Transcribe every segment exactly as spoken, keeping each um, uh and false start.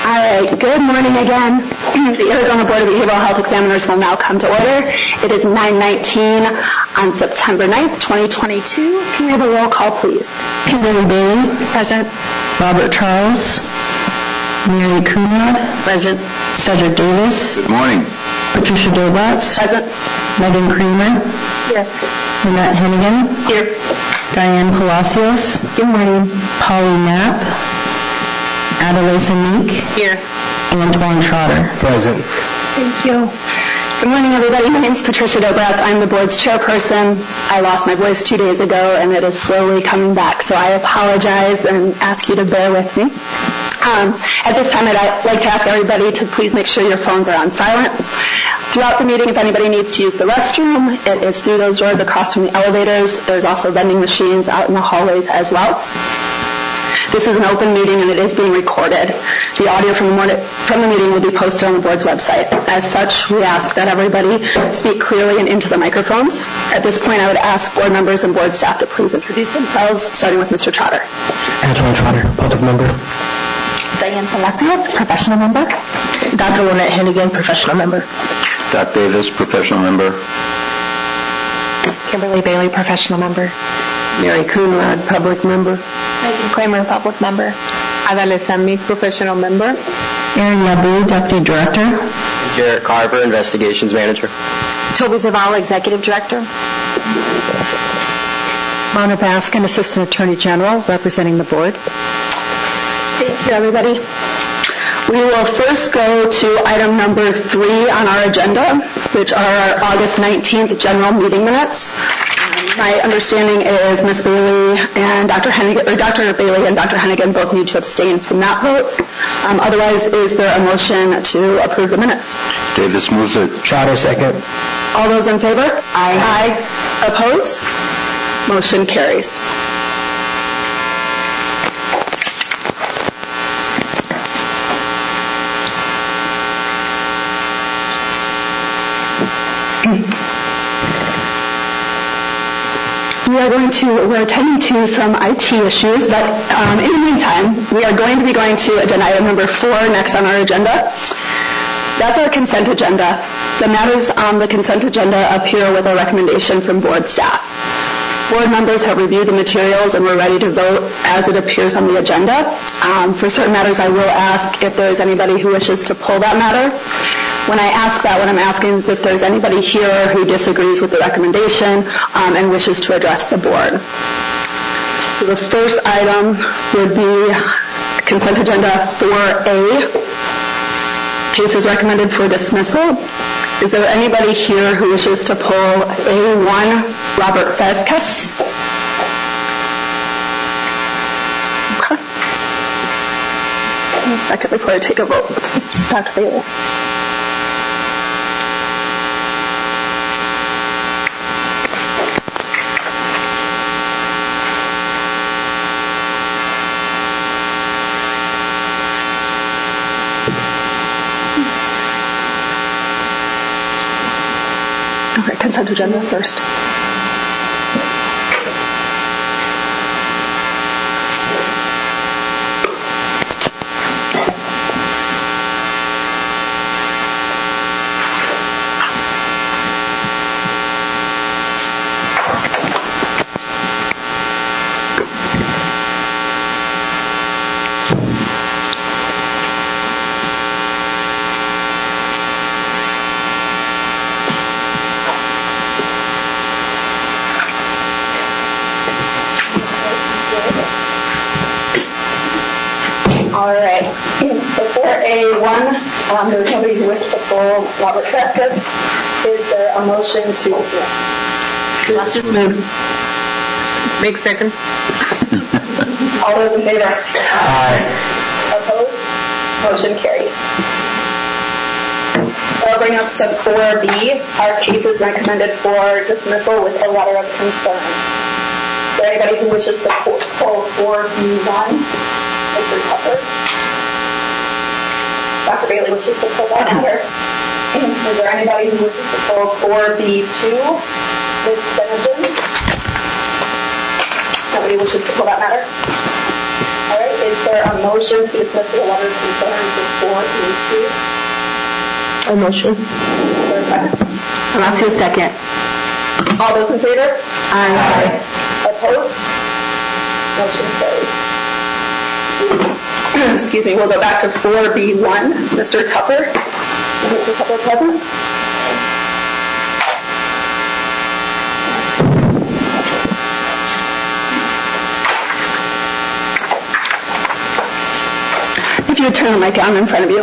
All right, good morning again. The Arizona Board of Behavioral Health Examiners will now come to order. It is nine nineteen on September ninth, twenty twenty-two. Can we have a roll call, please? Kimberly Bailey. Present. Robert Charles. Mary Kunrad. Present. Cedric Davis. Good morning. Patricia Dobratz. Present. Megan Kramer. Here. Lynette Hennigan. Here. Diane Palacios. Good morning. Polly Knapp. Adelaisa Meek. Here. Antoine Trotter. Present. Thank you. Good morning, everybody. My name is Patricia Dobratz. I'm the board's chairperson. I lost my voice two days ago, and it is slowly coming back, so I apologize and ask you to bear with me. Um, at this time, I'd like to ask everybody to please make sure your phones are on silent. Throughout the meeting, if anybody needs to use the restroom, it is through those doors across from the elevators. There's also vending machines out in the hallways as well. This is an open meeting and it is being recorded. The audio from the, morning, from the meeting will be posted on the board's website. As such, we ask that everybody speak clearly and into the microphones. At this point, I would ask board members and board staff to please introduce themselves, starting with Mister Trotter. Antoine Trotter, public member. Diane Palacios, professional member. Doctor Lynette Hennigan, professional member. Doc Davis, professional member. Kimberly Bailey, professional member. Mary Kunrad, public member. Megan Kramer, public member. Adelaisa Meek, professional member. Erin Yabu, deputy director. Jarrett Carver, investigations manager. Toby Zavala, executive director. Mona Baskin, assistant attorney general, representing the board. Thank you, everybody. We will first go to item number three on our agenda, which are our August nineteenth general meeting minutes. My understanding is Miz Bailey and Doctor Hennigan, or Doctor Bailey and Doctor Hennigan both need to abstain from that vote. Um, otherwise, is there a motion to approve the minutes? Davis moves it. Trotter, second. All those in favor? Aye. Aye. Oppose? Motion carries. We are going to, we're attending to some I T issues, but um, in the meantime, we are going to be going to agenda item number four next on our agenda. That's our consent agenda. The matters on the consent agenda appear with a recommendation from board staff. Board members have reviewed the materials and we're ready to vote as it appears on the agenda. Um, for certain matters, I will ask if there is anybody who wishes to pull that matter. When I ask that, what I'm asking is if there's anybody here who disagrees with the recommendation um, and wishes to address the board. So the first item would be consent agenda four A, cases recommended for dismissal. Is there anybody here who wishes to pull A one, Robert Fezkes? Okay. One second before I take a vote. Doctor Bailey. Okay, consent agenda first. All right. Before A one, um, there's nobody who wishes to pull Robert Fezkes. Is there a motion to Let's just move. Make second. all those in favor? Aye. Opposed? Motion carries. That'll bring us to four B, our cases recommended for dismissal with a letter of concern. Is there anybody who wishes to pull four B one? Mister Tupper? Doctor Bailey wishes to pull that matter. Is there anybody who wishes to pull four B two? Miz Benjamin? Nobody wishes to pull that matter? All right, is there a motion to dismiss the letter of concern with A motion. Palacio, second. All those in favor? Aye. Opposed? Motion carried. Excuse me, we'll go back to four B one. Mister Tupper. Is Mister Tupper present? If you would turn the mic on in front of you.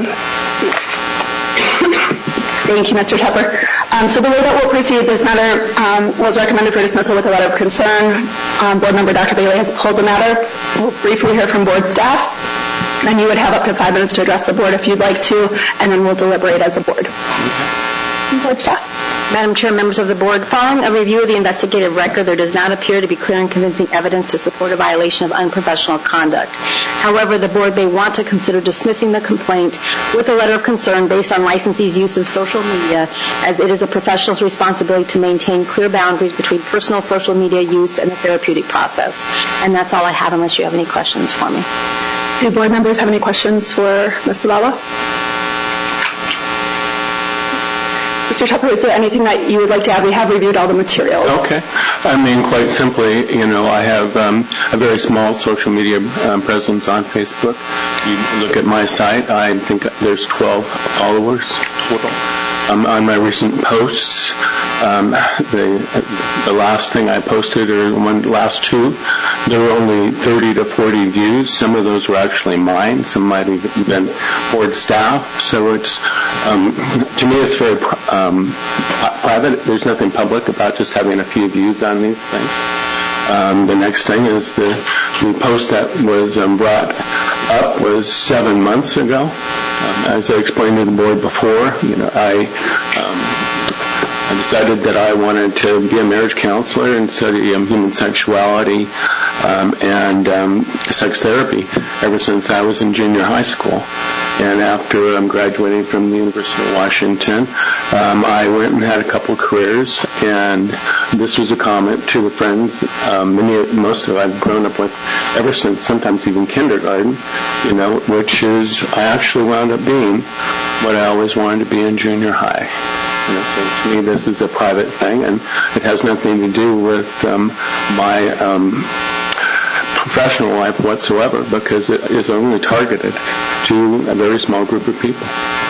Thank you, Mister Tupper. Um, so the way that we'll proceed, this matter um, was recommended for dismissal with a letter of concern. Um, Board Member Doctor Bailey has pulled the matter. We'll briefly hear from Board staff. Then you would have up to five minutes to address the Board if you'd like to, and then we'll deliberate as a Board. Board staff. Madam Chair, members of the Board, following a review of the investigative record, there does not appear to be clear and convincing evidence to support a violation of unprofessional conduct. However, the Board may want to consider dismissing the complaint with a letter of concern based on licensee's use of social media, as it is a professional's responsibility to maintain clear boundaries between personal social media use and the therapeutic process. And that's all I have, unless you have any questions for me. Do Board members have any questions for Miz Zavala? Mister Tupper, is there anything that you would like to add? We have reviewed all the materials. Okay. I mean, quite simply, you know, I have um, a very small social media um, presence on Facebook. You look at my site, I think there's twelve followers total. Um, on my recent posts, um, the, the last thing I posted, or one last two, there were only thirty to forty views. Some of those were actually mine. Some might have even been Board staff. So it's, um, to me, it's very um, private. There's nothing public about just having a few views on these things. Um, the next thing is the, the post that was um, brought up was seven months ago. Um, as I explained to the Board before, you know, I um, I decided that I wanted to be a marriage counselor and study um, human sexuality um, and um, sex therapy ever since I was in junior high school. And after um, graduating from the University of Washington, um, I went and had a couple careers, and this was a comment to the friends, um, many, most of I've grown up with ever since, sometimes even kindergarten, you know, which is I actually wound up being what I always wanted to be in junior high. You know, so to me, this is a private thing, and it has nothing to do with um, my um, professional life whatsoever, because it is only targeted to a very small group of people.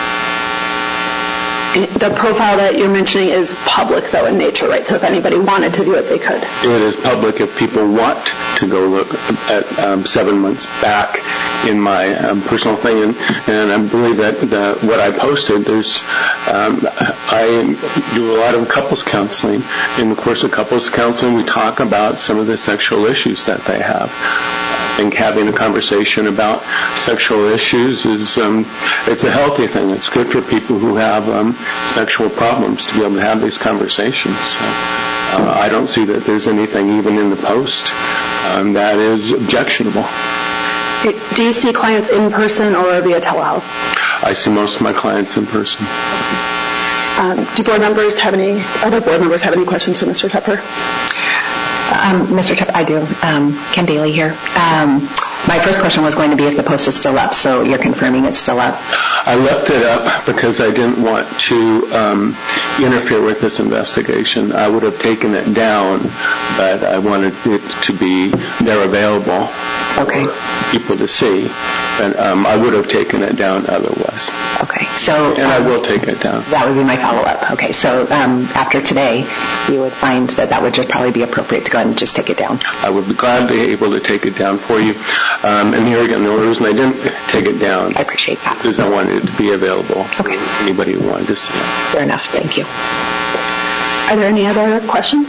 The profile that you're mentioning is public, though, in nature, right? So if anybody wanted to do it, they could. It is public if people want to go look at um, seven months back in my um, personal thing. And, and I believe that the, what I posted, there's, um, I do a lot of couples counseling. In the course of couples counseling, we talk about some of the sexual issues that they have. I think having a conversation about sexual issues is, um, it's a healthy thing. It's good for people who have um, sexual problems to be able to have these conversations. So, uh, I don't see that there's anything even in the post um, that is objectionable. Do you see clients in person or via telehealth? I see most of my clients in person. Um, do board members have any, other board members have any questions for Mister Tupper? Um, Mister Tupper, I do. Um, Ken Daly here. Um, my first question was going to be if the post is still up, so you're confirming it's still up? I left it up because I didn't want to um, interfere with this investigation. I would have taken it down, but I wanted it to be there available okay. for people to see. But um, I would have taken it down otherwise. Okay. So, and I um, will take it down. That would be my follow-up. Okay. So um, after today, you would find that that would just probably be appropriate to go ahead and just take it down. I would be glad to be able to take it down for you. Um, and here again, the reason I didn't take it down I appreciate that. is I wanted it to be available okay. for anybody who wanted to see it. Fair enough. Thank you. Are there any other questions?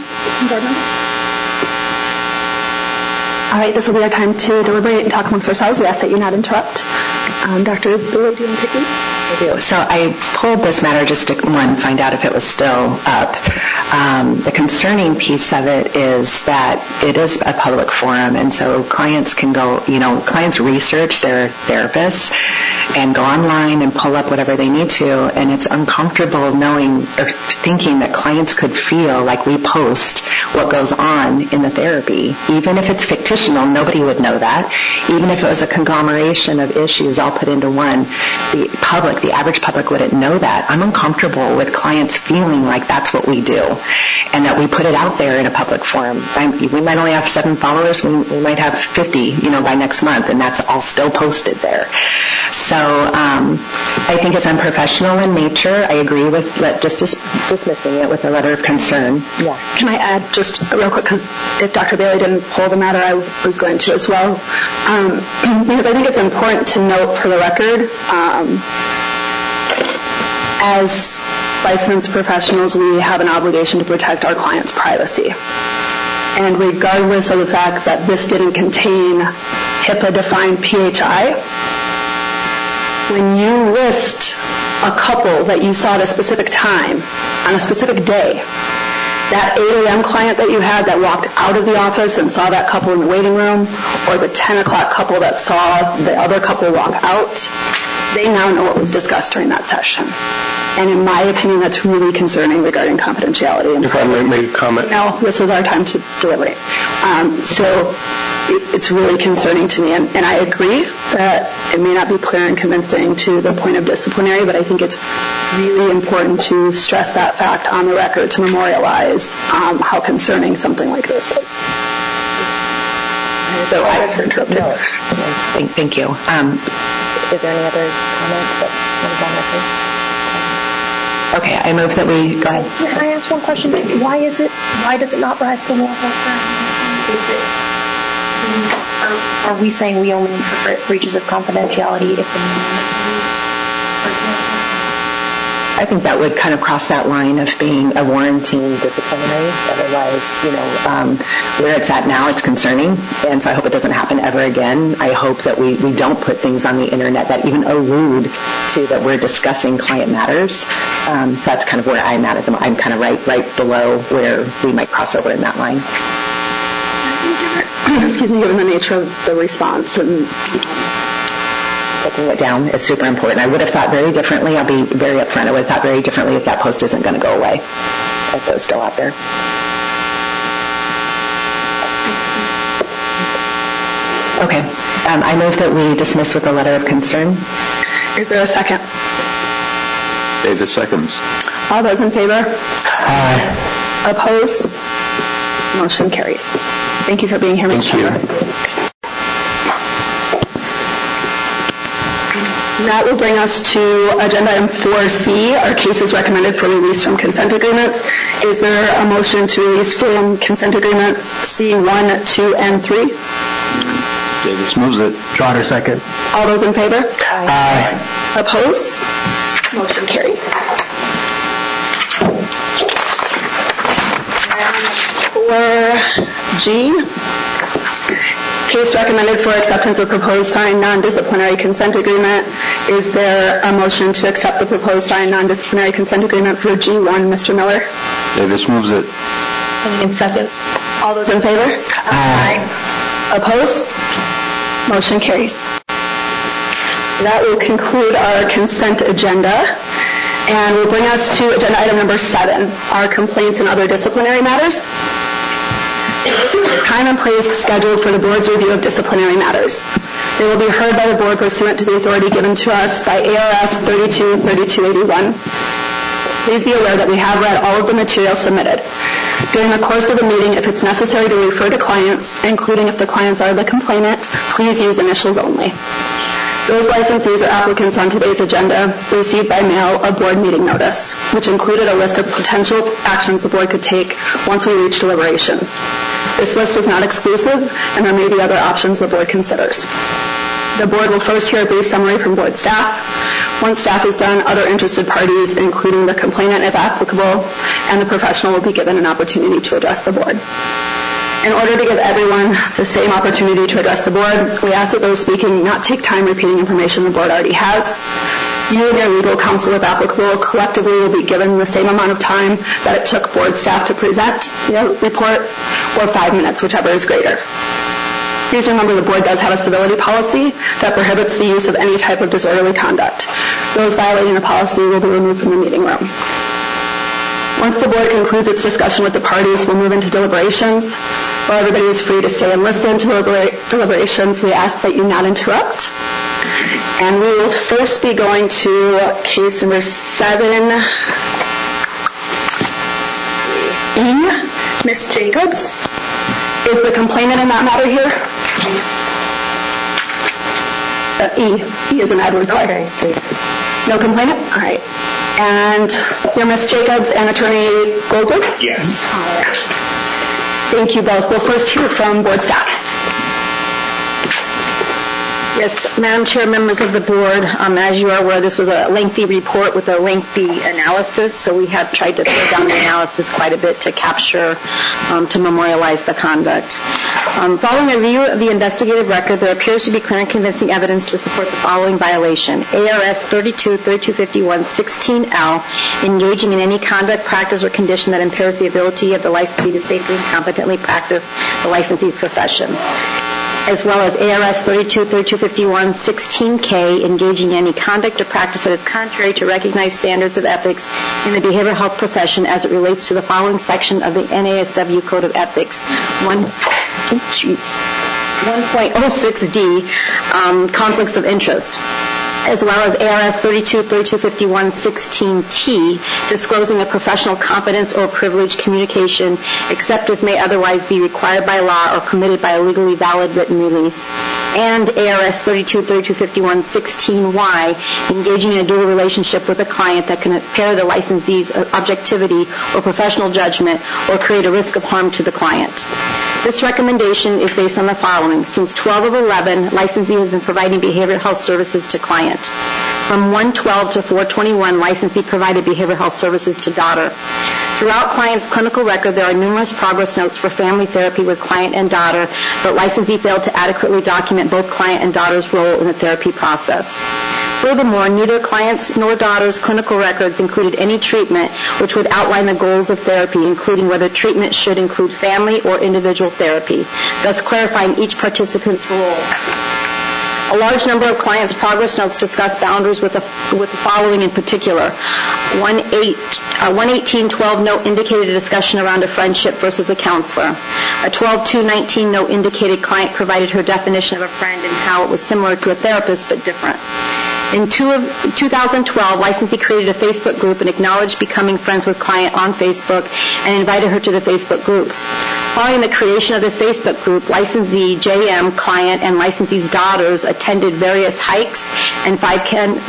All right, this will be our time to deliberate and talk amongst ourselves. We ask that you not interrupt. Um, Doctor Bailey, do you want to take it? I do. So I pulled this matter just to, one, find out if it was still up. Um, the concerning piece of it is that it is a public forum, and so clients can go, you know, clients research their therapists and go online and pull up whatever they need to, and it's uncomfortable knowing or thinking that clients could feel like we post what goes on in the therapy. Even if it's fictional, nobody would know that. Even if it was a conglomeration of issues all put into one, the public, the average public wouldn't know that. I'm uncomfortable with clients feeling like that's what we do and that we put it out there in a public forum. I, we might only have seven followers. We, we might have fifty, you know, by next month, and that's all still posted there. So um, I think it's unprofessional in nature. I agree with just dis- dismissing it with a letter of concern. Yeah. Can I add just real quick, because if Doctor Bailey didn't pull the matter, I was going to as well. Um, because I think it's important to note for the record, um, as licensed professionals, we have an obligation to protect our clients' privacy. And regardless of the fact that this didn't contain HIPAA-defined P H I, when you list a couple that you saw at a specific time, on a specific day, that eight a.m. client that you had that walked out of the office and saw that couple in the waiting room, or the ten o'clock couple that saw the other couple walk out, they now know what was discussed during that session. And in my opinion, that's really concerning regarding confidentiality. And if I may make a comment. No, this is our time to deliberate. Um, so it, it's really concerning to me. And, and I agree that it may not be clear and convincing to the point of disciplinary, but I think it's really important to stress that fact on the record to memorialize um, how concerning something like this is. So I was interrupted. No, thank, thank you. Um, is there any other comments that want to go on record? Okay, I move that we go ahead. Can I ask one question? Why is it? Why does it not rise to lawful crime? Is it? Are, are we saying we only interpret breaches of confidentiality if the name is used, for example? I think that would kind of cross that line of being a warranting disciplinary. Otherwise, you know, um, where it's at now, it's concerning. And so I hope it doesn't happen ever again. I hope that we, we don't put things on the internet that even allude to that we're discussing client matters. Um, so that's kind of where I'm at at the moment. I'm kind of right, right below where we might cross over in that line. Excuse me, given the nature of the response and taking it down is super important. I would have thought very differently. I'll be very upfront. I would have thought very differently if that post isn't going to go away. If it was still out there. Okay. Um, I move that we dismiss with a letter of concern. Is there a second? Davis seconds. All those in favor? Aye. Opposed? Motion carries. Thank you for being here, Mister Chairman. That will bring us to agenda item four C, our cases recommended for release from consent agreements. Is there a motion to release from consent agreements C one, two, and three? Davis moves it. Trotter second. All those in favor? Aye. Opposed? Motion carries. four G, case recommended for acceptance of proposed signed non-disciplinary consent agreement. Is there a motion to accept the proposed signed non-disciplinary consent agreement for G one, Mister Miller? Davis moves it. And second. All those in favor? Aye. Opposed? Motion carries. That will conclude our consent agenda and will bring us to agenda item number seven, our complaints and other disciplinary matters. Time and place scheduled for the board's review of disciplinary matters. They will be heard by the board pursuant to the authority given to us by A R S thirty-two thirty-two eighty-one. Please be aware that we have read all of the material submitted. During the course of the meeting, if it's necessary to refer to clients, including if the clients are the complainant, please use initials only. Those licensees or applicants on today's agenda received by mail a board meeting notice, which included a list of potential actions the board could take once we reach deliberations. This list is not exclusive, and there may be other options the board considers. The board will first hear a brief summary from board staff. Once staff is done, other interested parties, including the complainant if applicable, and the professional will be given an opportunity to address the board. In order to give everyone the same opportunity to address the board, we ask that those speaking not take time repeating information the board already has. You and your legal counsel, if applicable, collectively will be given the same amount of time that it took board staff to present the report, or five minutes, whichever is greater. Please remember the board does have a civility policy that prohibits the use of any type of disorderly conduct. Those violating the policy will be removed from the meeting room. Once the board concludes its discussion with the parties, we'll move into deliberations. While everybody is free to stay and listen to deliber- deliberations, we ask that you not interrupt And we will first be going to case number seven E. Miz Jacobs, is the complainant in that matter here? Uh, E. E is in Edward. Okay. No complainant? All right. And you're Miz Jacobs and Attorney Goldberg? Yes. All right. Thank you both. We'll first hear from board staff. Yes, Madam Chair, members of the board, um, as you are aware, this was a lengthy report with a lengthy analysis, so we have tried to pare down the analysis quite a bit to capture, um, to memorialize the conduct. Um, following a review of the investigative record, there appears to be clear and convincing evidence to support the following violation. A R S thirty-two thirty-two fifty-one sixteen L, engaging in any conduct, practice, or condition that impairs the ability of the licensee to safely and competently practice the licensee's profession, as well as A R S thirty-two thirty-two fifty-one sixteen K, engaging in any conduct or practice that is contrary to recognized standards of ethics in the behavioral health profession as it relates to the following section of the N A S W Code of Ethics, one, oh, geez, one point oh six D, um, conflicts of interest, as well as A R S thirty-two thirty-two fifty-one sixteen T, disclosing a professional competence or privileged communication except as may otherwise be required by law or permitted by a legally valid written release, and A R S thirty-two thirty-two fifty-one sixteen Y, engaging in a dual relationship with a client that can impair the licensee's objectivity or professional judgment or create a risk of harm to the client. This recommendation is based on the following. Since twelve of eleven, licensee has been providing behavioral health services to client. From one twelve to four twenty-one, licensee provided behavioral health services to daughter. Throughout client's clinical record, there are numerous progress notes for family therapy with client and daughter, but licensee failed to adequately document both client and daughter's role in the therapy process. Furthermore, neither client's nor daughter's clinical records included any treatment which would outline the goals of therapy, including whether treatment should include family or individual therapy, thus clarifying each participant's role. A large number of clients' progress notes discuss boundaries with the, with the following in particular. one eighteen twelve note indicated a discussion around a friendship versus a counselor. A twelve two nineteen note indicated client provided her definition of a friend and how it was similar to a therapist but different. In two of, two thousand twelve, licensee created a Facebook group and acknowledged becoming friends with client on Facebook and invited her to the Facebook group. Following the creation of this Facebook group, licensee, J M, client, and licensee's daughters attended various hikes and five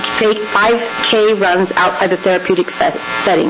K runs outside the therapeutic set, setting.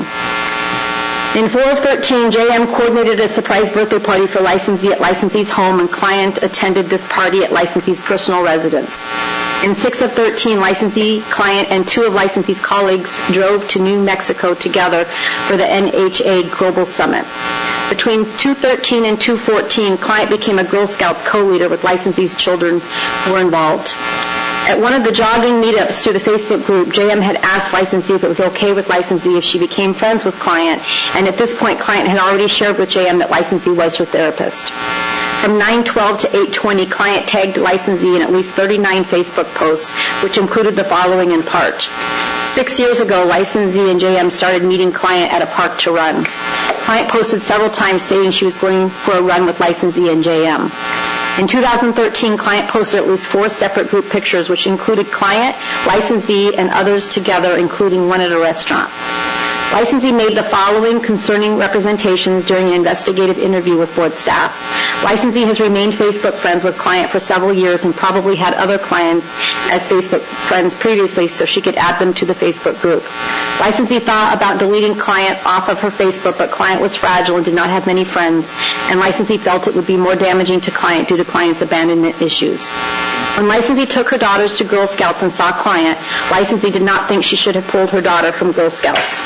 In four of thirteen, J M coordinated a surprise birthday party for licensee at licensee's home, and client attended this party at licensee's personal residence. In six of thirteen, licensee, client, and two of licensee's colleagues drove to New Mexico together for the N H A Global Summit. Between two thirteen and two fourteen, client became a Girl Scouts co-leader with licensee's children who were involved. At one of the jogging meetups through the Facebook group, J M had asked licensee if it was okay with licensee if she became friends with client, and at this point, client had already shared with J M that licensee was her therapist. From nine twelve to eight twenty, client tagged licensee in at least thirty-nine Facebook posts, which included the following in part. Six years ago, licensee and J M started meeting client at a park to run. Client posted several times stating she was going for a run with licensee and J M. In two thousand thirteen, client posted at least four separate group pictures, which included client, licensee, and others together, including one at a restaurant. Licensee made the following concerning representations during an investigative interview with board staff. Licensee has remained Facebook friends with client for several years and probably had other clients as Facebook friends previously so she could add them to the Facebook group. Licensee thought about deleting client off of her Facebook, but client was fragile and did not have many friends, and licensee felt it would be more damaging to client due to client's abandonment issues. When licensee took her daughters to Girl Scouts and saw client, licensee did not think she should have pulled her daughter from Girl Scouts.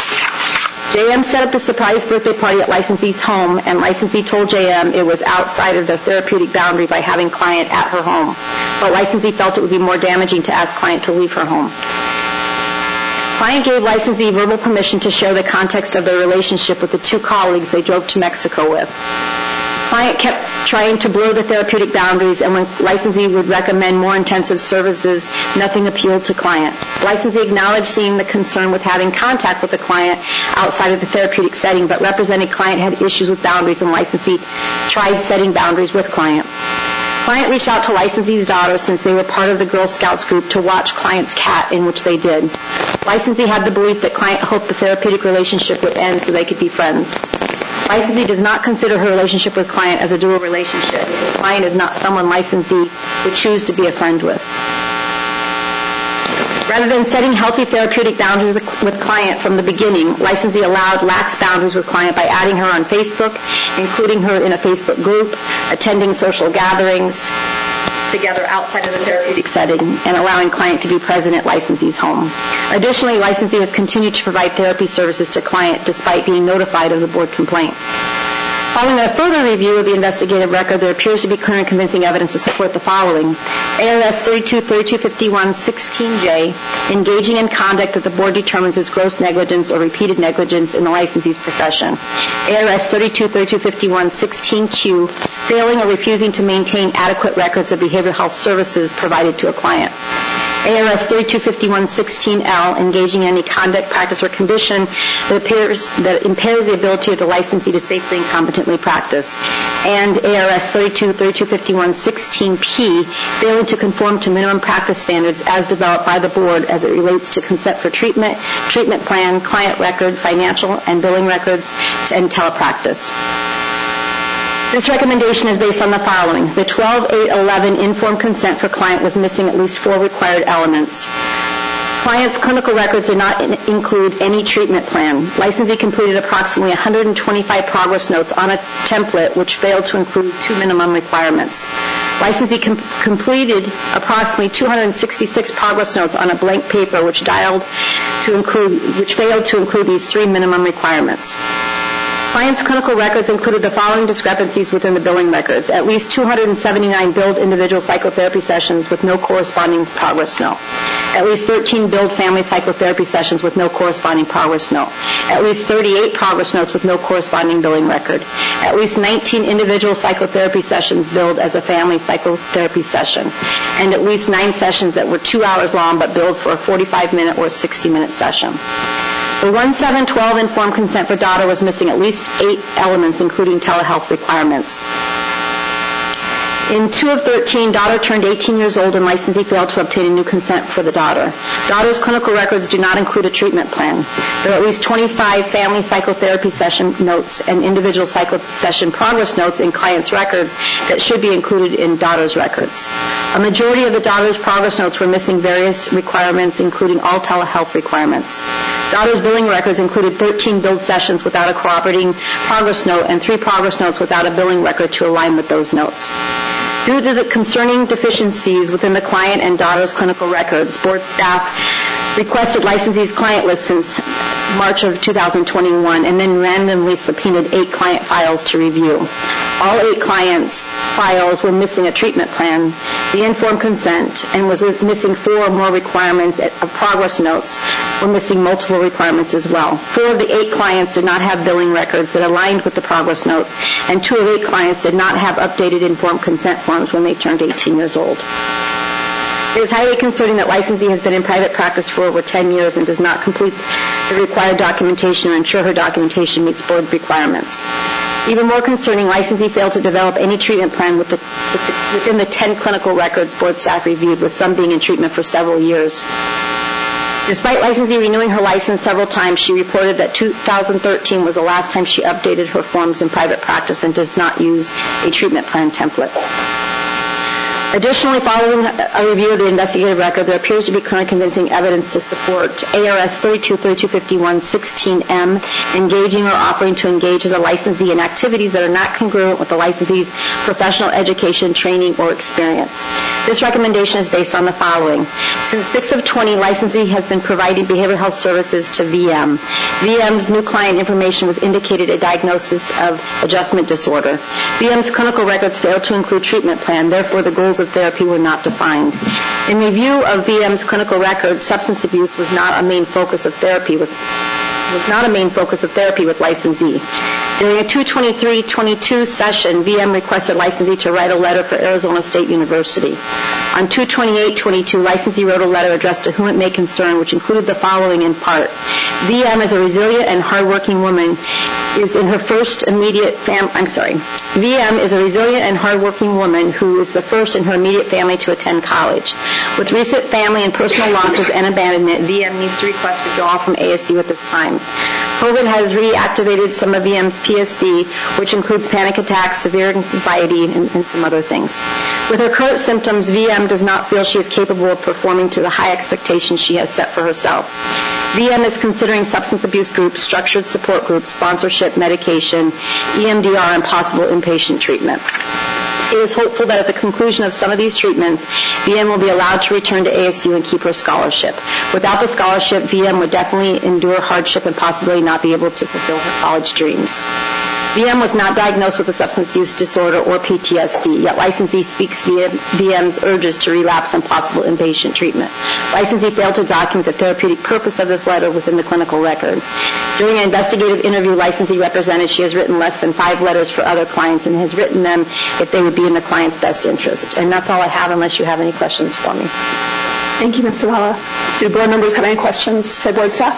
J M set up the surprise birthday party at licensee's home, and licensee told J M it was outside of the therapeutic boundary by having client at her home, but licensee felt it would be more damaging to ask client to leave her home. Client gave licensee verbal permission to share the context of their relationship with the two colleagues they drove to Mexico with. Client kept trying to blur the therapeutic boundaries, and when licensee would recommend more intensive services, nothing appealed to client. Licensee acknowledged seeing the concern with having contact with the client outside of the therapeutic setting, but represented client had issues with boundaries, and licensee tried setting boundaries with client. Client reached out to licensee's daughter since they were part of the Girl Scouts group to watch client's cat, in which they did. Licensee had the belief that client hoped the therapeutic relationship would end so they could be friends. Licensee does not consider her relationship with client as a dual relationship. Client is not someone licensee would choose to be a friend with. Rather than setting healthy therapeutic boundaries with client from the beginning, licensee allowed lax boundaries with client by adding her on Facebook, including her in a Facebook group, attending social gatherings together outside of the therapeutic setting, and allowing client to be present at licensee's home. Additionally, licensee has continued to provide therapy services to client despite being notified of the board complaint. Following a further review of the investigative record, there appears to be clear and convincing evidence to support the following. A R S thirty-two thirty-two fifty-one sixteen J, engaging in conduct that the board determines is gross negligence or repeated negligence in the licensee's profession. A R S thirty-two thirty-two fifty-one sixteen Q, failing or refusing to maintain adequate records of behavioral health services provided to a client. A R S thirty-two fifty-one sixteen L, engaging in any conduct, practice, or condition that, appears, that impairs the ability of the licensee to safely and competently practice. And A R S thirty-two thirty-two fifty-one sixteen P, failing to conform to minimum practice standards as developed by the board as it relates to consent for treatment, treatment plan, client record, financial and billing records, and telepractice. This recommendation is based on the following. The twelve eight eleven informed consent for client was missing at least four required elements. Client's clinical records did not in- include any treatment plan. Licensee completed approximately one hundred twenty-five progress notes on a template which failed to include two minimum requirements. Licensee com- completed approximately two hundred sixty-six progress notes on a blank paper which dialed to include, which failed to include these three minimum requirements. Client's clinical records included the following discrepancies within the billing records. At least two hundred seventy-nine billed individual psychotherapy sessions with no corresponding progress note. At least thirteen billed family psychotherapy sessions with no corresponding progress note. At least thirty-eight progress notes with no corresponding billing record. At least nineteen individual psychotherapy sessions billed as a family psychotherapy session. And at least nine sessions that were two hours long but billed for a forty-five minute or sixty minute session. The one seven twelve informed consent for daughter was missing at least eight elements, including telehealth requirements. In two of thirteen, daughter turned eighteen years old and licensee failed to obtain a new consent for the daughter. Daughter's clinical records do not include a treatment plan. There are at least twenty-five family psychotherapy session notes and individual psycho session progress notes in client's records that should be included in daughter's records. A majority of the daughter's progress notes were missing various requirements, including all telehealth requirements. Daughter's billing records included thirteen billed sessions without a corroborating progress note and three progress notes without a billing record to align with those notes. Due to the concerning deficiencies within the client and daughter's clinical records, board staff requested licensee's client list since March of two thousand twenty-one and then randomly subpoenaed eight client files to review. All eight clients' files were missing a treatment plan, the informed consent, and was missing four or more requirements of progress notes, were missing multiple requirements as well. Four of the eight clients did not have billing records that aligned with the progress notes, and two of eight clients did not have updated informed consent forms when they turned eighteen years old. It is highly concerning that licensee has been in private practice for over ten years and does not complete the required documentation or ensure her documentation meets board requirements. Even more concerning, licensee failed to develop any treatment plan with the, with the, within the ten clinical records board staff reviewed, with some being in treatment for several years. Despite licensee renewing her license several times, she reported that two thousand thirteen was the last time she updated her forms in private practice and does not use a treatment plan template. Additionally, following a review of the investigative record, there appears to be clear and convincing evidence to support A R S thirty-two thirty-two fifty-one sixteen M, engaging or offering to engage as a licensee in activities that are not congruent with the licensee's professional education, training, or experience. This recommendation is based on the following. Since six of twenty, licensee has been providing behavioral health services to V M. V M's new client information was indicated a diagnosis of adjustment disorder. V M's clinical records failed to include treatment plan, therefore the goals of therapy were not defined. In review of V M's clinical records, substance abuse was not a main focus of therapy with was not a main focus of therapy with licensee. During a two twenty-three twenty-two session, V M requested licensee to write a letter for Arizona State University. On two twenty-eight twenty-two, licensee wrote a letter addressed to whom it may concern, which included the following in part. V M is a resilient and hardworking woman, is in her first immediate fam- I'm sorry. V M is a resilient and hardworking woman who is the first in her immediate family to attend college. With recent family and personal losses and abandonment, V M needs to request withdrawal from A S U at this time. COVID has reactivated some of V M's P S D, which includes panic attacks, severe anxiety, and, and some other things. With her current symptoms, V M does not feel she is capable of performing to the high expectations she has set for herself. V M is considering substance abuse groups, structured support groups, sponsorship, medication, E M D R, and possible inpatient treatment. It is hopeful that at the conclusion of some of these treatments, V M will be allowed to return to A S U and keep her scholarship. Without the scholarship, V M would definitely endure hardship and possibly not be able to fulfill her college dreams. V M was not diagnosed with a substance use disorder or P T S D, yet licensee speaks V M's urges to relapse and possible inpatient treatment. Licensee failed to document the therapeutic purpose of this letter within the clinical record. During an investigative interview, licensee represented she has written less than five letters for other clients and has written them if they would be in the client's best interest. And that's all I have unless you have any questions for me. Thank you, Miz Zavala. Do board members have any questions for board staff?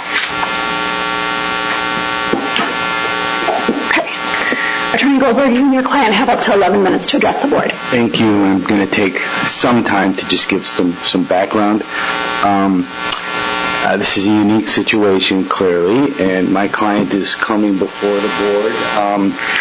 Okay. Attorney Goldberg, you and your client have up to eleven minutes to address the board. Thank you. I'm going to take some time to just give some, some background. Um, Uh, this is a unique situation, clearly, and my client is coming before the board um,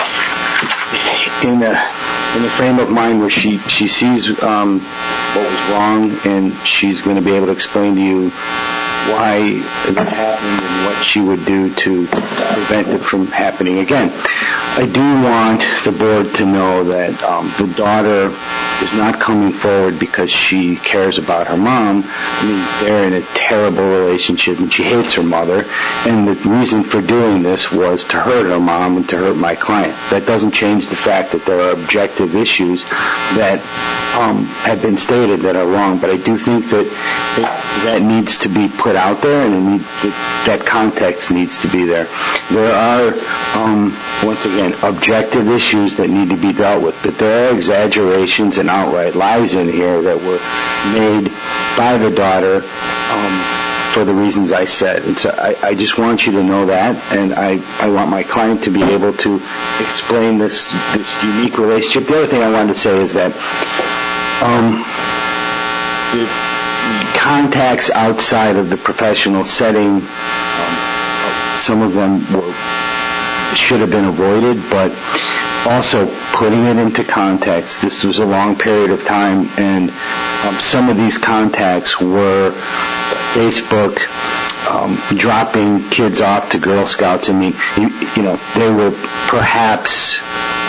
in a in a frame of mind where she she sees um, what was wrong, and she's going to be able to explain to you why this happened and what she would do to prevent it from happening again. I do want the board to know that um, the daughter is not coming forward because she cares about her mom. I mean, they're in a terrible relationship and she hates her mother, and the reason for doing this was to hurt her mom and to hurt my client. That doesn't change the fact that there are objective issues that um, have been stated that are wrong, but I do think that it, that needs to be put out there, and it need, that context needs to be there. There are, um, once again, objective issues that need to be dealt with, but there are exaggerations and outright lies in here that were made by the daughter um, for the reasons I said. And so I, I just want you to know that, and I, I want my client to be able to explain this, this unique relationship. The other thing I wanted to say is that um, the contacts outside of the professional setting, um, some of them were, should have been avoided, but also putting it into context, this was a long period of time, and um, some of these contacts were Facebook, um, dropping kids off to Girl Scouts. I mean, you, you know, they were perhaps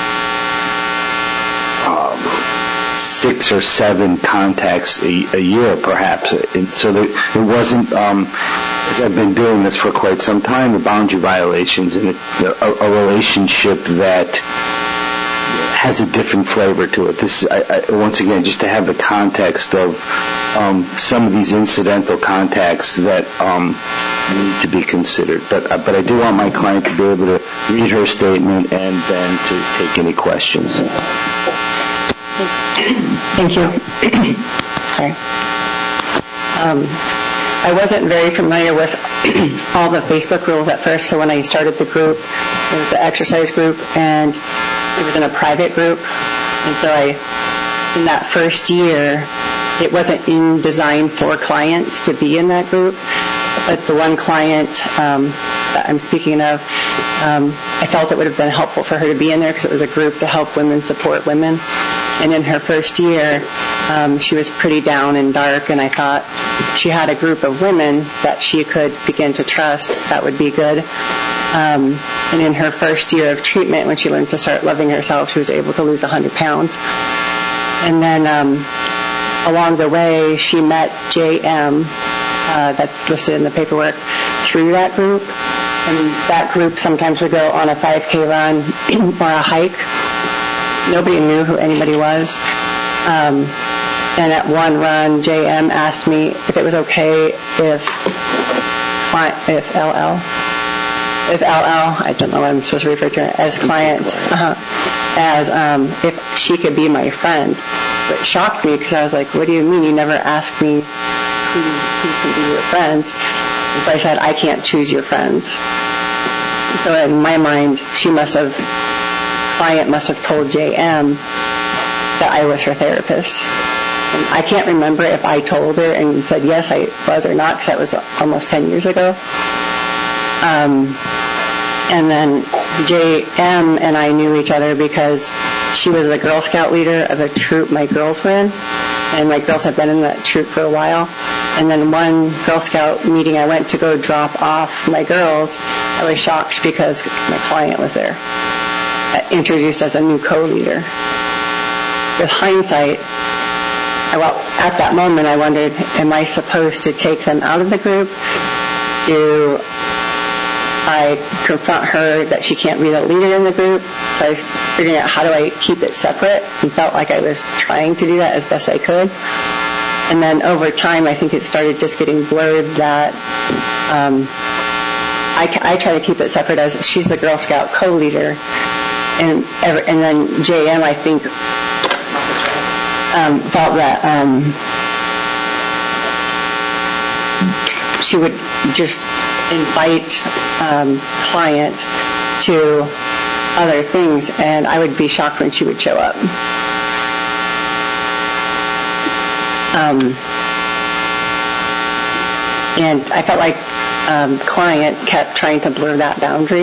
um, six or seven contacts a, a year, perhaps. And so there, it wasn't, um, as I've been doing this for quite some time, the boundary violations and a, a, a relationship that has a different flavor to it. This, I, I, once again, just to have the context of um, some of these incidental contacts that um, need to be considered. But uh, but I do want my client to be able to read her statement and then to take any questions. Thank you. Sorry. Um, I wasn't very familiar with all the Facebook rules at first, so when I started the group, it was the exercise group, and it was in a private group, and so I, in that first year, it wasn't in designed for clients to be in that group, but the one client um, that I'm speaking of, um, I felt it would have been helpful for her to be in there because it was a group to help women support women. And in her first year, um, she was pretty down and dark, and I thought she had a group of women that she could begin to trust. That would be good. Um, and in her first year of treatment, when she learned to start loving herself, she was able to lose one hundred pounds. And then um, along the way, she met J M, uh, that's listed in the paperwork, through that group. And that group sometimes would go on a five K run or a hike. Nobody knew who anybody was. Um, and at one run, J M asked me if it was okay if if L L if L L, I don't know what I'm supposed to refer to her, as client, uh, as um, if she could be my friend. It shocked me because I was like, what do you mean? You never asked me who, who can be your friends. And so I said, I can't choose your friends. So in my mind, she must have, client must have told J M that I was her therapist. And I can't remember if I told her and said yes, I was or not, because that was almost ten years ago. Um, and then J M and I knew each other because she was the Girl Scout leader of a troop my girls were in, and my girls have been in that troop for a while. And then one Girl Scout meeting I went to go drop off my girls, I was shocked because my client was there, introduced as a new co-leader. With hindsight, I, well, at that moment I wondered, am I supposed to take them out of the group? Do I confront her that she can't be the leader in the group? So I was figuring out how do I keep it separate, and felt like I was trying to do that as best I could. And then over time, I think it started just getting blurred that um, I, I try to keep it separate as she's the Girl Scout co-leader, and ever, and then J M, I think, um, felt that um, she would just invite um, client to other things, and I would be shocked when she would show up. Um, and I felt like um, client kept trying to blur that boundary.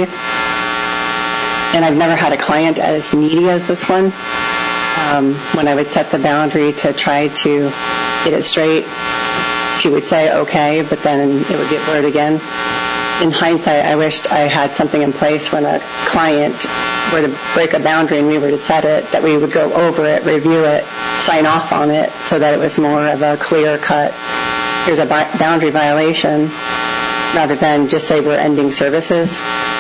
And I've never had a client as needy as this one. Um, when I would set the boundary to try to get it straight, she would say okay, but then it would get blurred again. In hindsight, I wished I had something in place when a client were to break a boundary and we were to set it, that we would go over it, review it, sign off on it, so that it was more of a clear cut, here's a boundary violation, rather than just say we're ending services.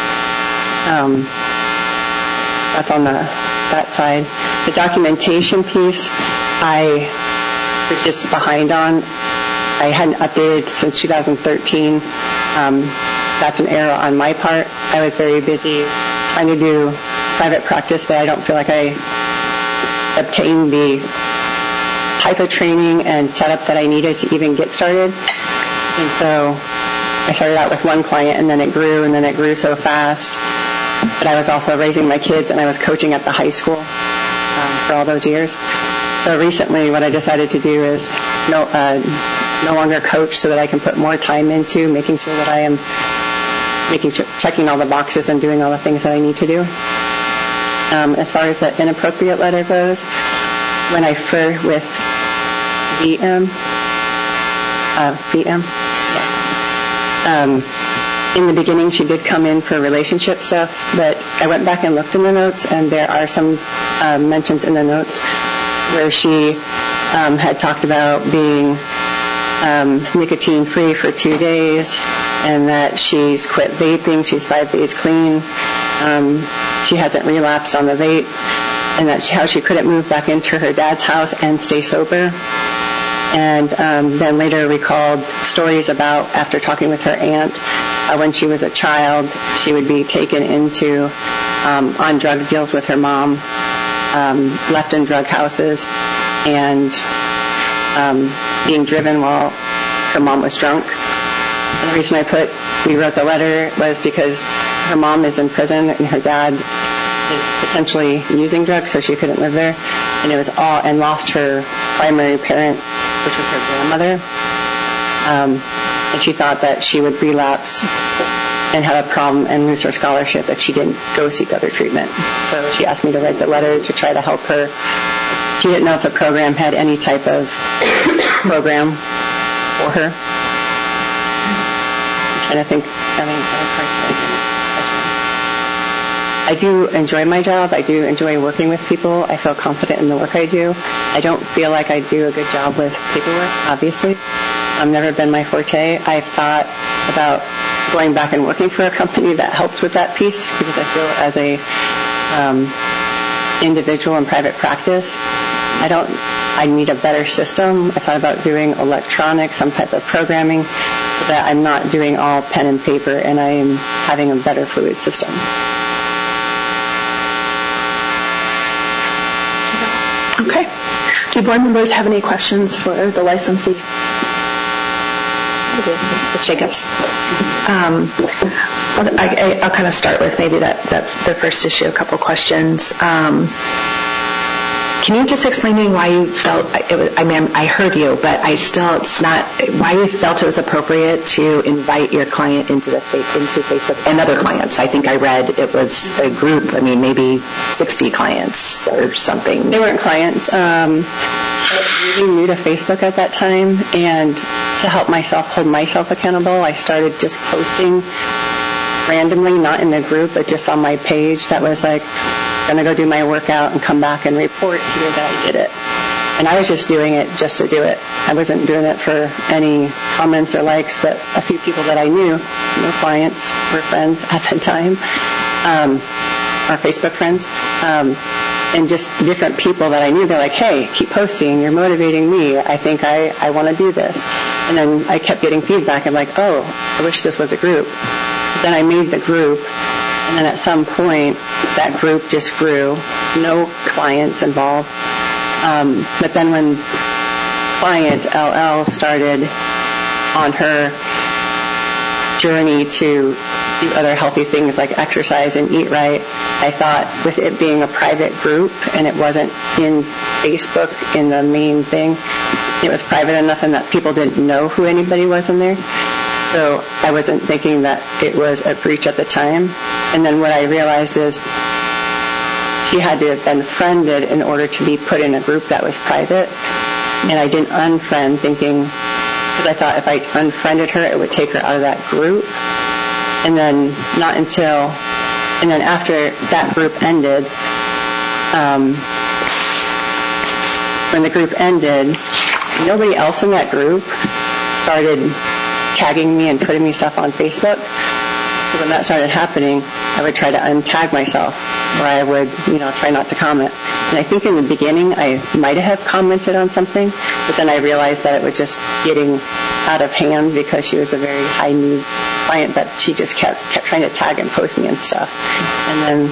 Um, that's on the that side. The documentation piece, I was just behind on. I hadn't updated since two thousand thirteen. Um, that's an error on my part. I was very busy trying to do private practice, but I don't feel like I obtained the type of training and setup that I needed to even get started. And so I started out with one client, and then it grew, and then it grew so fast. But I was also raising my kids, and I was coaching at the high school um, for all those years. So recently what I decided to do is no, uh, no longer coach, so that I can put more time into making sure that I am making sure, checking all the boxes and doing all the things that I need to do. Um, as far as the inappropriate letter goes, when I first with V M, uh, V M, yeah. Um, in the beginning, she did come in for relationship stuff, but I went back and looked in the notes, and there are some uh, mentions in the notes where she um, had talked about being um, nicotine free for two days, and that she's quit vaping, she's five days clean, um, she hasn't relapsed on the vape, and that's how she couldn't move back into her dad's house and stay sober. And um, then later recalled stories about, after talking with her aunt, uh, when she was a child, she would be taken into um, on drug deals with her mom, um, left in drug houses, and um, being driven while her mom was drunk. And the reason I put, we wrote the letter was because her mom is in prison and her dad is potentially using drugs, so she couldn't live there. And it was all, and lost her primary parent, which was her grandmother. Um, and she thought that she would relapse and have a problem and lose her scholarship if she didn't go seek other treatment. So she asked me to write the letter to try to help her. She didn't know if the program had any type of program for her. I'm trying to think. I mean, I do enjoy my job. I do enjoy working with people. I feel confident in the work I do. I don't feel like I do a good job with paperwork, obviously. I've never been my forte. I've thought about going back and working for a company that helps with that piece, because I feel as a um, individual and private practice. I don't, I need a better system. I thought about doing electronic, some type of programming, so that I'm not doing all pen and paper and I am having a better fluid system. Okay. Do board members have any questions for the licensee? Miz Jacobs. Um, I'll, I, I'll kind of start with maybe that, that the first issue, a couple questions. Um, Can you just explain to me why you felt, it was, I mean, I heard you, but I still, it's not, why you felt it was appropriate to invite your client into the into Facebook and other clients? I think I read it was a group, I mean, maybe sixty clients or something. They weren't clients. Um, I was really new to Facebook at that time, and to help myself, hold myself accountable, I started just posting randomly, not in the group, but just on my page that was like, going to go do my workout and come back and report here that I did it. And I was just doing it just to do it. I wasn't doing it for any comments or likes, but a few people that I knew, no clients, were friends at the time, um, our Facebook friends, um, and just different people that I knew. They're like, hey, keep posting. You're motivating me. I think I, I want to do this. And then I kept getting feedback. I'm like, oh, I wish this was a group. So then I made the group. And then at some point, that group just grew, no clients involved. Um, but then when Client L L started on her journey to do other healthy things like exercise and eat right, I thought with it being a private group and it wasn't in Facebook in the main thing, it was private enough and that people didn't know who anybody was in there. So I wasn't thinking that it was a breach at the time. And then what I realized is she had to have been friended in order to be put in a group that was private. And I didn't unfriend thinking, because I thought if I unfriended her, it would take her out of that group. And then not until, and then after that group ended, um, when the group ended, nobody else in that group started tagging me and putting me stuff on Facebook. So when that started happening, I would try to untag myself, or I would, you know, try not to comment. And I think in the beginning I might have commented on something, but then I realized that it was just getting out of hand because she was a very high needs client, but she just kept, kept trying to tag and post me and stuff. And then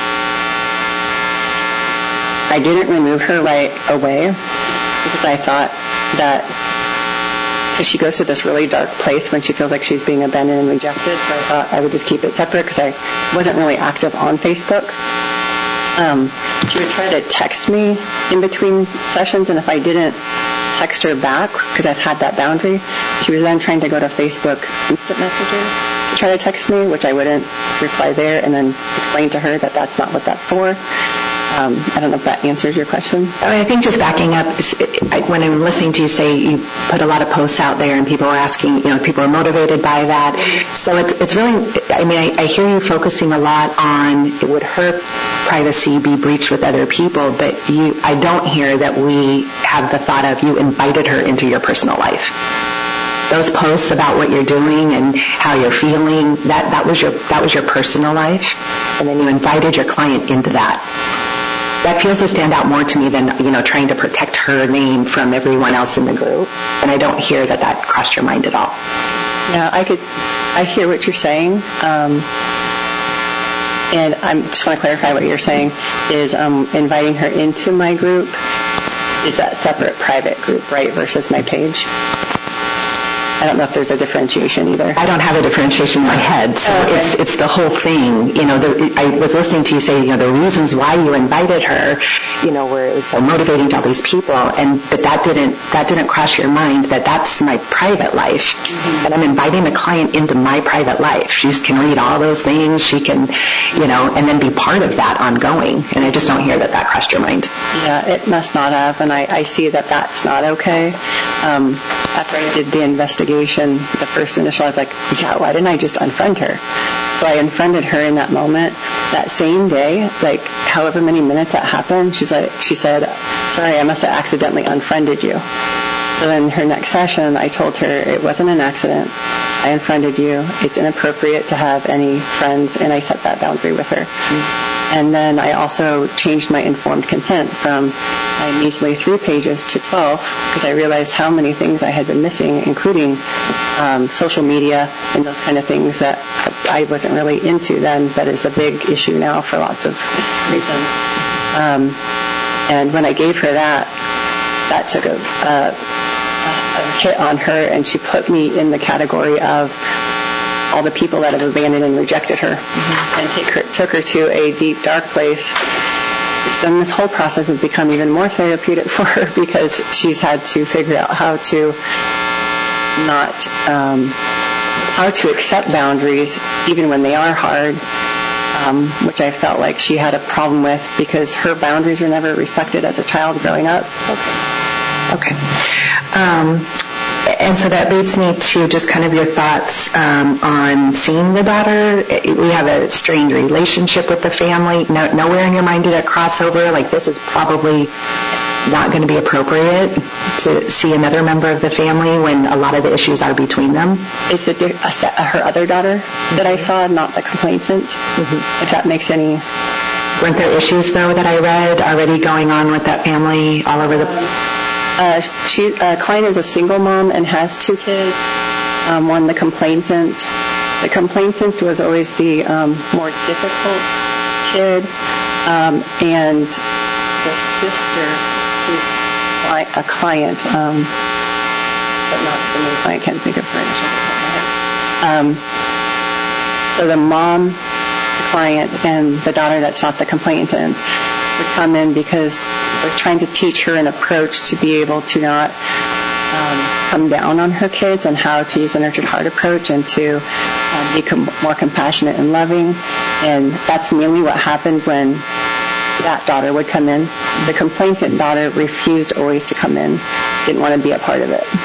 I didn't remove her right away because I thought that because she goes to this really dark place when she feels like she's being abandoned and rejected. So I thought I would just keep it separate because I wasn't really active on Facebook. Um, she would try to text me in between sessions, and if I didn't text her back because I had that boundary, she was then trying to go to Facebook Instant Messenger to try to text me, which I wouldn't reply there, and then explain to her that that's not what that's for. Um, I don't know if that answers your question. I think just backing up, when I'm listening to you say you put a lot of posts out there and people are asking, you know, people are motivated by that. So it's it's really, I mean, I, I hear you focusing a lot on would her privacy be breached with other people, but you, I don't hear that we have the thought of you invited her into your personal life. Those posts about what you're doing and how you're feeling, that, that was your that was your personal life, and then you invited your client into that. That feels to stand out more to me than, you know, trying to protect her name from everyone else in the group. And I don't hear that that crossed your mind at all. Yeah, I could, I hear what you're saying. Um, and I just want to clarify what you're saying is um, inviting her into my group is that separate private group, right, versus my page. I don't know if there's a differentiation either. I don't have a differentiation in my head, so okay. it's it's the whole thing. You know, the, I was listening to you say, you know, the reasons why you invited her, you know, where it was so motivating to all these people, and but that didn't that didn't cross your mind that that's my private life, mm-hmm. and I'm inviting the client into my private life. She can read all those things, she can, you know, and then be part of that ongoing. And I just don't hear that that crossed your mind. Yeah, it must not have, and I, I see that that's not okay. Um, after I did the investigation retaliation, the first initial, I was like, yeah, why didn't I just unfriend her? So I unfriended her in that moment. That same day, like however many minutes that happened, she's like, she said, sorry, I must have accidentally unfriended you. So then her next session, I told her it wasn't an accident. I unfriended you. It's inappropriate to have any friends, and I set that boundary with her. Mm-hmm. And then I also changed my informed consent from my measly three pages to twelve because I realized how many things I had been missing, including um, social media and those kind of things that I wasn't really into then, but is a big issue now for lots of reasons. Um, and when I gave her that, that took a, a, a hit on her, and she put me in the category of all the people that have abandoned and rejected her, mm-hmm. and take her, took her to a deep, dark place, which then this whole process has become even more therapeutic for her because she's had to figure out how to not, um, how to accept boundaries even when they are hard, um, which I felt like she had a problem with because her boundaries were never respected as a child growing up. Okay. Okay. Um, And so that leads me to just kind of your thoughts um, on seeing the daughter. We have a strained relationship with the family. No, nowhere in your mind did it cross over, like this is probably not going to be appropriate to see another member of the family when a lot of the issues are between them? Is it a, a, her other daughter that I saw, not the complainant? Mm-hmm. If that makes any... Weren't there issues, though, that I read already going on with that family all over the... Uh, she, uh, client is a single mom and has two kids. Um, one, the complainant. The complainant was always the um, more difficult kid, um, and the sister, who's li- a client, um, but not the main client. I can't think of her initials. Um, so the mom, the client, and the daughter that's not the complainant would come in because I was trying to teach her an approach to be able to not um, come down on her kids and how to use the nurtured heart approach and to um, be com- more compassionate and loving. And that's mainly what happened when that daughter would come in. The complainant daughter refused always to come in, didn't want to be a part of it.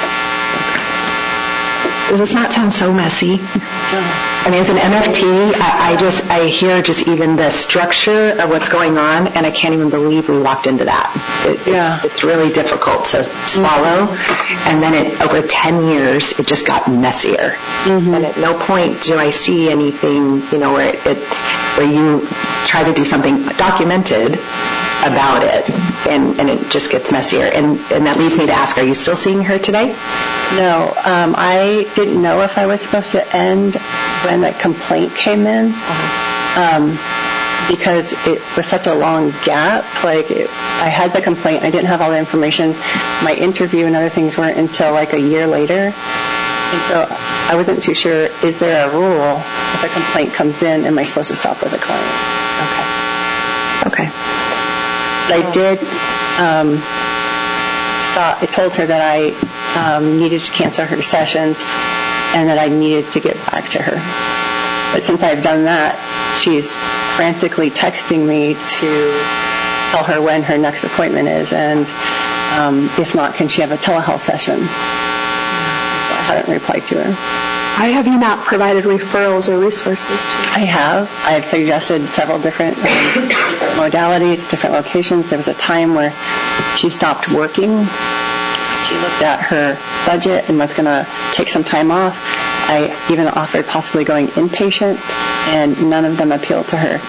Does this not sound so messy? I mean, as an M F T, I, I just, I hear just even the structure of what's going on, and I can't even believe we walked into that. It, yeah. it's, it's really difficult to swallow, mm-hmm. and then it, over ten years, it just got messier. Mm-hmm. And at no point do I see anything, you know, where it, where you try to do something documented about it, and, and it just gets messier. And, and that leads me to ask, are you still seeing her today? No. Um, I didn't know if I was supposed to end when that complaint came in, um, because it was such a long gap. Like, it, I had the complaint, I didn't have all the information. My interview and other things weren't until like a year later. And so I wasn't too sure, is there a rule if a complaint comes in, am I supposed to stop with a client? Okay. Okay. But I did um, stop. I told her that I um, needed to cancel her sessions and that I needed to get back to her. But since I've done that, she's frantically texting me to tell her when her next appointment is, and um, if not, can she have a telehealth session? So I haven't replied to her. Why have you not provided referrals or resources to her? I have. I have suggested several different, um, different modalities, different locations. There was a time where she stopped working. She looked at her budget and was going to take some time off. I even offered possibly going inpatient, and none of them appealed to her.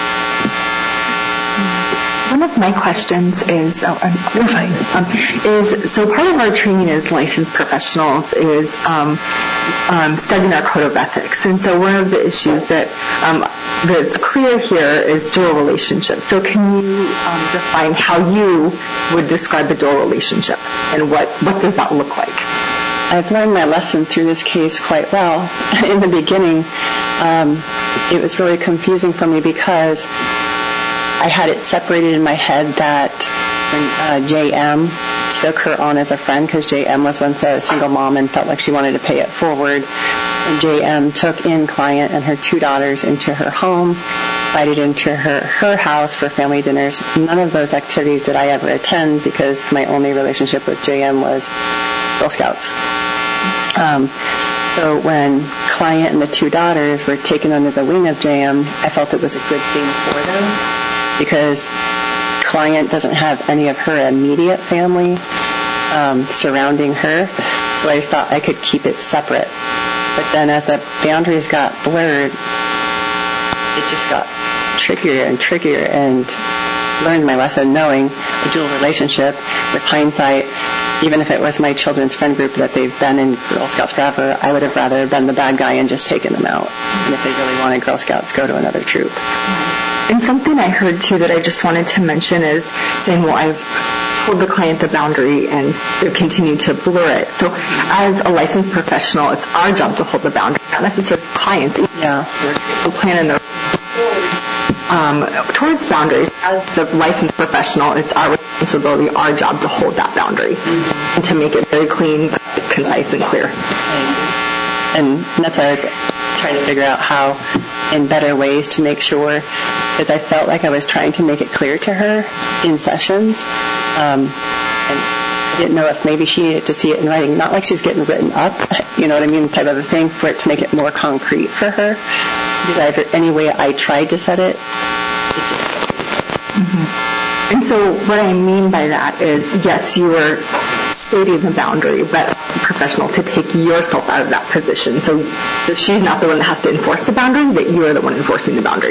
One of my questions is, oh, you're fine, um, is, so part of our training as licensed professionals is um, um, studying our code of ethics. And so one of the issues that um, that's clear here is dual relationships. So can you um, define how you would describe the dual relationship, and what, what does that look like? I've learned my lesson through this case quite well. In the beginning, um, it was really confusing for me because I had it separated in my head that when uh, J M took her on as a friend, because J M was once a single mom and felt like she wanted to pay it forward, and J M took in client and her two daughters into her home, invited into her, her house for family dinners. None of those activities did I ever attend because my only relationship with J M was Girl Scouts. Um, so when client and the two daughters were taken under the wing of J M, I felt it was a good thing for them because client doesn't have any of her immediate family um, surrounding her. So I just thought I could keep it separate. But then as the boundaries got blurred, it just got trickier and trickier, and learned my lesson knowing a dual relationship. With hindsight, even if it was my children's friend group that they've been in Girl Scouts forever, I would have rather been the bad guy and just taken them out. And if they really wanted Girl Scouts, go to another troop. And something I heard too that I just wanted to mention is saying, well, I've told the client the boundary and they've continued to blur it. So as a licensed professional, it's our job to hold the boundary, not necessarily clients. Yeah. They're planning their um, towards boundaries. As the licensed professional, it's our responsibility, our job to hold that boundary mm-hmm. and to make it very clean, concise, and clear. And that's why I was trying to figure out how in better ways to make sure, because I felt like I was trying to make it clear to her in sessions. Um, and I didn't know if maybe she needed to see it in writing, not like she's getting written up, you know what I mean, type of a thing, for it to make it more concrete for her. Because either, any way I tried to set it, it just mm-hmm. And so what I mean by that is, yes, you were stating the boundary, but as a professional to take yourself out of that position. So, so she's not the one that has to enforce the boundary, but you are the one enforcing the boundary.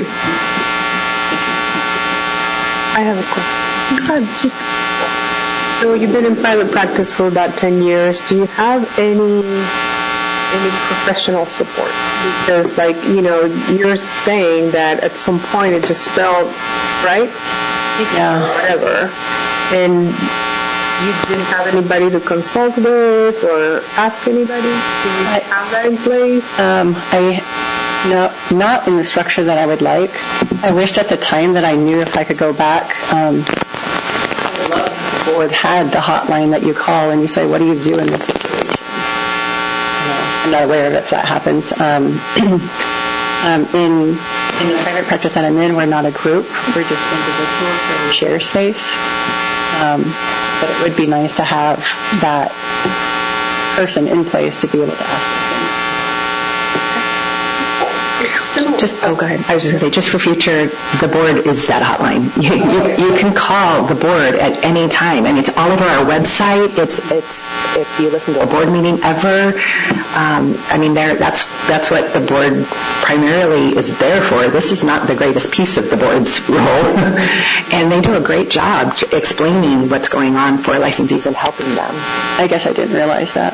I have a question. So you've been in private practice for about ten years. Do you have any any professional support? Because, like, you know, you're saying that at some point it just felt right, yeah, or whatever, and you didn't have anybody to consult with or ask anybody? Do you I, have that in place? Um, I no, not in the structure that I would like. I wished at the time that I knew if I could go back. Um, the board had the hotline that you call and you say, what do you do in this situation? I'm not aware of if that happened. Um, um, in, in the private practice that I'm in, we're not a group. We're just individuals where we share space. Um, but it would be nice to have that person in place to be able to ask those things. Just, oh, go ahead. I was just going to say, just for future, the board is that hotline. You, you, you can call the board at any time, and it's all over our website. It's, it's if you listen to a board meeting ever, um, I mean, there, that's that's what the board primarily is there for. This is not the greatest piece of the board's role, and they do a great job explaining what's going on for licensees and helping them. I guess I didn't realize that.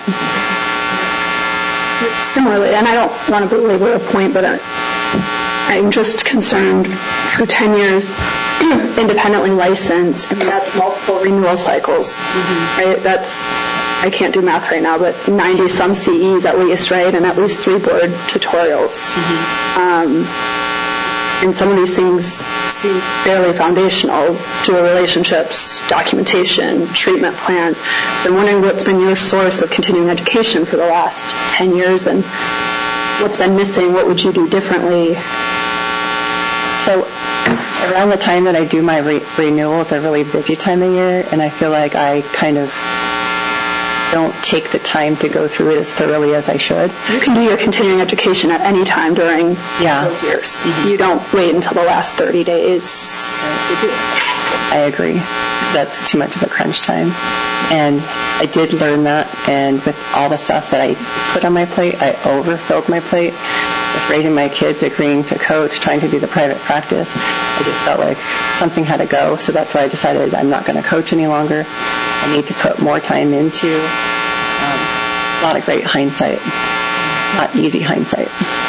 Similarly, and I don't want to belabor a point, but I, I'm just concerned for ten years independently licensed, I mean, that's multiple renewal cycles, mm-hmm. right? That's, I can't do math right now, but ninety some C Es at least, right? And at least three board tutorials. Mm-hmm. Um, and some of these things seem fairly foundational, dual relationships, documentation, treatment plans. So I'm wondering what's been your source of continuing education for the last ten years and what's been missing? What would you do differently? So around the time that I do my re- renewal, it's a really busy time of year, and I feel like I kind of don't take the time to go through it as thoroughly as I should. You can do your continuing education at any time during yeah. those years. Mm-hmm. You don't wait until the last thirty days to do it. I agree. That's too much of a crunch time. And I did learn that, and with all the stuff that I put on my plate, I overfilled my plate. With raising my kids, agreeing to coach, trying to do the private practice, I just felt like something had to go, so that's why I decided I'm not going to coach any longer. I need to put more time into um, a lot of great hindsight, not easy hindsight.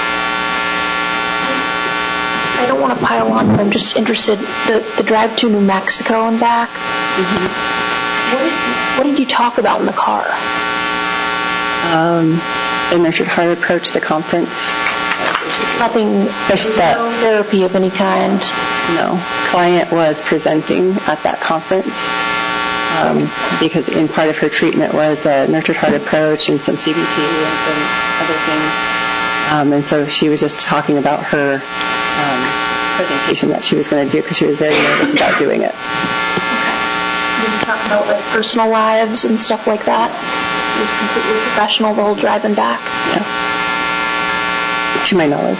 I don't want to pile on, but I'm just interested, the, the drive to New Mexico and back, mm-hmm. what, did, what did you talk about in the car? Um, the Nurtured Heart approach, the conference. Nothing, there's no therapy of any kind? No. Client was presenting at that conference um, because in part of her treatment was a Nurtured Heart approach and some C B T and some other things. Um, and so she was just talking about her um, presentation that she was going to do because she was very nervous about doing it. Okay. Did you talk about like personal lives and stuff like that? It was completely professional, the whole drive and back. Yeah. To my knowledge.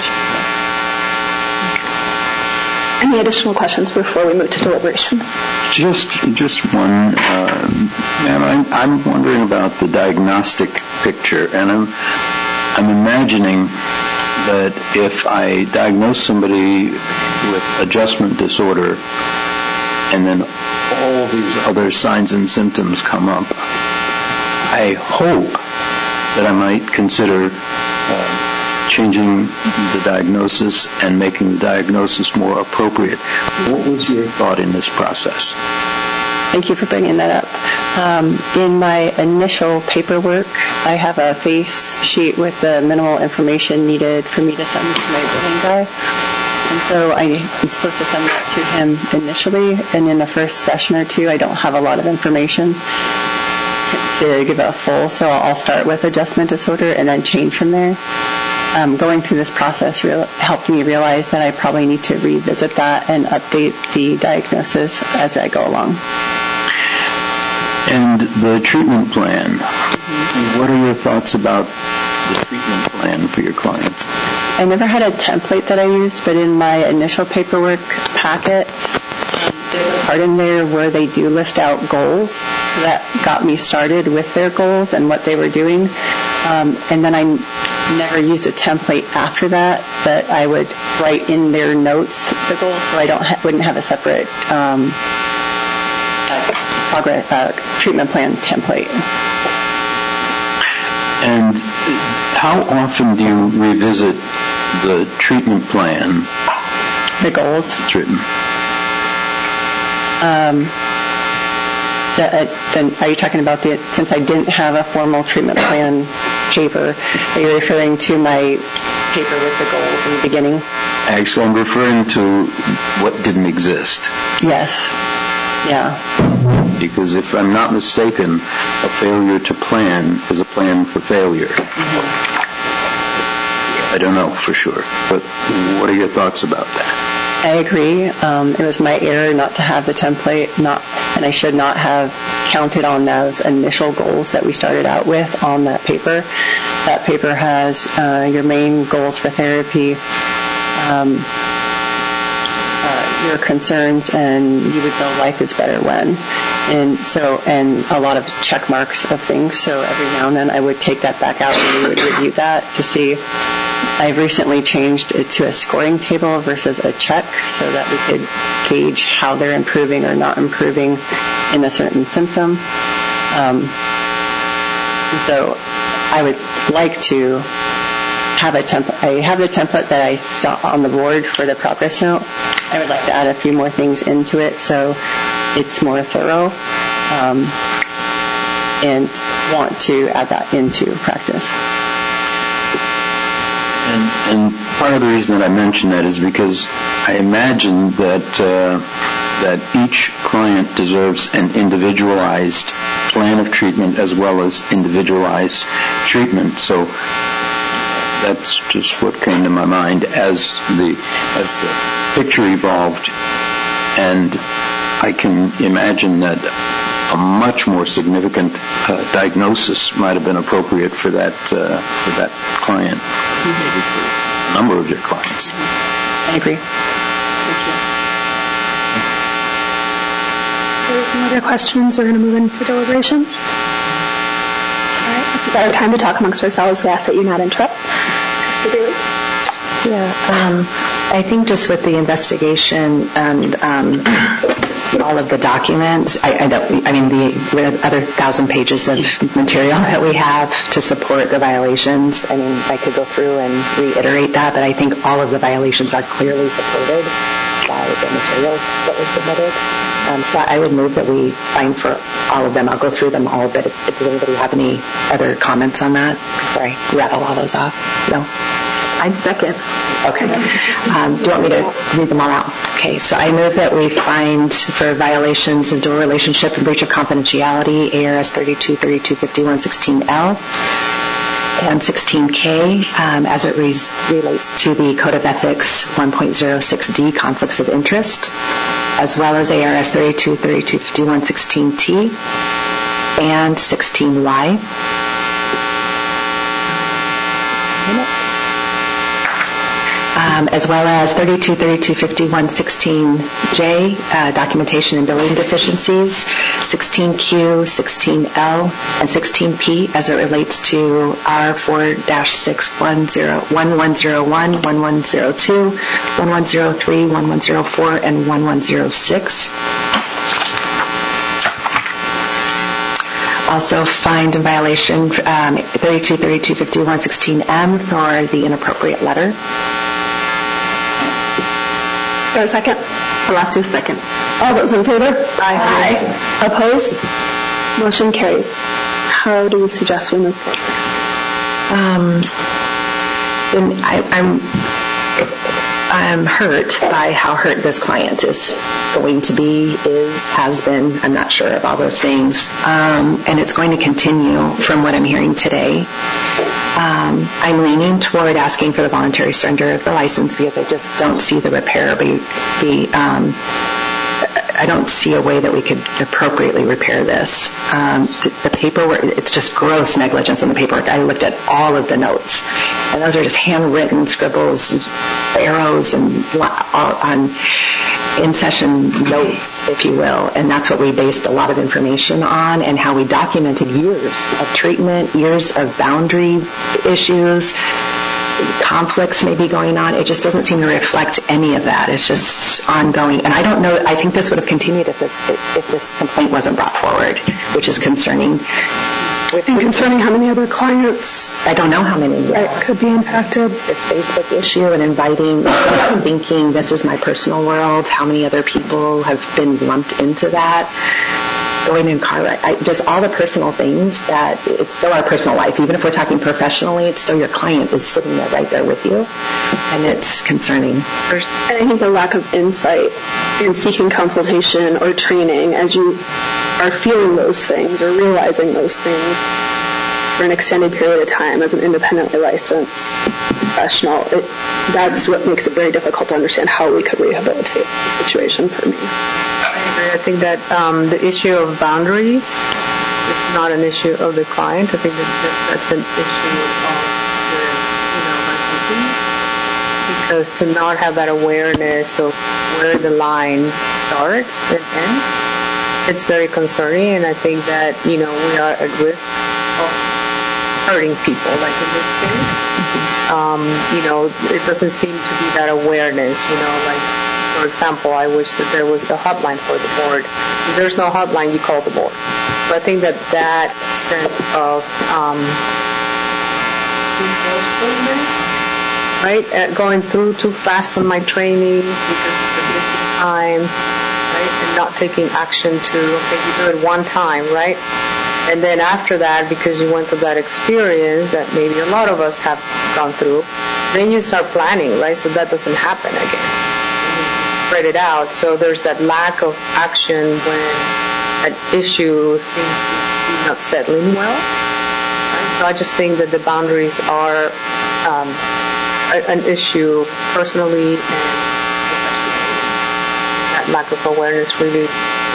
Any additional questions before we move to deliberations? Just, just one. Uh, ma'am, I'm, I'm wondering about the diagnostic picture, and I'm, I'm imagining that if I diagnose somebody with adjustment disorder, and then all these other signs and symptoms come up, I hope that I might consider uh, changing the diagnosis and making the diagnosis more appropriate. What was your thought in this process? Thank you for bringing that up. Um, in my initial paperwork, I have a face sheet with the minimal information needed for me to send to my billing guy. And so I am supposed to send that to him initially, and in the first session or two, I don't have a lot of information to give a full, so I'll start with adjustment disorder and then change from there. Um, going through this process real, helped me realize that I probably need to revisit that and update the diagnosis as I go along. And the treatment plan, mm-hmm. What are your thoughts about the treatment plan for your clients? I never had a template that I used, but in my initial paperwork packet, um, there's a part in there where they do list out goals, so that got me started with their goals and what they were doing. Um, and then I never used a template after that, but I would write in their notes the goals, so I don't ha- wouldn't have a separate um, uh, progress uh, treatment plan template. And how often do you revisit the treatment plan? The goals? Treatment. Um, the, uh, then are you talking about the, since I didn't have a formal treatment plan paper, are you referring to my paper with the goals in the beginning? Actually, I'm referring to what didn't exist. Yes. Yeah. Because if I'm not mistaken, a failure to plan is a plan for failure. Mm-hmm. I don't know for sure, but what are your thoughts about that? I agree. Um, it was my error not to have the template, not, and I should not have counted on those initial goals that we started out with on that paper. That paper has uh, your main goals for therapy, um, uh, your concerns, and you would know life is better when. And so, and a lot of check marks of things. So every now and then I would take that back out and we would review that to see. I've recently changed it to a scoring table versus a check so that we could gauge how they're improving or not improving in a certain symptom. Um, and so I would like to have a template. I have the template that I saw on the board for the progress note. I would like to add a few more things into it so it's more thorough, um, and want to add that into practice. And, and part of the reason that I mention that is because I imagine that uh, that each client deserves an individualized plan of treatment as well as individualized treatment. So that's just what came to my mind as the as the picture evolved, and I can imagine that a much more significant uh, diagnosis might have been appropriate for that uh, for that client, maybe for a number of your clients. I agree. Thank you. There's no other questions. We're going to move into deliberations. All right, this is our time to talk amongst ourselves. We ask that you not interrupt. Yeah, um, I think just with the investigation and um, all of the documents, I, I, don't, I mean, the other thousand pages of material that we have to support the violations, I mean, I could go through and reiterate that, but I think all of the violations are clearly supported by the materials that were submitted. Um, so I would move that we find for all of them. I'll go through them all, but if, does anybody have any other comments on that before I rattle all those off? No? I'd second. Okay. Um, do you want me to read them all out? Okay, so I move that we find for violations of dual relationship and breach of confidentiality, A R S thirty-two thirty-two fifty-one sixteen L and sixteen K, um, as it re- relates to the Code of Ethics one point oh six D, conflicts of interest, as well as A R S thirty-two thirty-two fifty-one sixteen T and sixteen Y. Um, as well as thirty-two, thirty-two, fifty-one, sixteen J, uh, documentation and billing deficiencies, sixteen Q, sixteen L, and sixteen P as it relates to R four dash six one zero, one one zero one, one one zero two, one one zero three, one one zero four, and one one zero six. Also find in violation um, thirty-two, thirty-two, fifty-one, sixteen M for the inappropriate letter. For a second? Palacios, second. All those in favor? Aye. Aye. Opposed? Motion carries. How do you suggest we move forward? Um, then I, I'm I'm hurt by how hurt this client is going to be, is, has been. I'm not sure of all those things. Um, and it's going to continue from what I'm hearing today. Um, I'm leaning toward asking for the voluntary surrender of the license because I just don't see the repair be, be um, I don't see a way that we could appropriately repair this. Um, the, the paperwork, it's just gross negligence in the paperwork. I looked at all of the notes, and those are just handwritten scribbles, arrows, and all on in-session notes, if you will, and that's what we based a lot of information on and how we documented years of treatment, years of boundary issues, conflicts may be going on. It just doesn't seem to reflect any of that. It's just ongoing. And I don't know, I think this would have continued if this if this complaint wasn't brought forward, which is concerning. And concerning how many other clients? I don't know how many Right, could be impacted. This Facebook issue and inviting, thinking this is my personal world. How many other people have been lumped into that? Going in car wreck, I, just all the personal things that it's still our personal life. Even if we're talking professionally, it's still your client is sitting there right there with you, and it's concerning. And I think the lack of insight in seeking consultation or training as you are feeling those things or realizing those things for an extended period of time as an independently licensed professional, it, that's what makes it very difficult to understand how we could rehabilitate the situation for me. I agree. I think that um, the issue of boundaries is not an issue of the client. I think that that's an issue of the, you know, licensing, because to not have that awareness of where the line starts and ends, it's very concerning, and I think that, you know, we are at risk of hurting people, like in this case. Um, you know, it doesn't seem to be that awareness, you know, like, for example, I wish that there was a hotline for the board. If there's no hotline, you call the board. So I think that that sense of um, resourcefulness, right, uh, going through too fast on my trainings because it's a busy time, right, and not taking action to, okay, you do it one time, right? And then after that, because you went through that experience that maybe a lot of us have gone through, then you start planning, right, so that doesn't happen again. Spread it out. So there's that lack of action when an issue seems to be not settling well. Right? So I just think that the boundaries are um, a, an issue personally and professionally. That lack of awareness really.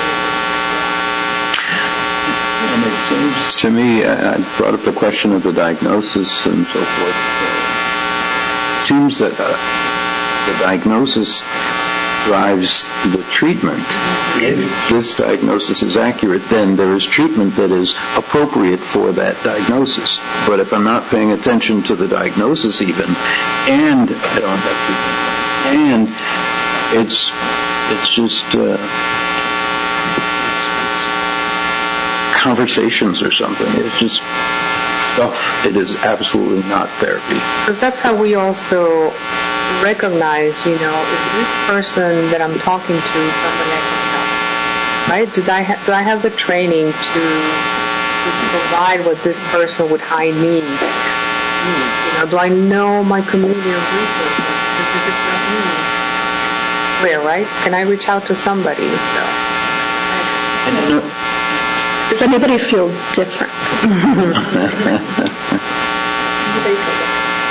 And it seems to me, I brought up the question of the diagnosis and so forth. It seems that uh, the diagnosis drives the treatment. If this diagnosis is accurate, then there is treatment that is appropriate for that diagnosis. But if I'm not paying attention to the diagnosis even, and I don't have treatment, and it's it's just uh, it's, it's conversations or something. It's just stuff. It is absolutely not therapy. Because that's how we also recognize, you know, is this person that I'm talking to somebody I can help, right? Did I ha- do I have the training to to provide what this person with high needs needs? You know, do I know my community of resources? Because if it's not me, where, right? Can I reach out to somebody? So, right. Does anybody feel different? Anybody feel different?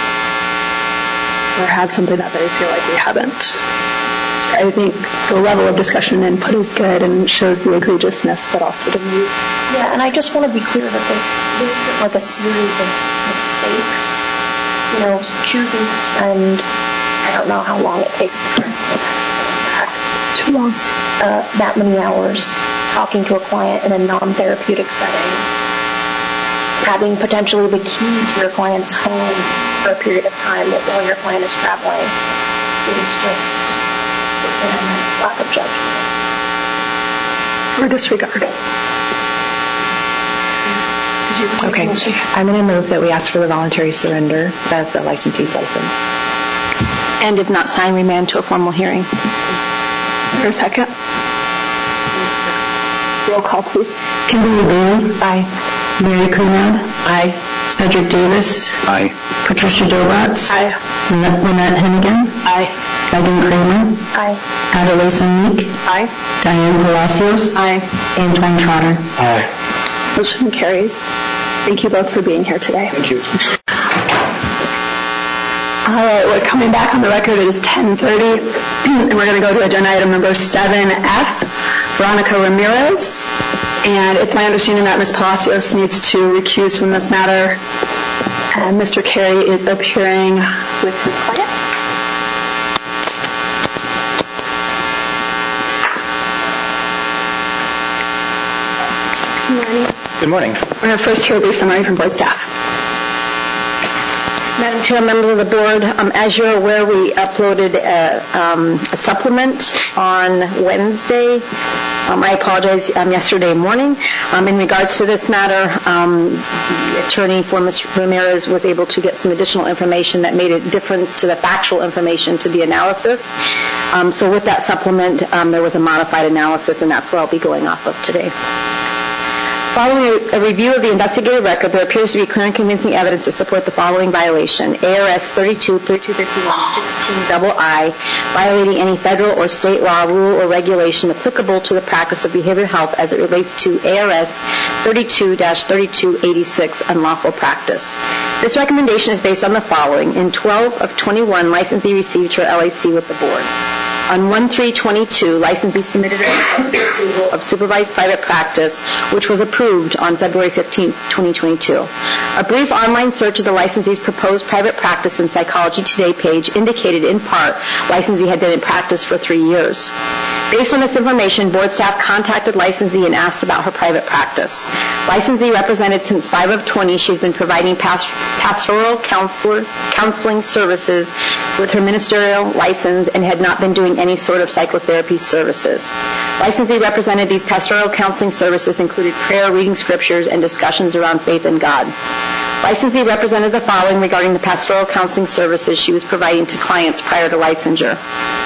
Or have something that they feel like we haven't. I think the level of discussion and input is good and shows the egregiousness, but also the need. Yeah, and I just want to be clear that this this isn't like a series of mistakes. you know, choosing to spend, I don't know how long it takes to correct the back, Too long. uh, that many hours talking to a client in a non-therapeutic setting, having potentially the key to your client's home for a period of time while your client is traveling is just an immense lack of judgment. Or disregard. Okay. I'm going to move that we ask for the voluntary surrender of the licensee's license. And if not, sign remand to a formal hearing. Is there a second? Roll call, please. Kimberly Bailey. Aye. Mary Conrad. Aye. Cedric Davis. Aye. Patricia Dobratz. Aye. Lynette Lynette Hennigan. Aye. Megan Kramer. Aye. Adelaide Meek. Aye. Diane Palacios. Aye. Antoine Trotter. Aye. Motion carries. Thank you both for being here today. Thank you. All right, we're coming back on the record. It is ten thirty, and we're going to go to agenda item number seven F, Veronica Ramirez. And it's my understanding that Miz Palacios needs to recuse from this matter. And Mister Carey is appearing with his client. Good morning. Good morning. We're going to first hear a brief summary from board staff. Madam Chair, members of the board, um, as you're aware, we uploaded a, um, a supplement on Wednesday. Um, I apologize, um, yesterday morning. Um, in regards to this matter, um, the attorney for Miz Ramirez was able to get some additional information that made a difference to the factual information to the analysis. Um, so with that supplement, um, there was a modified analysis, and that's what I'll be going off of today. Following a review of the investigative record, there appears to be clear and convincing evidence to support the following violation. A R S thirty-two thirty-two fifty-one sixteen I, violating any federal or state law, rule, or regulation applicable to the practice of behavioral health as it relates to A R S thirty-two thirty-two eighty-six, unlawful practice. This recommendation is based on the following. In twelve of twenty-one, licensee received her L A C with the board. On one three twenty-two, licensee submitted a request for approval of supervised private practice, which was approved on February fifteenth, twenty twenty-two. A brief online search of the licensee's proposed private practice in Psychology Today page indicated in part licensee had been in practice for three years. Based on this information, board staff contacted licensee and asked about her private practice. Licensee represented since five of twenty, she's been providing past, pastoral counselor, counseling services with her ministerial license and had not been doing any sort of psychotherapy services. Licensee represented these pastoral counseling services included prayer, reading scriptures, and discussions around faith in God. Licensee represented the following regarding the pastoral counseling services she was providing to clients prior to licensure.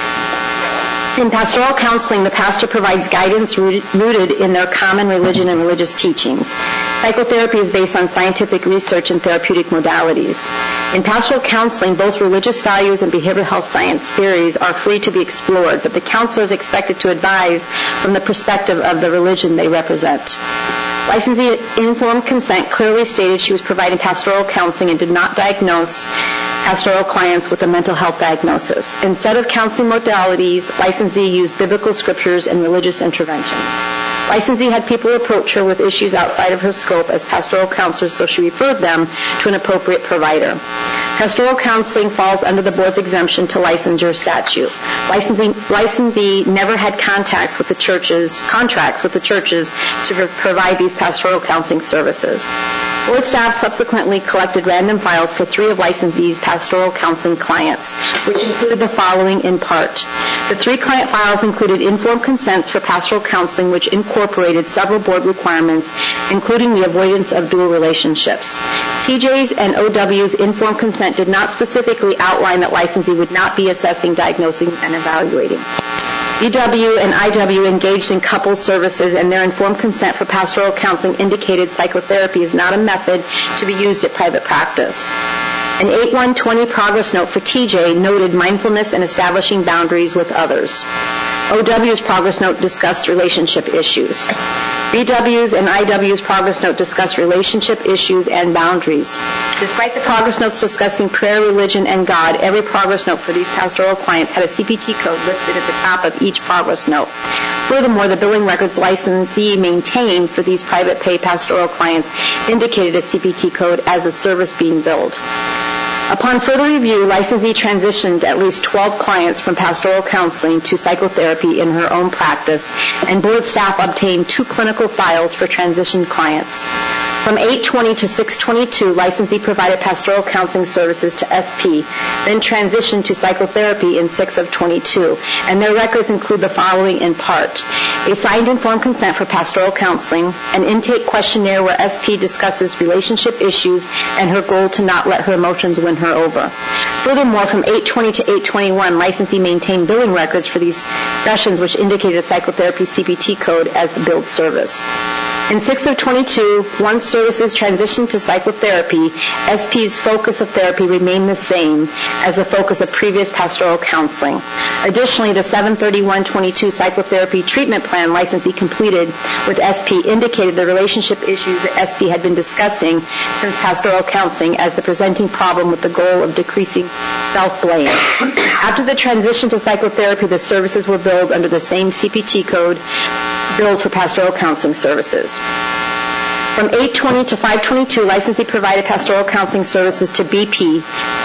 In pastoral counseling, the pastor provides guidance rooted in their common religion and religious teachings. Psychotherapy is based on scientific research and therapeutic modalities. In pastoral counseling, both religious values and behavioral health science theories are free to be explored, but the counselor is expected to advise from the perspective of the religion they represent. Licensee informed consent clearly stated she was providing pastoral counseling and did not diagnose pastoral clients with a mental health diagnosis. Instead of counseling modalities, licensee used biblical scriptures and religious interventions. Licensee had people approach her with issues outside of her scope as pastoral counselors, so she referred them to an appropriate provider. Pastoral counseling falls under the board's exemption to licensure statute. Licensing, licensee never had contacts with the churches, contracts with the churches to provide these pastoral counseling services. Board staff subsequently collected random files for three of licensee's pastoral counseling clients, which included the following in part. The three client files included informed consents for pastoral counseling, which incorporated several board requirements, including the avoidance of dual relationships. T J's and O W's informed consent did not specifically outline that licensee would not be assessing, diagnosing, and evaluating. B W and I W engaged in couple services, and their informed consent for pastoral counseling indicated psychotherapy is not a method to be used at private practice. An eight one twenty progress note for T J noted mindfulness and establishing boundaries with others. O W's progress note discussed relationship issues. B W's and I W's progress note discussed relationship issues and boundaries. Despite the progress notes discussing prayer, religion, and God, every progress note for these pastoral clients had a C P T code listed at the top of each progress note. Furthermore, the billing records licensee maintained for these private pay pastoral clients indicated a C P T code as a service being billed. Upon further review, licensee transitioned at least twelve clients from pastoral counseling to psychotherapy in her own practice, and board staff obtained two clinical files for transitioned clients. From eight twenty to six twenty-two, licensee provided pastoral counseling services to S P, then transitioned to psychotherapy in six of twenty-two, and their records include the following in part: a signed informed consent for pastoral counseling, an intake questionnaire where S P discusses relationship issues and her goal to not let her emotions win her over. Furthermore, from eight twenty to eight twenty-one, licensee maintained billing records for these sessions which indicated a psychotherapy C P T code as the billed service. In six of twenty-two, once services transitioned to psychotherapy, S P's focus of therapy remained the same as the focus of previous pastoral counseling. Additionally, the seven thirty-one twenty-two psychotherapy treatment plan licensee completed with S P indicated the relationship issues that S P had been discussing since pastoral counseling as the presenting problem with the goal of decreasing self-blame. After the transition to psychotherapy, the services were billed under the same C P T code billed for pastoral counseling services. From eight twenty to five twenty-two, licensee provided pastoral counseling services to B P,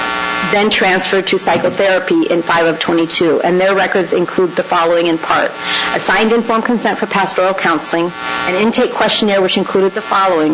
then transferred to psychotherapy in five of twenty-two, and their records include the following in part: a signed informed consent for pastoral counseling, an intake questionnaire which included the following: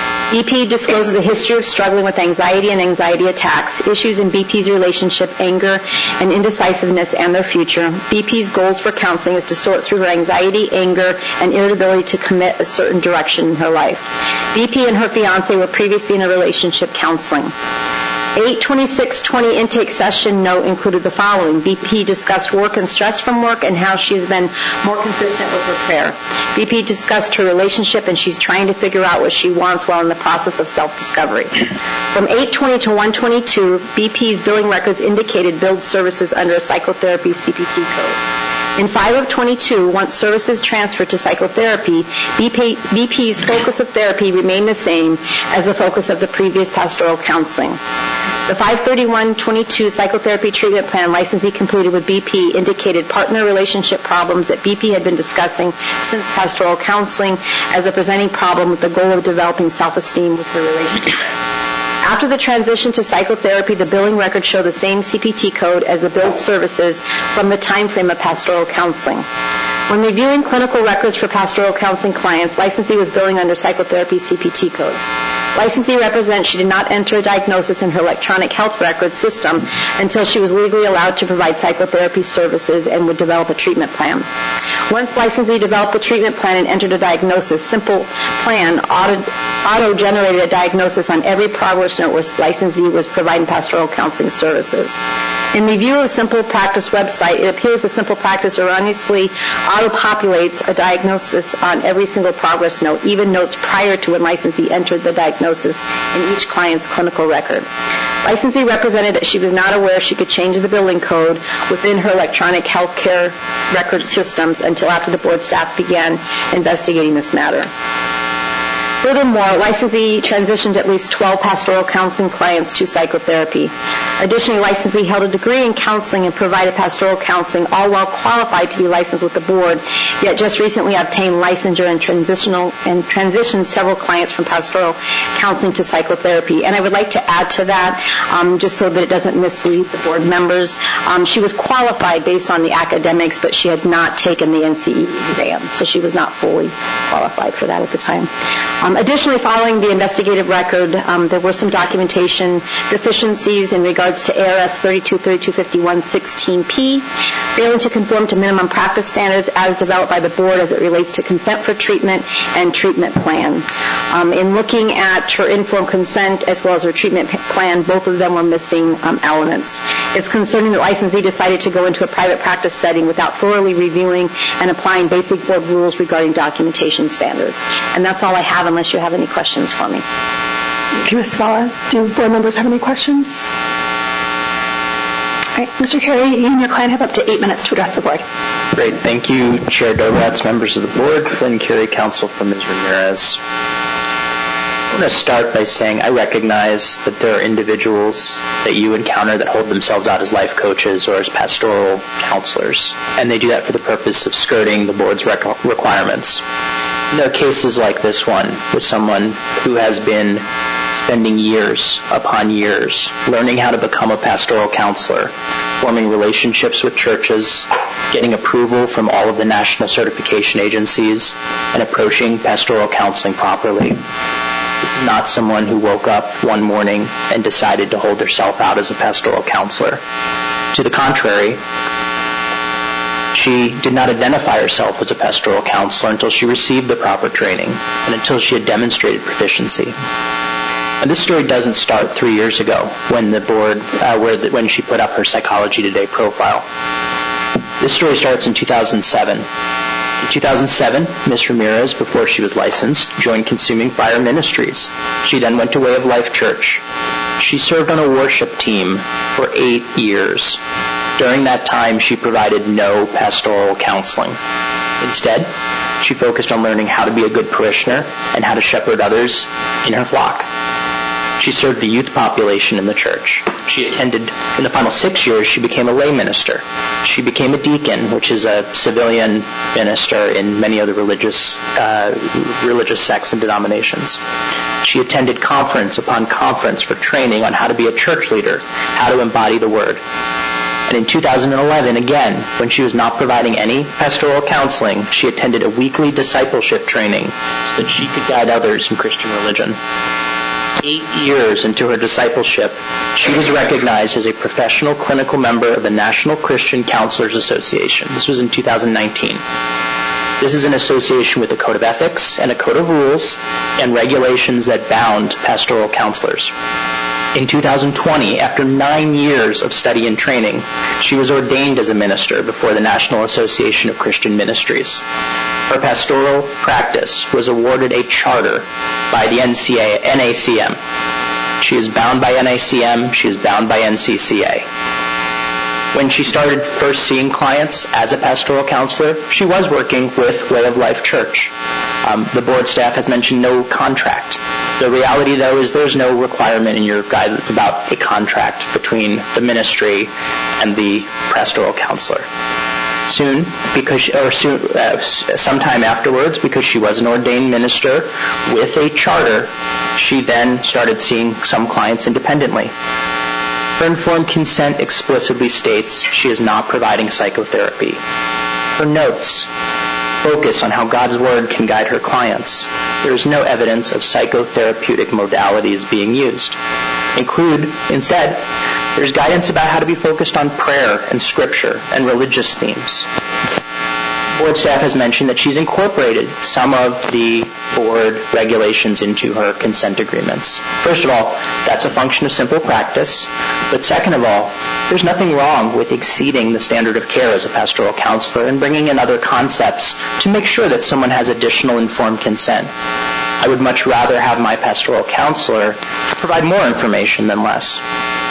B P discloses a history of struggling with anxiety and anxiety attacks, issues in B P's relationship, anger, and indecisiveness, and their future. B P's goals for counseling is to sort through her anxiety, anger, and irritability to commit a certain direction in her life. B P and her fiancé were previously in a relationship counseling. eight twenty-six twenty intake session note included the following: B P discussed work and stress from work and how she has been more consistent with her prayer. B P discussed her relationship and she's trying to figure out what she wants while in the process of self-discovery. From eight twenty to one twenty-two, B P's billing records indicated billed services under a psychotherapy C P T code. In five of twenty-two, once services transferred to psychotherapy, B P, B P's focus of therapy remained the same as the focus of the previous pastoral counseling. The five thirty-one twenty-two psychotherapy treatment plan licensee completed with B P indicated partner relationship problems that B P had been discussing since pastoral counseling as a presenting problem with the goal of developing self-esteem with her relationship. After the transition to psychotherapy, the billing records show the same C P T code as the billed services from the time frame of pastoral counseling. When reviewing clinical records for pastoral counseling clients, licensee was billing under psychotherapy C P T codes. Licensee represents she did not enter a diagnosis in her electronic health record system until she was legally allowed to provide psychotherapy services and would develop a treatment plan. Once licensee developed the treatment plan and entered a diagnosis, Simple Plan auto, auto-generated a diagnosis on every progress note where licensee was providing pastoral counseling services. In review of Simple Practice website, it appears that Simple Practice erroneously auto-populates a diagnosis on every single progress note, even notes prior to when licensee entered the diagnosis in each client's clinical record. Licensee represented that she was not aware she could change the billing code within her electronic health care record systems until after the board staff began investigating this matter. Furthermore, licensee transitioned at least twelve pastoral counseling clients to psychotherapy. Additionally, licensee held a degree in counseling and provided pastoral counseling, all while qualified to be licensed with the board, yet just recently obtained licensure and transitional and transitioned several clients from pastoral counseling to psychotherapy. And I would like to add to that, um, just so that it doesn't mislead the board members, um, she was qualified based on the academics, but she had not taken the N C E E exam, so she was not fully qualified for that at the time. Um, additionally, following the investigative record, um, there were some documentation deficiencies in regards to A R S thirty-two thirty-two fifty-one sixteen P, failing to conform to minimum practice standards as developed by the board as it relates to consent for treatment and treatment plan. Um, in looking at her informed consent as well as her treatment plan, both of them were missing um, elements. It's concerning that licensee decided to go into a private practice setting without thoroughly reviewing and applying basic board rules regarding documentation standards. And that's all I have, unless you have any questions for me. Okay, Miz Zavala, do board members have any questions? All right, Mister Carey, you and your client have up to eight minutes to address the board. Great, thank you, Chair Dobratz, members of the board, Flynn Carey, counsel for Miz Ramirez. I want to start by saying I recognize that there are individuals that you encounter that hold themselves out as life coaches or as pastoral counselors, and they do that for the purpose of skirting the board's rec- requirements. And there are cases like this one with someone who has been spending years upon years learning how to become a pastoral counselor, forming relationships with churches, getting approval from all of the national certification agencies, and approaching pastoral counseling properly. This is not someone who woke up one morning and decided to hold herself out as a pastoral counselor. To the contrary, she did not identify herself as a pastoral counselor until she received the proper training and until she had demonstrated proficiency. And this story doesn't start three years ago when the board, uh, where the, when she put up her Psychology Today profile. This story starts in two thousand seven. In two thousand seven, Miz Ramirez, before she was licensed, joined Consuming Fire Ministries. She then went to Way of Life Church. She served on a worship team for eight years. During that time, she provided no pastoral counseling. Instead, she focused on learning how to be a good parishioner and how to shepherd others in her flock. She served the youth population in the church. She attended, in the final six years, she became a lay minister. She became a deacon, which is a civilian minister in many other religious uh, religious sects and denominations. She attended conference upon conference for training on how to be a church leader, how to embody the word. And in two thousand eleven, again, when she was not providing any pastoral counseling, she attended a weekly discipleship training so that she could guide others in Christian religion. Eight years into her discipleship, she was recognized as a professional clinical member of the National Christian Counselors Association. This was in two thousand nineteen. This is an association with a code of ethics and a code of rules and regulations that bound pastoral counselors. In two thousand twenty, after nine years of study and training, she was ordained as a minister before the National Association of Christian Ministries. Her pastoral practice was awarded a charter by the N C A, N A C M. She is bound by N A C M. She is bound by N C C A. When she started first seeing clients as a pastoral counselor, she was working with Way of Life Church. Um, the board staff has mentioned no contract. The reality, though, is there's no requirement in your guidance about a contract between the ministry and the pastoral counselor. Soon, because she, or soon, uh, sometime afterwards, because she was an ordained minister with a charter, she then started seeing some clients independently. Her informed consent explicitly states she is not providing psychotherapy. Her notes focus on how God's Word can guide her clients. There is no evidence of psychotherapeutic modalities being used. Include, instead, there's guidance about how to be focused on prayer and scripture and religious themes. Board staff has mentioned that she's incorporated some of the board regulations into her consent agreements. First of all, that's a function of simple practice. But second of all, there's nothing wrong with exceeding the standard of care as a pastoral counselor and bringing in other concepts to make sure that someone has additional informed consent. I would much rather have my pastoral counselor provide more information than less.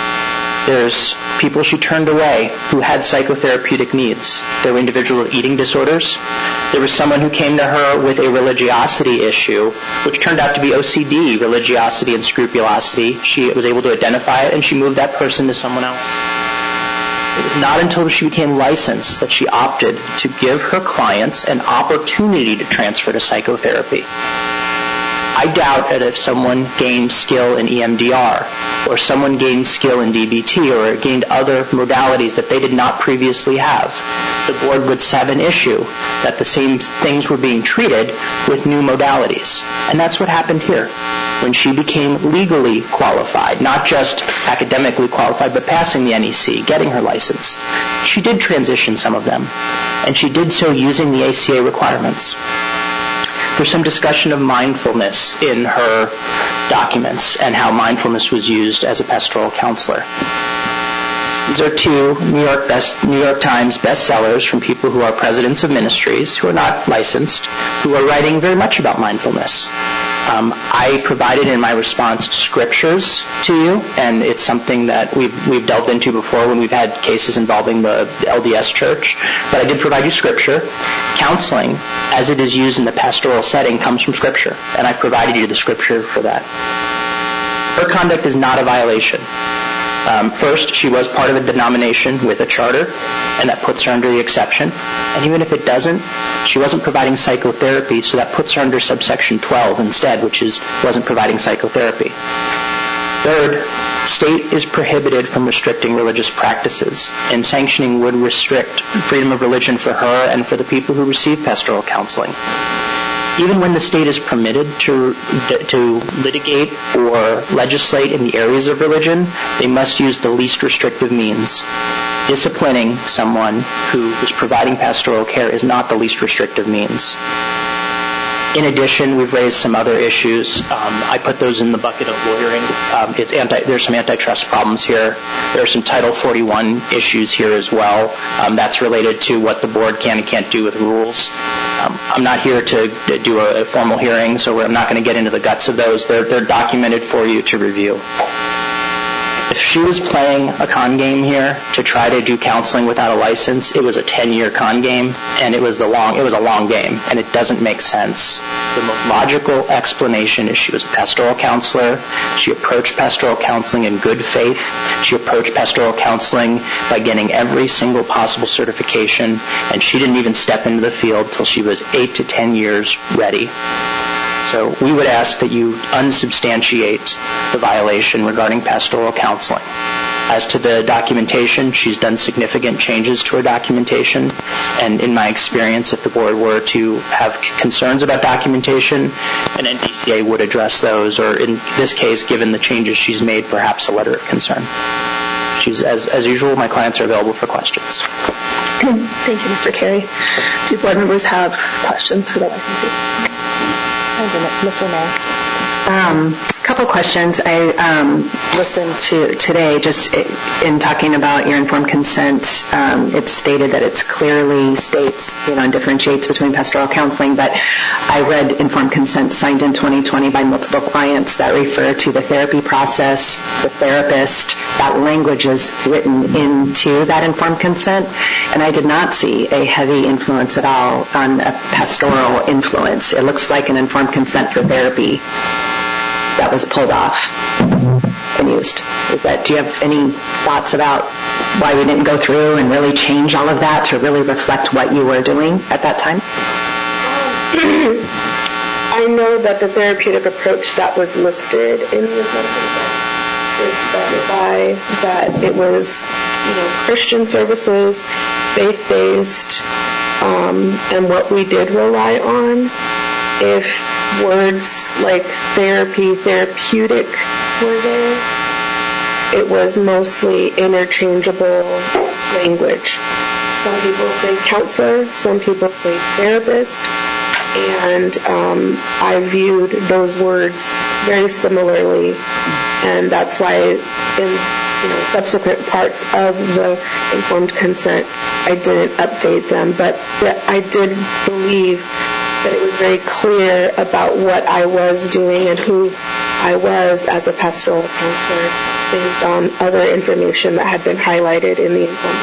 There's people she turned away who had psychotherapeutic needs. There were individuals with eating disorders. There was someone who came to her with a religiosity issue, which turned out to be O C D, religiosity and scrupulosity. She was able to identify it, and she moved that person to someone else. It was not until she became licensed that she opted to give her clients an opportunity to transfer to psychotherapy. I doubt that if someone gained skill in E M D R or someone gained skill in D B T or gained other modalities that they did not previously have, the board would have an issue that the same things were being treated with new modalities. And that's what happened here. When she became legally qualified, not just academically qualified, but passing the N E C, getting her license, she did transition some of them. And she did so using the A C A requirements. There's some discussion of mindfulness in her documents and how mindfulness was used as a pastoral counselor. These are two New York, best, New York Times bestsellers from people who are presidents of ministries, who are not licensed, who are writing very much about mindfulness. Um, I provided in my response scriptures to you, and it's something that we've, we've delved into before when we've had cases involving the L D S church. But I did provide you scripture. Counseling, as it is used in the pastoral setting, comes from scripture, and I provided you the scripture for that. Her conduct is not a violation. Um, first, she was part of a denomination with a charter, and that puts her under the exception. And even if it doesn't, she wasn't providing psychotherapy, so that puts her under subsection twelve instead, which is wasn't providing psychotherapy. Third, state is prohibited from restricting religious practices, and sanctioning would restrict freedom of religion for her and for the people who receive pastoral counseling. Even when the state is permitted to to litigate or legislate in the areas of religion, they must use the least restrictive means. Disciplining someone who is providing pastoral care is not the least restrictive means. In addition, we've raised some other issues. Um, I put those in the bucket of lawyering. Um, it's anti, there's some antitrust problems here. There are some Title forty-one issues here as well. Um, that's related to what the board can and can't do with rules. Um, I'm not here to, to do a, a formal hearing, so I'm not going to get into the guts of those. They're, they're documented for you to review. If she was playing a con game here to try to do counseling without a license, it was a ten-year con game, and it was the long it was a long game, and it doesn't make sense. The most logical explanation is she was a pastoral counselor. She approached pastoral counseling in good faith. She approached pastoral counseling by getting every single possible certification, and she didn't even step into the field till she was eight to ten years ready. So we would ask that you unsubstantiate the violation regarding pastoral counseling. As to the documentation, she's done significant changes to her documentation, and in my experience, if the board were to have concerns about documentation, an N D C A would address those, or in this case, given the changes she's made, perhaps a letter of concern. She's, as, as usual, my clients are available for questions. Thank you, Mister Carey. Do board members have questions for the licensee? Miz Ramirez. Um, a couple questions. I um, listened to today just in talking about your informed consent. Um, it's stated that it clearly states, you know, and differentiates between pastoral counseling, but I read informed consent signed in twenty twenty by multiple clients that refer to the therapy process, the therapist. That language is written into that informed consent, and I did not see a heavy influence at all on a pastoral influence. It looks like an informed consent for therapy that was pulled off and used. Is that, do you have any thoughts about why we didn't go through and really change all of that to really reflect what you were doing at that time? I know that the therapeutic approach that was listed in the agreement did specify that it was, you know, Christian services, faith-based, um, and what we did rely on. If words like therapy, therapeutic were there, it was mostly interchangeable language. Some people say counselor, some people say therapist, and um, I viewed those words very similarly, and that's why in you know, subsequent parts of the informed consent I didn't update them, but I did believe that it was very clear about what I was doing and who I was as a pastoral counselor based on other information that had been highlighted in the informed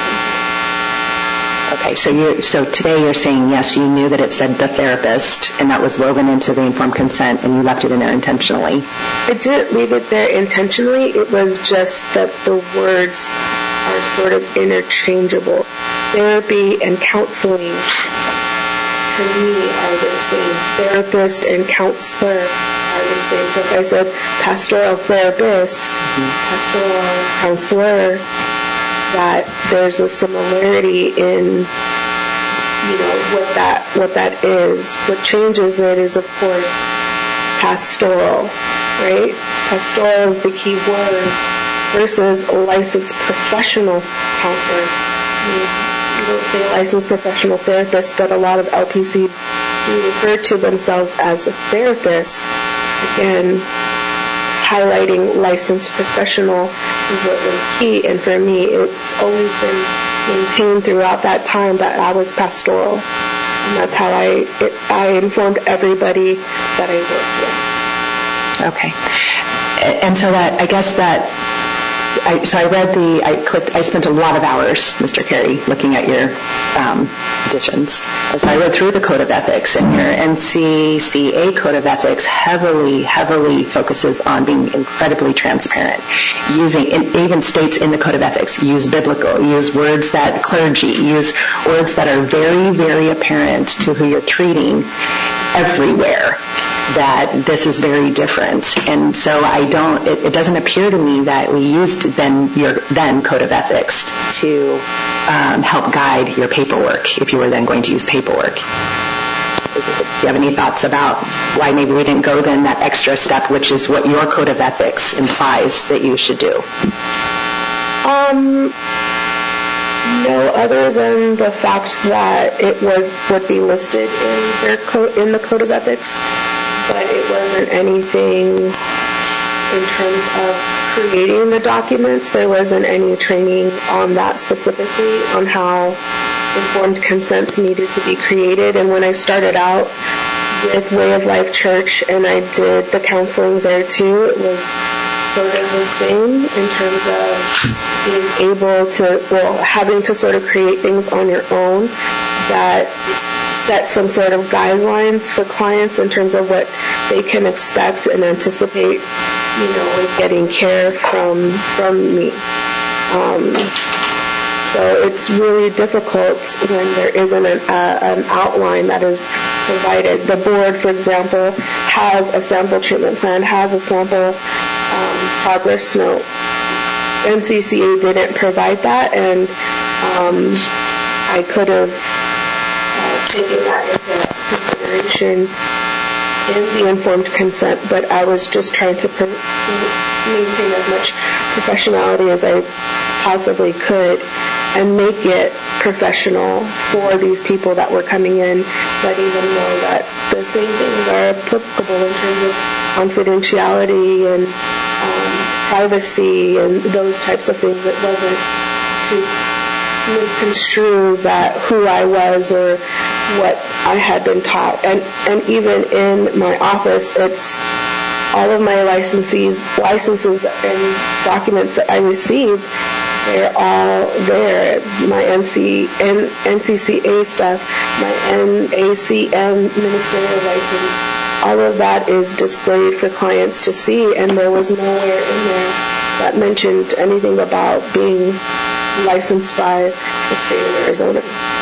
consent. Okay, so you so today you're saying yes, you knew that it said the therapist, and that was woven into the informed consent, and you left it in there intentionally. I didn't leave it there intentionally. It was just that the words are sort of interchangeable. Therapy and counseling, to me, are the same. Therapist and counselor are the same. So if I said pastoral therapist, mm-hmm. pastoral counselor, that there's a similarity in, you know, what that what that is. What changes it is, of course, pastoral, right? Pastoral is the key word versus a licensed professional counselor. I mean, you don't say licensed professional therapist, but a lot of L P Cs do refer to themselves as a therapist. Again, highlighting licensed professional is what was key, and for me, it's always been maintained throughout that time that I was pastoral, and that's how I it, I informed everybody that I worked with. Okay, and so that I guess that I, so I read the, I clicked, I spent a lot of hours, Mister Carey, looking at your um, editions. And so I read through the Code of Ethics, and your N C C A Code of Ethics heavily, heavily focuses on being incredibly transparent. Using, it even states in the Code of Ethics, use biblical, use words that clergy, use words that are very, very apparent to who you're treating everywhere, that this is very different. And so I don't, it, it doesn't appear to me that we used then your then Code of Ethics to um, help guide your paperwork if you were then going to use paperwork. Is it, do you have any thoughts about why maybe we didn't go then that extra step, which is what your Code of Ethics implies that you should do? Um, no, other than the fact that it would, would be listed in their co- in the Code of Ethics, but it wasn't anything in terms of creating the documents. There wasn't any training on that specifically, on how informed consents needed to be created. And when I started out with Way of Life Church and I did the counseling there too, it was sort of the same in terms of being able to, well, having to sort of create things on your own that set some sort of guidelines for clients in terms of what they can expect and anticipate, you know, with getting care from from me. Um, so it's really difficult when there isn't an, uh, an outline that is provided. The board, for example, has a sample treatment plan, has a sample um, progress note. N C C A didn't provide that, and um, I could have uh, taken that into consideration in the informed consent, but I was just trying to pre- maintain as much professionality as I possibly could and make it professional for these people that were coming in, letting them know that the same things are applicable in terms of confidentiality and um, privacy and those types of things. It wasn't to misconstrue that who I was or what I had been taught. And, and even in my office, it's all of my licensees, licenses and documents that I received, they're all there. My N C, N, N C C A stuff, my N A C M ministerial license, all of that is displayed for clients to see, and there was nowhere in there that mentioned anything about being licensed by the state of Arizona.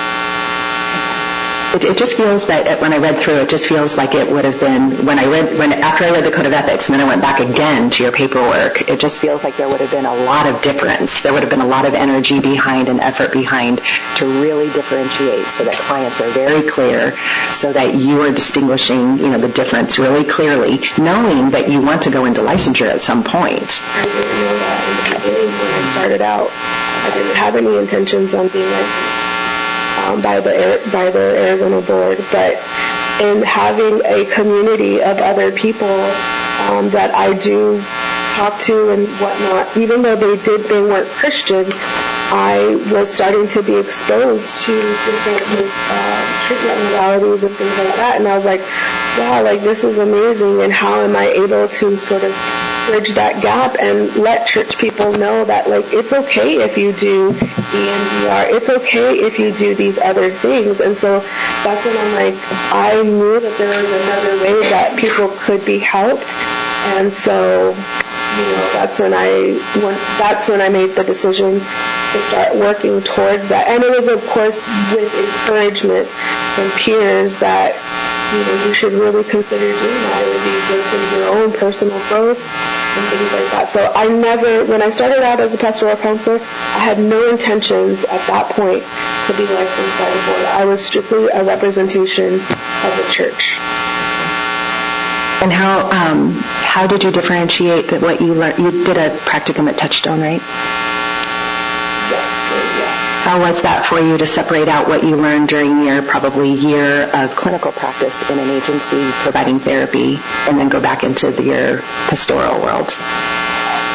It, it just feels that when I read through, it just feels like it would have been, when I read, when after I read the Code of Ethics and then I went back again to your paperwork, it just feels like there would have been a lot of difference. There would have been a lot of energy behind and effort behind to really differentiate so that clients are very clear, so that you are distinguishing, you know, the difference really clearly, knowing that you want to go into licensure at some point. I didn't know that in the beginning when I started out. I didn't have any intentions on being licensed um, by the by the Arizona board, but in having a community of other people um, that I do talk to and whatnot, even though they did they weren't Christian, I was starting to be exposed to different uh, treatment modalities and things like that, and I was like, wow, like this is amazing, and how am I able to sort of bridge that gap and let church people know that, like, it's okay if you do E M D R, it's okay if you do these other things. And so that's when I'm like, I knew that there was another way that people could be helped, and so, you know, that's when I when, that's when I made the decision to start working towards that. And it was, of course, with encouragement from peers that, you know, you should really consider doing that. It would be good for your own personal growth and things like that. So I never, when I started out as a pastoral counselor, I had no intentions at that point to be licensed by the board. I was strictly a representation of the church. And how um, how did you differentiate that what you learned? You did a practicum at Touchstone, right? Yes. Yeah. How was that for you to separate out what you learned during your probably year of clinical practice in an agency providing therapy and then go back into the, your pastoral world?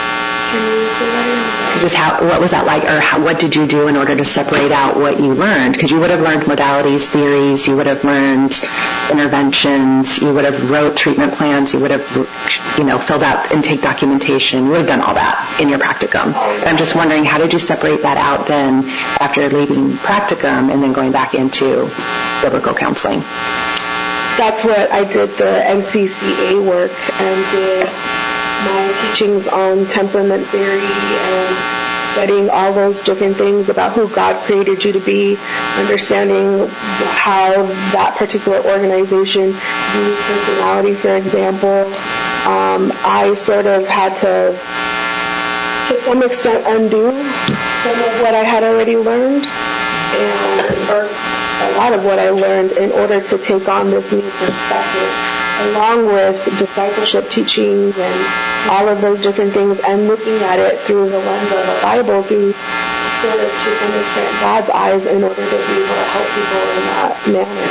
Just how, what was that like, or how, what did you do in order to separate out what you learned? Because you would have learned modalities, theories, you would have learned interventions, you would have wrote treatment plans, you would have, you know, filled out intake documentation, you would have done all that in your practicum. I'm just wondering, how did you separate that out then after leaving practicum and then going back into biblical counseling? That's what I did, the N C C A work, and did my teachings on temperament theory and studying all those different things about who God created you to be, understanding how that particular organization views personality, for example. Um, I sort of had to, to some extent, undo some of what I had already learned, and or a lot of what I learned in order to take on this new perspective, along with discipleship teachings and all of those different things, and looking at it through the lens of the Bible, through sort of, to some extent, God's eyes, in order to be able to help people in that manner.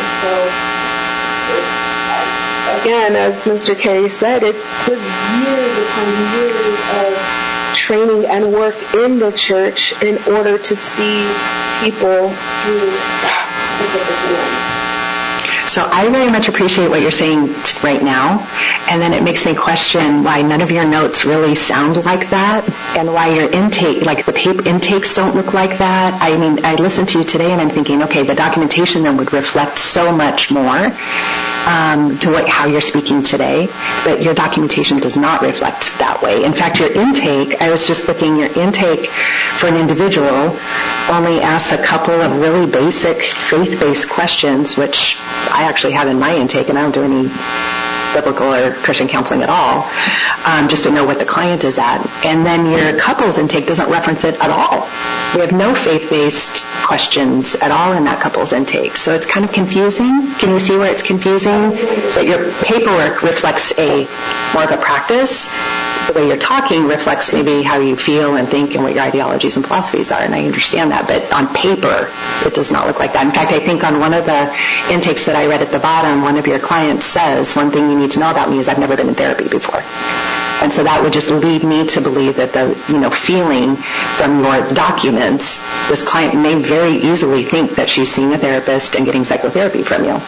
So, again, as Mister Carey said, it was years upon years of training and work in the church in order to see people through that specific lens. So I very much appreciate what you're saying right now, and then it makes me question why none of your notes really sound like that, and why your intake, like the paper intakes don't look like that. I mean, I listened to you today and I'm thinking, okay, the documentation then would reflect so much more um, to what, how you're speaking today, but your documentation does not reflect that way. In fact, your intake, I was just looking, your intake for an individual only asks a couple of really basic faith-based questions, which I actually have in my intake, and I don't do any biblical or Christian counseling at all, um, just to know what the client is at. And then your couples intake doesn't reference it at all. We have no faith-based questions at all in that couples intake. So it's kind of confusing. Can you see where it's confusing? That your paperwork reflects a more of a practice. The way you're talking reflects maybe how you feel and think and what your ideologies and philosophies are, and I understand that. But on paper, it does not look like that. In fact, I think on one of the intakes that I read at the bottom, one of your clients says, one thing you need to know about me is I've never been in therapy before. And so that would just lead me to believe that the, you know, feeling from your documents, this client may very easily think that she's seeing a therapist and getting psychotherapy from you.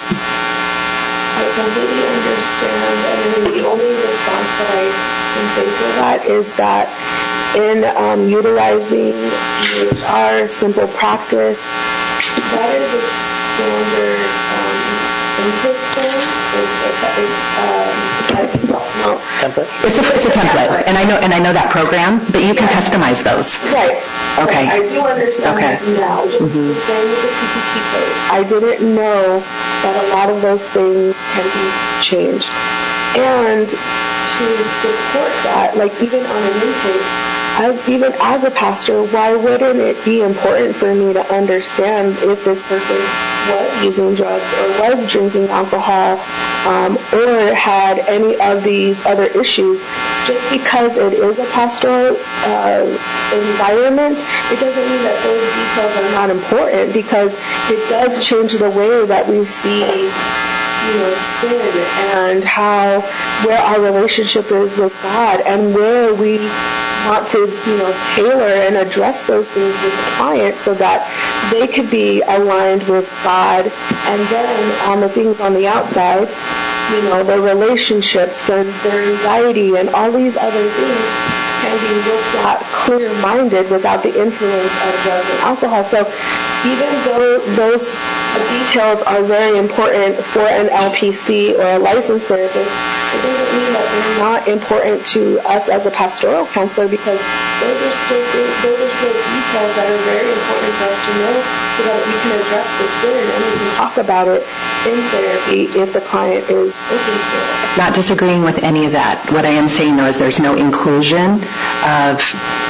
I completely understand, and the only response that I can say for that is that in um, utilizing E H R, simple practice, that is a standard um, intake form. It's, it's, um, no. Template? It's a, it's a template, and I know and I know that program, but you can customize those. Right. Okay. I do understand okay. that now. Just mm-hmm. the same with the C P T code. I didn't know that a lot of those things can be changed. And to support that, like even on an intake, as even as a pastor, why wouldn't it be important for me to understand if this person was using drugs or was drinking alcohol um, or had any of these other issues? Just because it is a pastoral uh, environment, it doesn't mean that those details are not important, because it does change the way that we see, you know, sin and how, where our relationship is with God, and where we want to, you know, tailor and address those things with the client so that they could be aligned with God. And then on the things on the outside, you know, their relationships and their anxiety and all these other things can be looked at clear-minded without the influence of drugs and alcohol. So even though those details are very important for an L P C or a licensed therapist, it doesn't mean that they're not important to us as a pastoral counselor, because those are still those are still details that are very important for us to know, so that we can address the sin and we can talk about it in therapy if the client is open to it. Not disagreeing with any of that. What I am saying, though, is there's no inclusion of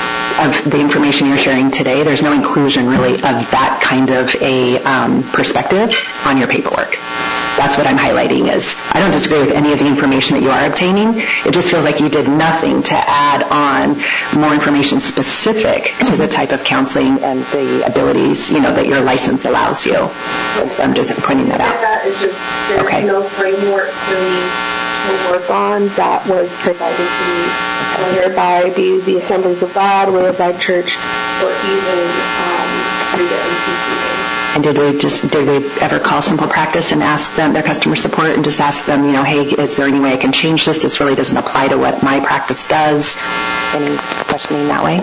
of the information you're sharing today. There's no inclusion, really, of that kind of a um, perspective on your paperwork. That's what I'm highlighting. Is I don't disagree with any of the information that you are obtaining. It just feels like you did nothing to add on more information specific to the type of counseling and the abilities, you know, that your license allows you. And so I'm just pointing that out. That is just, there's okay. no framework for me to work on that was provided to me, whether by the, the Assemblies of God, whether by church, or even um, through the N C C A. And did we just did we ever call Simple Practice and ask them, their customer support, and just ask them, you know, hey, is there any way I can change this? This really doesn't apply to what my practice does. Any questioning that way?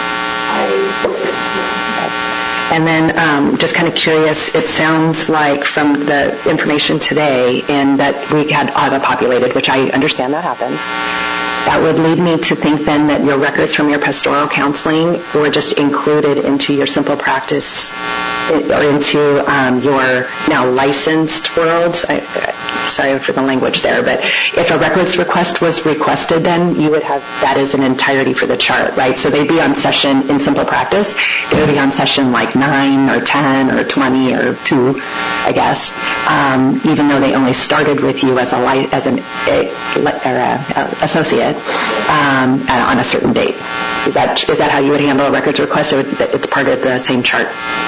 And then um, just kind of curious, it sounds like from the information today and that we had auto-populated, which I understand that happens, that would lead me to think then that your records from your pastoral counseling were just included into your Simple Practice or into um, your now licensed worlds. I, sorry for the language there, but if a records request was requested, then you would have that as an entirety for the chart, right? So they'd be on session in Simple Practice. They would be on session like nine or ten or twenty or two, I guess, um, even though they only started with you as a li- as an a, or a, a associate um, on a certain date. Is that is that how you would handle a records request, or it's part of the same chart?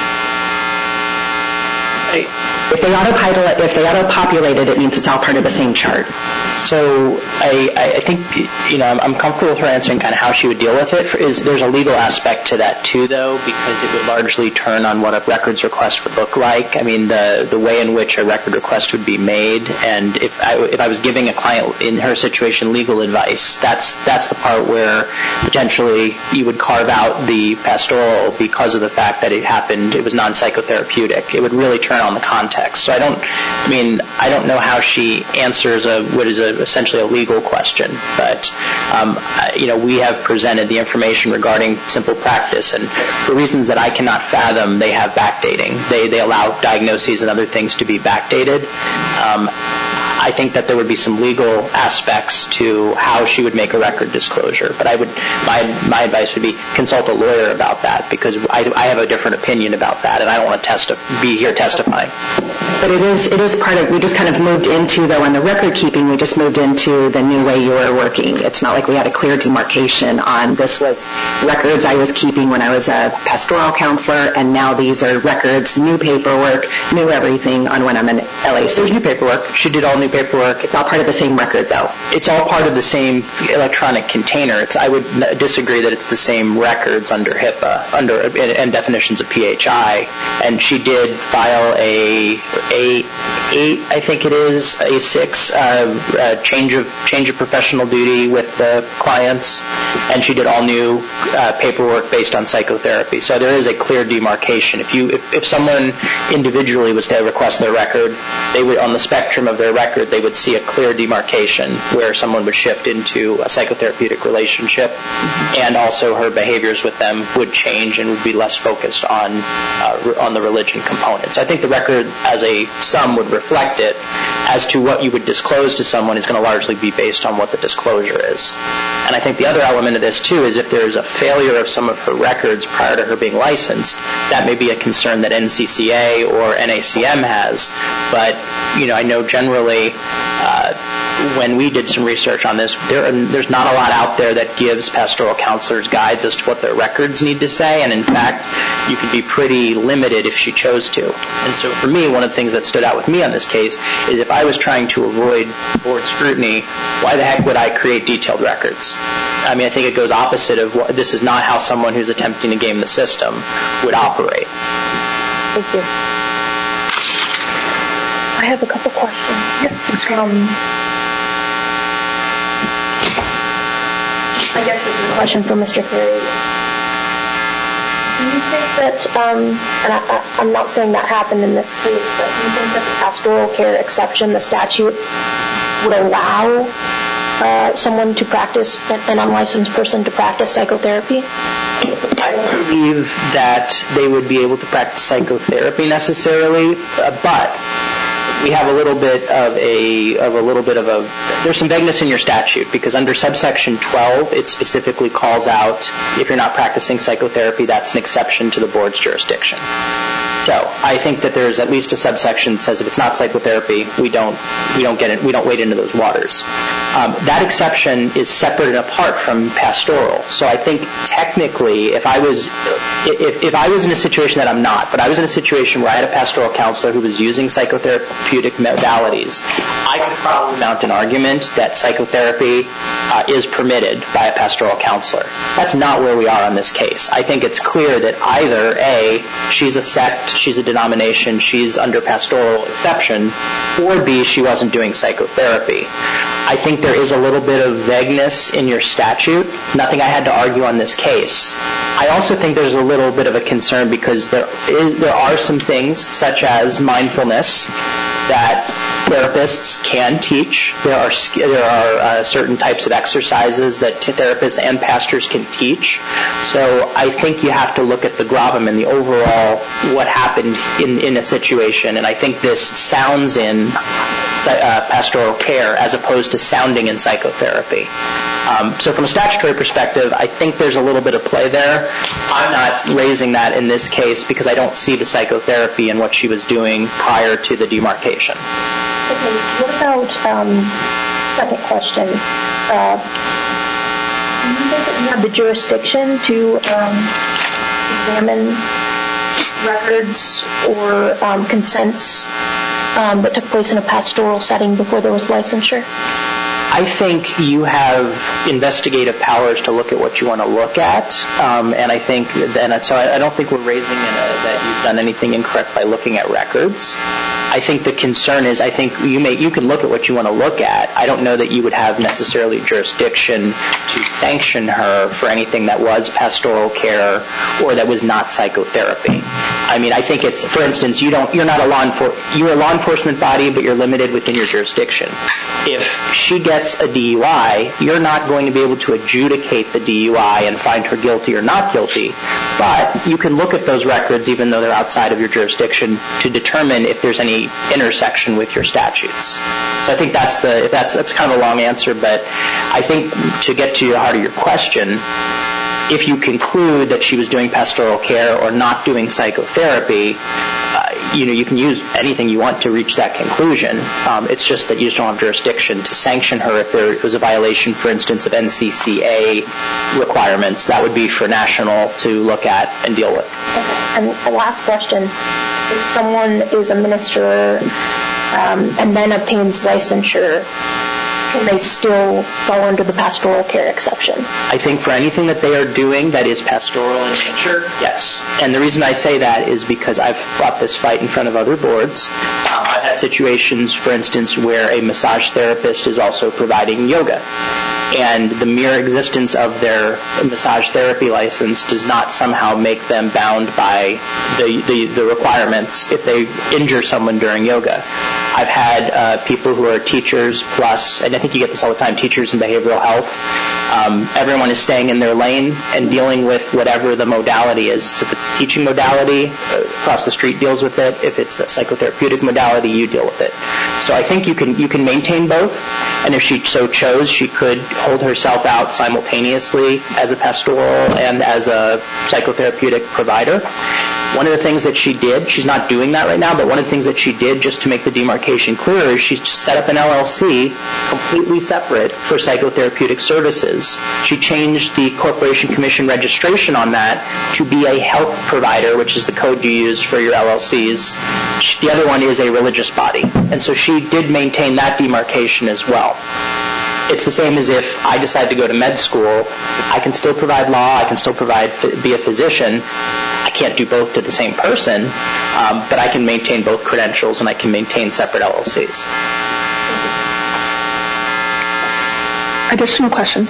If they auto-populate, if they auto-populated, it means it's all part of the same chart. So I, I think, you know, I'm, I'm comfortable with her answering kind of how she would deal with it. Is there's a legal aspect to that too, though, because it would largely turn on what a records request would look like. I mean, the the way in which a record request would be made, and if I if I was giving a client in her situation legal advice, that's that's the part where potentially you would carve out the pastoral because of the fact that it happened. It was non-psychotherapeutic. It would really turn on the context. So I don't, I mean, I don't know how she answers a, what is a, essentially a legal question, but, um, you know, we have presented the information regarding Simple Practice, and for reasons that I cannot fathom, they have backdating. They, they allow diagnoses and other things to be backdated. Um, I think that there would be some legal aspects to how she would make a record disclosure, but I would, my, my advice would be consult a lawyer about that, because I, I have a different opinion about that, and I don't want to testi- be here testifying. But it is it is part of, we just kind of moved into, though, on the record keeping, we just moved into the new way you were working. It's not like we had a clear demarcation on this was records I was keeping when I was a pastoral counselor, and now these are records, new paperwork, new everything on when I'm an L A C. There's new paperwork. She did all new paperwork. It's all part of the same record, though. It's all part of the same electronic container. It's, I would disagree that it's the same records under HIPAA, under and, and definitions of P H I, and she did file a A eight, I think it is, A six, uh, uh, change of change of professional duty with the clients, and she did all new uh, paperwork based on psychotherapy. So there is a clear demarcation. If you if, if someone individually was to request their record, they would, on the spectrum of their record, they would see a clear demarcation where someone would shift into a psychotherapeutic relationship, mm-hmm. and also her behaviors with them would change and would be less focused on uh, on the religion component. So I think the record as a sum would reflect it. As to what you would disclose to someone is going to largely be based on what the disclosure is. And I think the other element of this, too, is if there's a failure of some of her records prior to her being licensed, that may be a concern that N C C A or N A C M has. But, you know, I know generally uh, when we did some research on this, there are, there's not a lot out there that gives pastoral counselors guides as to what their records need to say. And, in fact, you can be pretty limited if she chose to. And so for me, one of the things that stood out with me on this case is if I was trying to avoid board scrutiny, why the heck would I create detailed records? I mean, I think it goes opposite of what, this is not how someone who's attempting to game the system would operate. Thank you. I have a couple questions. Yes, um, I guess this is a question for Mister Carey. Do you think that, um, and I, I, I'm not saying that happened in this case, but do you think that the pastoral care exception, the statute, would allow uh, someone to practice, an unlicensed person to practice psychotherapy? I don't believe that they would be able to practice psychotherapy necessarily, uh, but we have a little bit of a of a little bit of a there's some vagueness in your statute, because under subsection twelve it specifically calls out if you're not practicing psychotherapy, that's an exception to the board's jurisdiction. So I think that there's at least a subsection that says if it's not psychotherapy, we don't we don't get it we don't wade into those waters. Um, that exception is separate and apart from pastoral. So I think technically, if I was if, if I was in a situation that I'm not, but I was in a situation where I had a pastoral counselor who was using psychotherapeutic modalities, I could probably mount an argument that psychotherapy uh, is permitted by a pastoral counselor. That's not where we are on this case. I think it's clear that either A, she's a sect, she's a denomination, she's under pastoral exception, or B, she wasn't doing psychotherapy. I think there is a little bit of vagueness in your statute. Nothing I had to argue on this case. I also think there's a little bit of a concern because there is, there are some things, such as mindfulness, that therapists can teach. There are there are uh, certain types of exercises that t- therapists and pastors can teach. So I think you have to look at the gravamen, the overall what happened in, in a situation. And I think this sounds in uh, pastoral care as opposed to sounding in psychotherapy. Um, so from a statutory perspective, I think there's a little bit of play there. I'm not raising that in this case because I don't see the psychotherapy and what she was doing prior to the demarcation. Okay, what about, um, second question, uh, do you think that you have the jurisdiction to um, examine records or um, consents um, that took place in a pastoral setting before there was licensure? I think you have investigative powers to look at what you want to look at, um, and I think, and so I, I don't think we're raising in a, that you've done anything incorrect by looking at records. I think the concern is, I think you may you can look at what you want to look at. I don't know that you would have necessarily jurisdiction to sanction her for anything that was pastoral care or that was not psychotherapy. I mean, I think it's, for instance, you don't you're not a law enfor- you're a law enforcement body, but you're limited within your jurisdiction. If she gets a D U I, you're not going to be able to adjudicate the D U I and find her guilty or not guilty, but you can look at those records even though they're outside of your jurisdiction to determine if there's any intersection with your statutes. So I think that's the that's that's kind of a long answer, but I think to get to the heart of your question, if you conclude that she was doing pastoral care or not doing psychotherapy, uh, you know, you can use anything you want to reach that conclusion. Um, it's just that you just don't have jurisdiction to sanction her if there was a violation, for instance, of N C C A requirements. That would be for national to look at and deal with. Okay. And the last question, if someone is a minister um, and then obtains licensure, can they still fall under the pastoral care exception? I think for anything that they are doing that is pastoral in nature, yes. And the reason I say that is because I've fought this fight in front of other boards. Um, I've had situations, for instance, where a massage therapist is also providing yoga. And the mere existence of their massage therapy license does not somehow make them bound by the, the, the requirements if they injure someone during yoga. I've had uh, people who are teachers plus, and I think you get this all the time, teachers in behavioral health. Um, everyone is staying in their lane and dealing with whatever the modality is. If it's a teaching modality, uh, across the street deals with it. If it's a psychotherapeutic modality, you deal with it. So I think you can you can maintain both. And if she so chose, she could hold herself out simultaneously as a pastoral and as a psychotherapeutic provider. One of the things that she did, she's not doing that right now, but one of the things that she did just to make the demarcation clearer is she set up an L L C completely separate for psychotherapeutic services. She changed the Corporation Commission registration on that to be a health provider, which is the code you use for your L L Cs. The other one is a religious body. And so she did maintain that demarcation as well. It's the same as if I decide to go to med school. I can still provide law. I can still provide be a physician. I can't do both to the same person, um, but I can maintain both credentials and I can maintain separate L L Cs. Additional questions?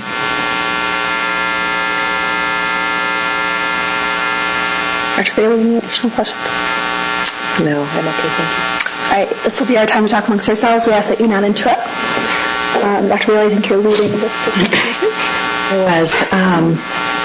Doctor Bailey, any additional questions? No, I'm okay, thank you. All right, this will be our time to talk amongst ourselves. We ask that you not interrupt. Um, Doctor Bailey, I think you're leading this discussion. I was. Um,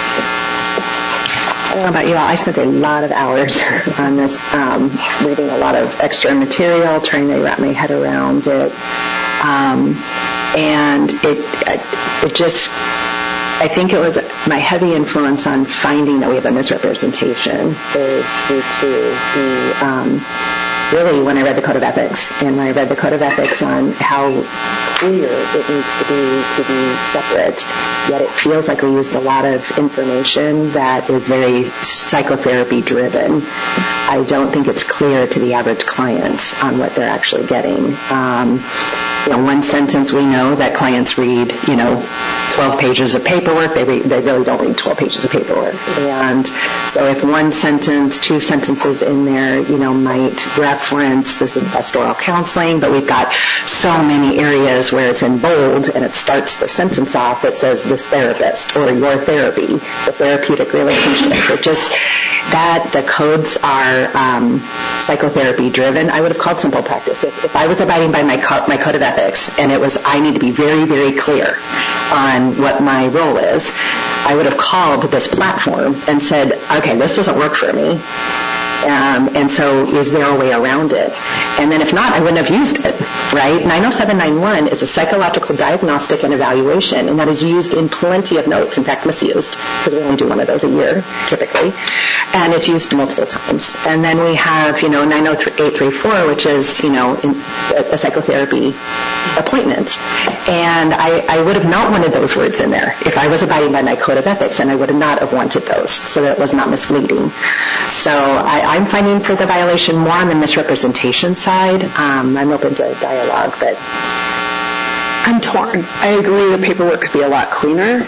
I don't know about you all. I spent a lot of hours on this, um, reading a lot of extra material, trying to wrap my head around it. Um, and it, it just, I think it was my heavy influence on finding that we have a misrepresentation is due to the um, really when I read the Code of Ethics, and when I read the Code of Ethics on how clear it needs to be to be separate, yet it feels like we used a lot of information that is very psychotherapy driven. I don't think it's clear to the average client on what they're actually getting. Um, you know, one sentence we know that clients read, you know, twelve pages of paperwork. They read, they really don't read twelve pages of paperwork. And so if one sentence, two sentences in there, you know, might reference this is pastoral counseling, but we've got so many areas where it's in bold and it starts the sentence off that says this therapist or your therapy, the therapeutic relationship. It just, that the codes are um, psychotherapy driven. I would have called simple practice. If, if I was abiding by my, co- my Code of Ethics and it was I need to be very, very clear on what my role is, I would have called this platform and said, okay, this doesn't work for me. Um, and so is there a way around it? And then if not, I wouldn't have used it, right? nine oh seven ninety-one is a psychological diagnostic and evaluation, and that is used in plenty of notes, in fact misused, because we only do one of those a year, typically. And it's used multiple times. And then we have, you know, nine oh eight thirty-four, which is, you know, in, a, a psychotherapy appointment. And I, I would have not wanted those words in there if I was abiding by my Code of Ethics, and I would have not have wanted those, so that it was not misleading. So I, I'm finding for the violation more on the misrepresentation side. Um, I'm open to dialogue, but I'm torn. I agree the paperwork could be a lot cleaner.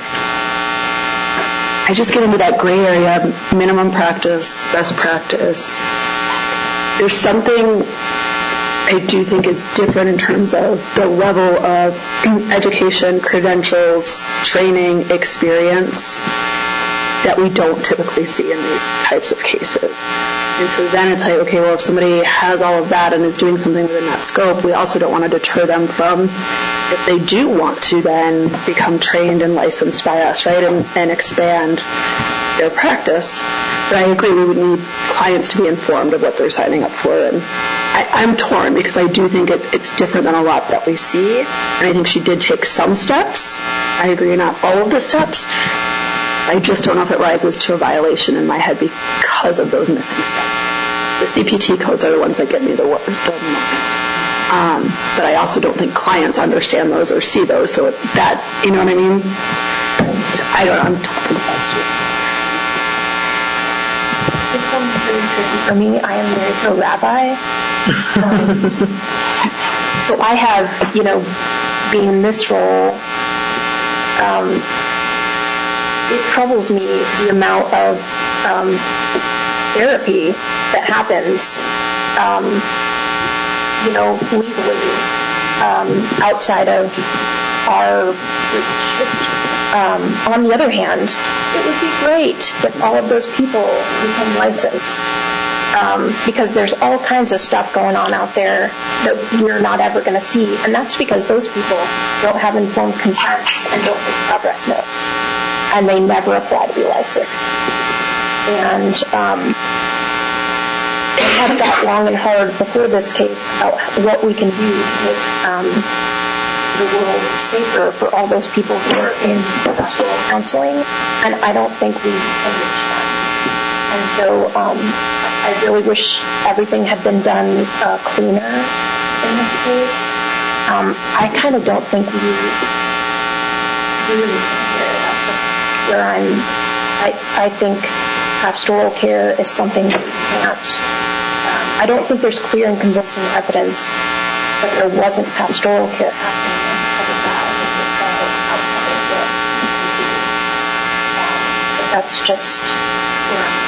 I just get into that gray area, minimum practice, best practice. There's something I do think is different in terms of the level of education, credentials, training, experience that we don't typically see in these types of cases. And so then it's like, okay, well, if somebody has all of that and is doing something within that scope, we also don't want to deter them from, if they do want to then become trained and licensed by us, right, and, and expand their practice. But I agree we would need clients to be informed of what they're signing up for. And I, I'm torn because I do think it, it's different than a lot that we see. And I think she did take some steps. I agree, not all of the steps. I just don't know if it rises to a violation in my head because of those missing steps. The C P T codes are the ones that get me the, the most. Um, but I also don't think clients understand those or see those. So that, you know what I mean? I don't know. I'm talking about This one's really tricky for me. I am married to a rabbi. Um, so I have, you know, being in this role, um, it troubles me the amount of um, therapy that happens, um, you know, legally um, outside of our um, on the other hand, it would be great if all of those people become licensed. Um, because there's all kinds of stuff going on out there that we're not ever going to see. And that's because those people don't have informed consent and don't take progress notes. And they never apply to be licensed. And um, I had thought long and hard before this case about what we can do to make um, the world safer for all those people who are in pastoral counseling. And I don't think we can reach that. And so um, I really wish everything had been done uh, cleaner in this case. Um, I kind of don't think we really care. That's just where I'm. I, I think pastoral care is something that we can't. Um, I don't think there's clear and convincing evidence that there wasn't pastoral care happening because of that. I think it falls outside of what we do. Um, but that's just where I'm.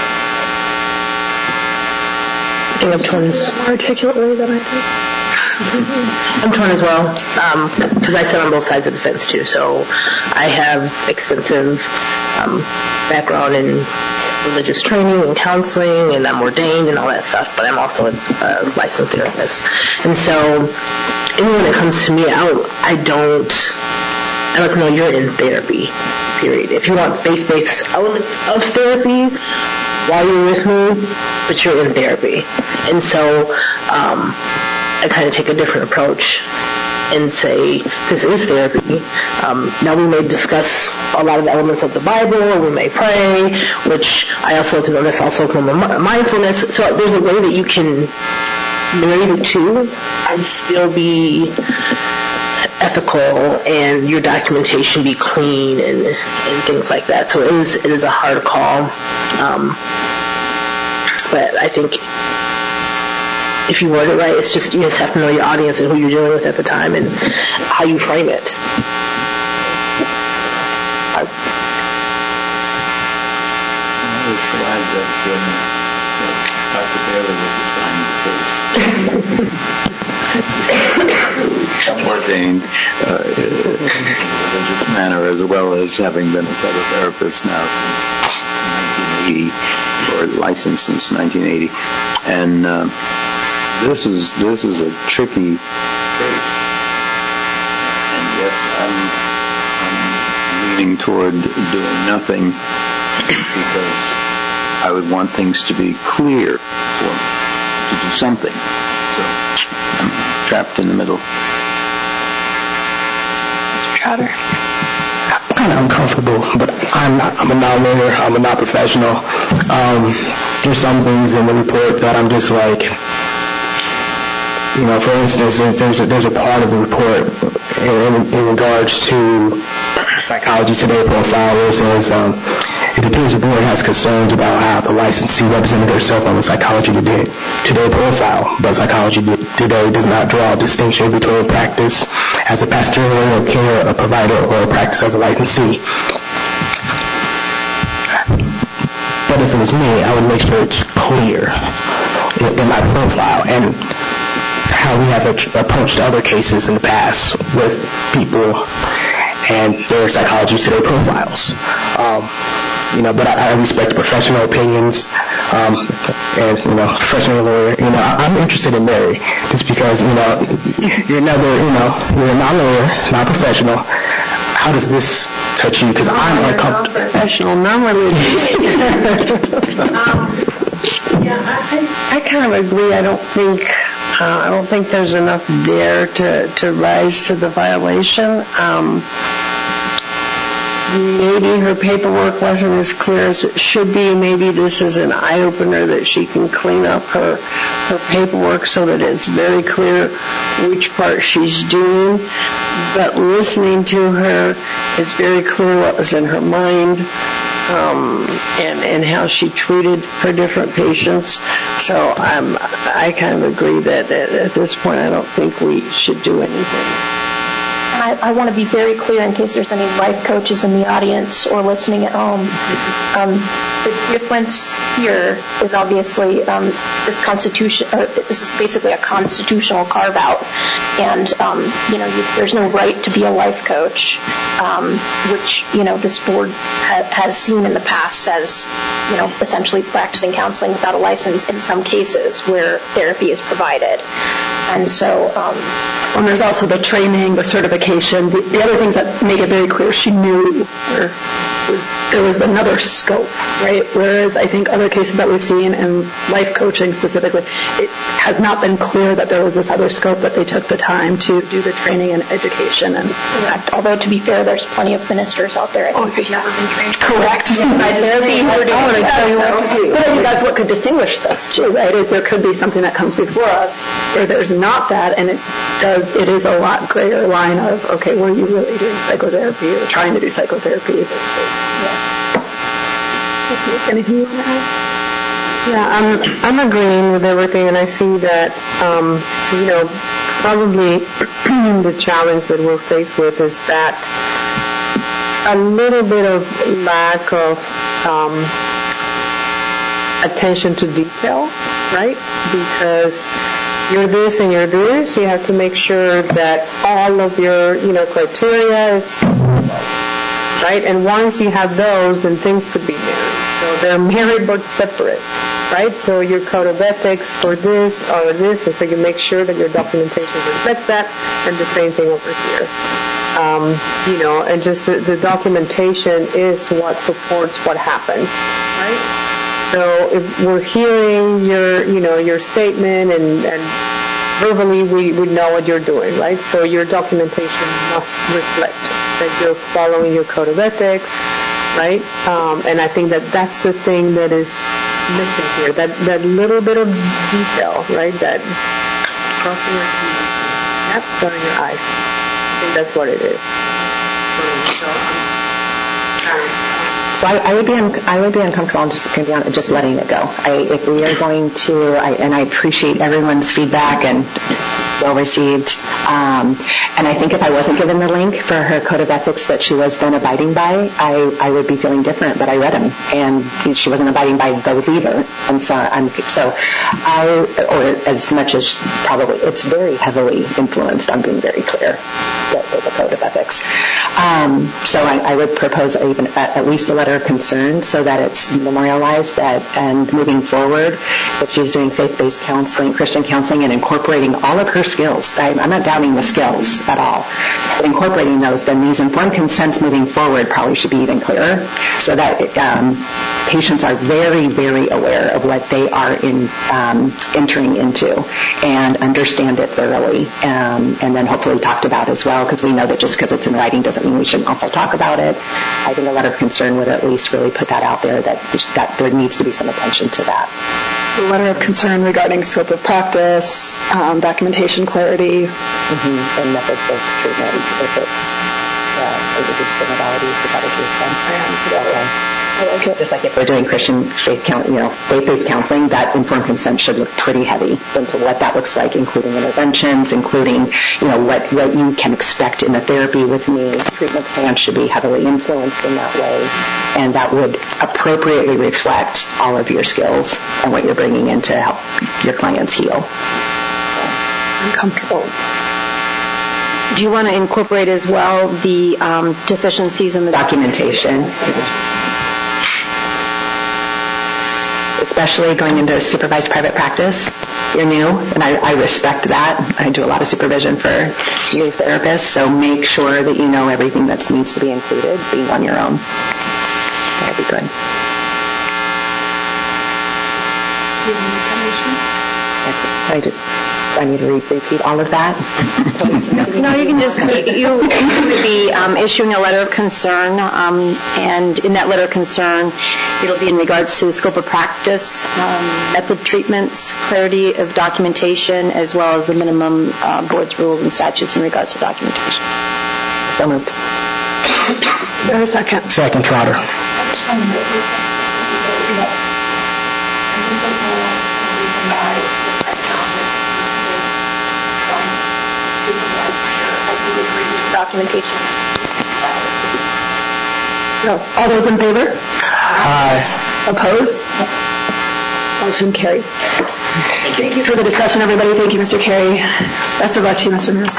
I'm torn as more articulately than I do. I'm torn as well, because um, I sit on both sides of the fence too. So I have extensive um, background in religious training and counseling, and I'm ordained and all that stuff. But I'm also a, a licensed therapist, and so anyone that comes to me, I, I don't. I like to know you're in therapy. Period. If you want faith-based elements of therapy while you're with me, but you're in therapy. And so um, I kind of take a different approach and say, this is therapy. Um, now we may discuss a lot of the elements of the Bible, or we may pray, which I also have to know that's also from mindfulness. So there's a way that you can marry the two and still be ethical and your documentation be clean and, and things like that. So it is, it is a hard call. Um, but I think if you word it right, it's just, you just have to know your audience and who you're dealing with at the time and how you frame it. I, I was glad that, um, that Doctor Bailey was assigned the case. Ordained uh, in a religious manner, as well as having been a psychotherapist now since nineteen eighty, or licensed since nineteen eighty. And uh, this is this is a tricky case. And yes, I'm, I'm leaning toward doing nothing because I would want things to be clear for me to do something. So I'm trapped in the middle. Mister Trotter? I'm kind of uncomfortable, but I'm not, I'm a non-lawyer, I'm a non-professional. Um, there's some things in the report that I'm just like, you know, for instance, there's, there's, a, there's a part of the report in, in regards to Psychology Today profile where it says, um, it appears the board has concerns about how the licensee represented herself on the Psychology Today, Today profile, but Psychology Today does not draw a distinction between practice as a pastoral or care or provider or practice as a licensee. But if it was me, I would make sure it's clear in, in my profile and how we have approached other cases in the past with people and their Psychology Today profiles. Um, you know, but I, I respect professional opinions, um, and, you know, professional lawyer. You know, I, I'm interested in Mary just because, you know, you're another, you know, you're a non-lawyer, non-professional. How does this touch you? Because I'm uncomfortable. Non-professional, non-religious. um, yeah, I, I kind of agree. I don't think uh, I don't think there's enough there to, to rise to the violation. Um, Maybe her paperwork wasn't as clear as it should be. Maybe this is an eye-opener that she can clean up her, her paperwork so that it's very clear which part she's doing. But listening to her, it's very clear what was in her mind um, and, and how she treated her different patients. So um, I kind of agree that at this point I don't think we should do anything. I, I want to be very clear in case there's any life coaches in the audience or listening at home. Um, the difference here is obviously um, this constitution. Uh, this is basically a constitutional carve out, and um, you know you, there's no right to be a life coach, um, which you know this board ha- has seen in the past as you know essentially practicing counseling without a license in some cases where therapy is provided, and so. Um, And there's also the training, the certification, the, the other things that make it very clear she knew there was, there was another scope, right? Whereas I think other cases that we've seen in life coaching specifically, it has not been clear that there was this other scope, that they took the time to do the training and education. And correct. Although to be fair, there's plenty of ministers out there I think who've never been trained. Correct. Yeah, I therapy, I want to tell you what to do. But I think that's what could distinguish this too, right? If there could be something that comes before us where there's not that, and it does. It is a lot grayer line of, okay, were you really doing psychotherapy or trying to do psychotherapy versus, yeah. Anything you want to add? Yeah, I'm, I'm agreeing with everything, and I see that, um, you know, probably the challenge that we're faced with is that a little bit of lack of um, attention to detail, right? Because you're this and you're this, you have to make sure that all of your, you know, criteria is right. And once you have those, then things could be married. So they're married but separate, right? So your code of ethics for this or this, and so you make sure that your documentation reflects that, and the same thing over here. Um, you know, and just the, the documentation is what supports what happens, right? So if we're hearing your, you know, your statement and, and verbally we, we know what you're doing, right? So your documentation must reflect that you're following your code of ethics, right? Um, and I think that that's the thing that is missing here? That that little bit of detail, right? That crossing your T's, yep, dotting your I's. I think that's what it is. So, um, So I, I would be un- I would be uncomfortable. I'm just going to be honest, just letting it go. I, if we are going to, I, and I appreciate everyone's feedback and well received. Um, and I think if I wasn't given the link for her code of ethics that she was then abiding by, I, I would be feeling different. But I read them, and she wasn't abiding by those either. And so I'm so I, or as much as probably, it's very heavily influenced. I'm being very clear. The, the code of ethics. Um, so I, I would propose even at, at least a letter of concern so that it's memorialized that, and moving forward, if she's doing faith-based counseling, Christian counseling, and incorporating all of her skills. I, I'm not doubting the skills at all, but incorporating those, then these informed consents moving forward probably should be even clearer so that um, patients are very, very aware of what they are in um, entering into and understand it thoroughly, um, and then hopefully talked about as well, because we know that just because it's in writing doesn't mean we shouldn't also talk about it. I think a letter of concern would at least really put that out there, that, that there needs to be some attention to that. So a letter of concern regarding scope of practice, um, documentation clarity. Mm-hmm. And methods of treatment, if it's uh, reduced modalities, is that what you're saying? Okay. I like it. Just like if we're doing Christian faith, count, you know, faith-based counseling, that informed consent should look pretty heavy into what that looks like, including interventions, including, you know, what, what you can expect in the therapy with me. Treatment plans should be heavily influenced in that way, and that would appropriately reflect all of your skills and what you're bringing in to help your clients heal. I'm comfortable. Do you want to incorporate as well the um, deficiencies in the documentation? Especially going into supervised private practice. You're new, and I, I respect that. I do a lot of supervision for new therapists, so make sure that you know everything that needs to be included being on your own. That would be good. I just, I need to re- repeat all of that. No, you can just, you would be um, issuing a letter of concern, um, and in that letter of concern, it'll be in regards to the scope of practice, um, method treatments, clarity of documentation, as well as the minimum uh, board's rules and statutes in regards to documentation. So moved. Is there a second? Second, Trotter. Documentation. So, all those in favor? Aye. Opposed? Motion carries. Thank you for the discussion, everybody. Thank you, Mister Carey. Best of luck to you, Mister Mills.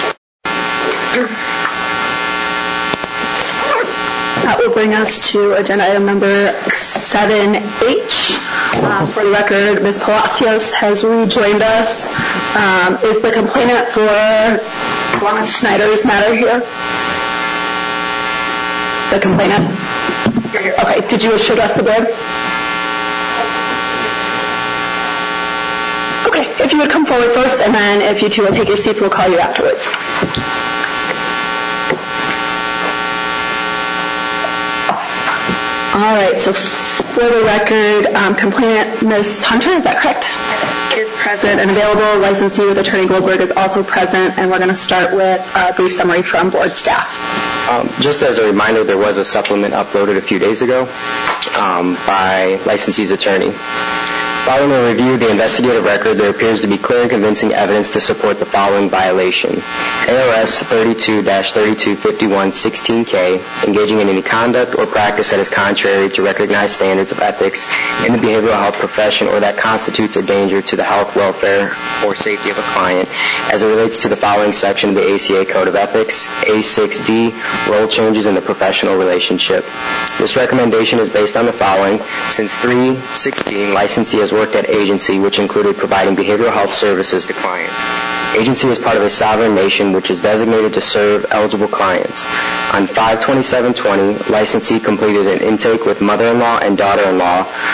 That will bring us to agenda item number seven H. Uh, for the record, Miz Palacios has rejoined us. Um, is the complainant for Lorna Schneider's matter here? The complainant? Okay, did you wish to address the board? Okay, if you would come forward first, and then if you two will take your seats, we'll call you afterwards. All right, so for the record, um, complainant Miz Hunter, is that correct? Is present and available. Licensee with Attorney Goldberg is also present, and we're going to start with a brief summary from board staff. Um, just as a reminder, there was a supplement uploaded a few days ago um, by licensee's attorney. Following a review of the investigative record, there appears to be clear and convincing evidence to support the following violation. A R S thirty-two dash thirty-two fifty-one sixteen K, engaging in any conduct or practice that is contrary to recognized standards of ethics in the behavioral health profession or that constitutes a danger to the health, welfare, or safety of a client as it relates to the following section of the A C A Code of Ethics, A six D, role changes in the professional relationship. This recommendation is based on the following. Since three sixteen, licensee has worked at agency, which included providing behavioral health services to clients. Agency is part of a sovereign nation which is designated to serve eligible clients. On five twenty-seven twenty, licensee completed an intake with mother-in-law and daughter-in-law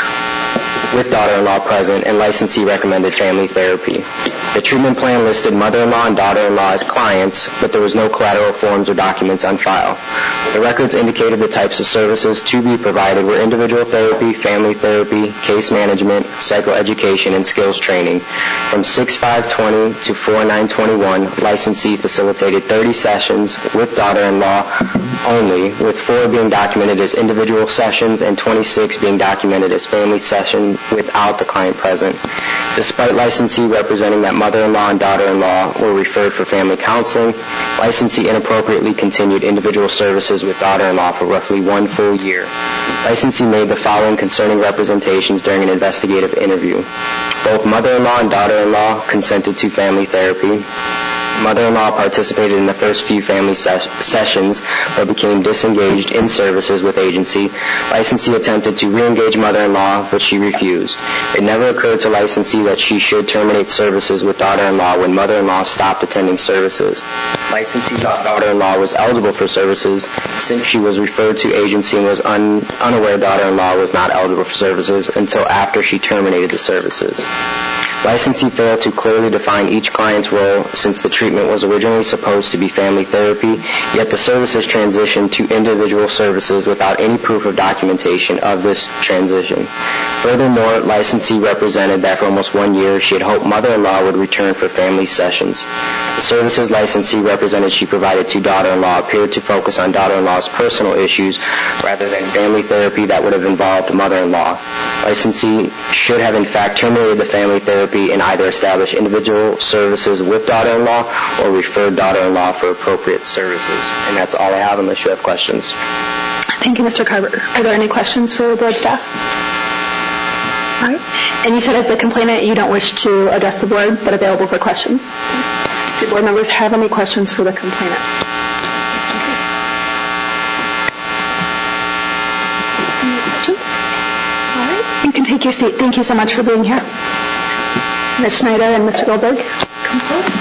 with daughter-in-law present, and licensee recommended family therapy. The treatment plan listed mother-in-law and daughter-in-law as clients, but there was no collateral forms or documents on file. The records indicated the types of services to be provided were individual therapy, family therapy, case management, psychoeducation, and skills training. From six five twenty to four nine twenty-one, licensee facilitated thirty sessions with daughter-in-law only, with four being documented as individual sessions and twenty-six being documented as family sessions without the client present. Despite licensee representing that mother-in-law and daughter-in-law were referred for family counseling, licensee inappropriately continued individual services with daughter-in-law for roughly one full year. Licensee made the following concerning representations during an investigative interview. Both mother-in-law and daughter-in-law consented to family therapy. Mother-in-law participated in the first few family ses- sessions but became disengaged in services with agency. Licensee attempted to re-engage mother-in-law, but she refused. It never occurred to licensee that she should terminate services with daughter-in-law when mother-in-law stopped attending services. Licensee thought daughter-in-law was eligible for services since she was referred to agency and was un- unaware daughter-in-law was not eligible for services until after she terminated the services. Licensee failed to clearly define each client's role since the treatment was originally supposed to be family therapy, yet the services transitioned to individual services without any proof of documentation of this transition. Furthermore, licensee represented that for almost one year she had hoped mother-in-law would return for family sessions. The services licensee represented she provided to daughter-in-law appeared to focus on daughter-in-law's personal issues rather than family therapy that would have involved mother-in-law. Licensee should have in fact terminated the family therapy and either establish individual services with daughter-in-law or refer daughter-in-law for appropriate services. And that's all I have unless you have questions. Thank you, Mister Carver. Are there any questions for the board staff? All right. And you said as the complainant you don't wish to address the board, but available for questions. Do board members have any questions for the complainant? Any questions? All right. You can take your seat. Thank you so much for being here. Miz Schneider and Mister Goldberg, come forward.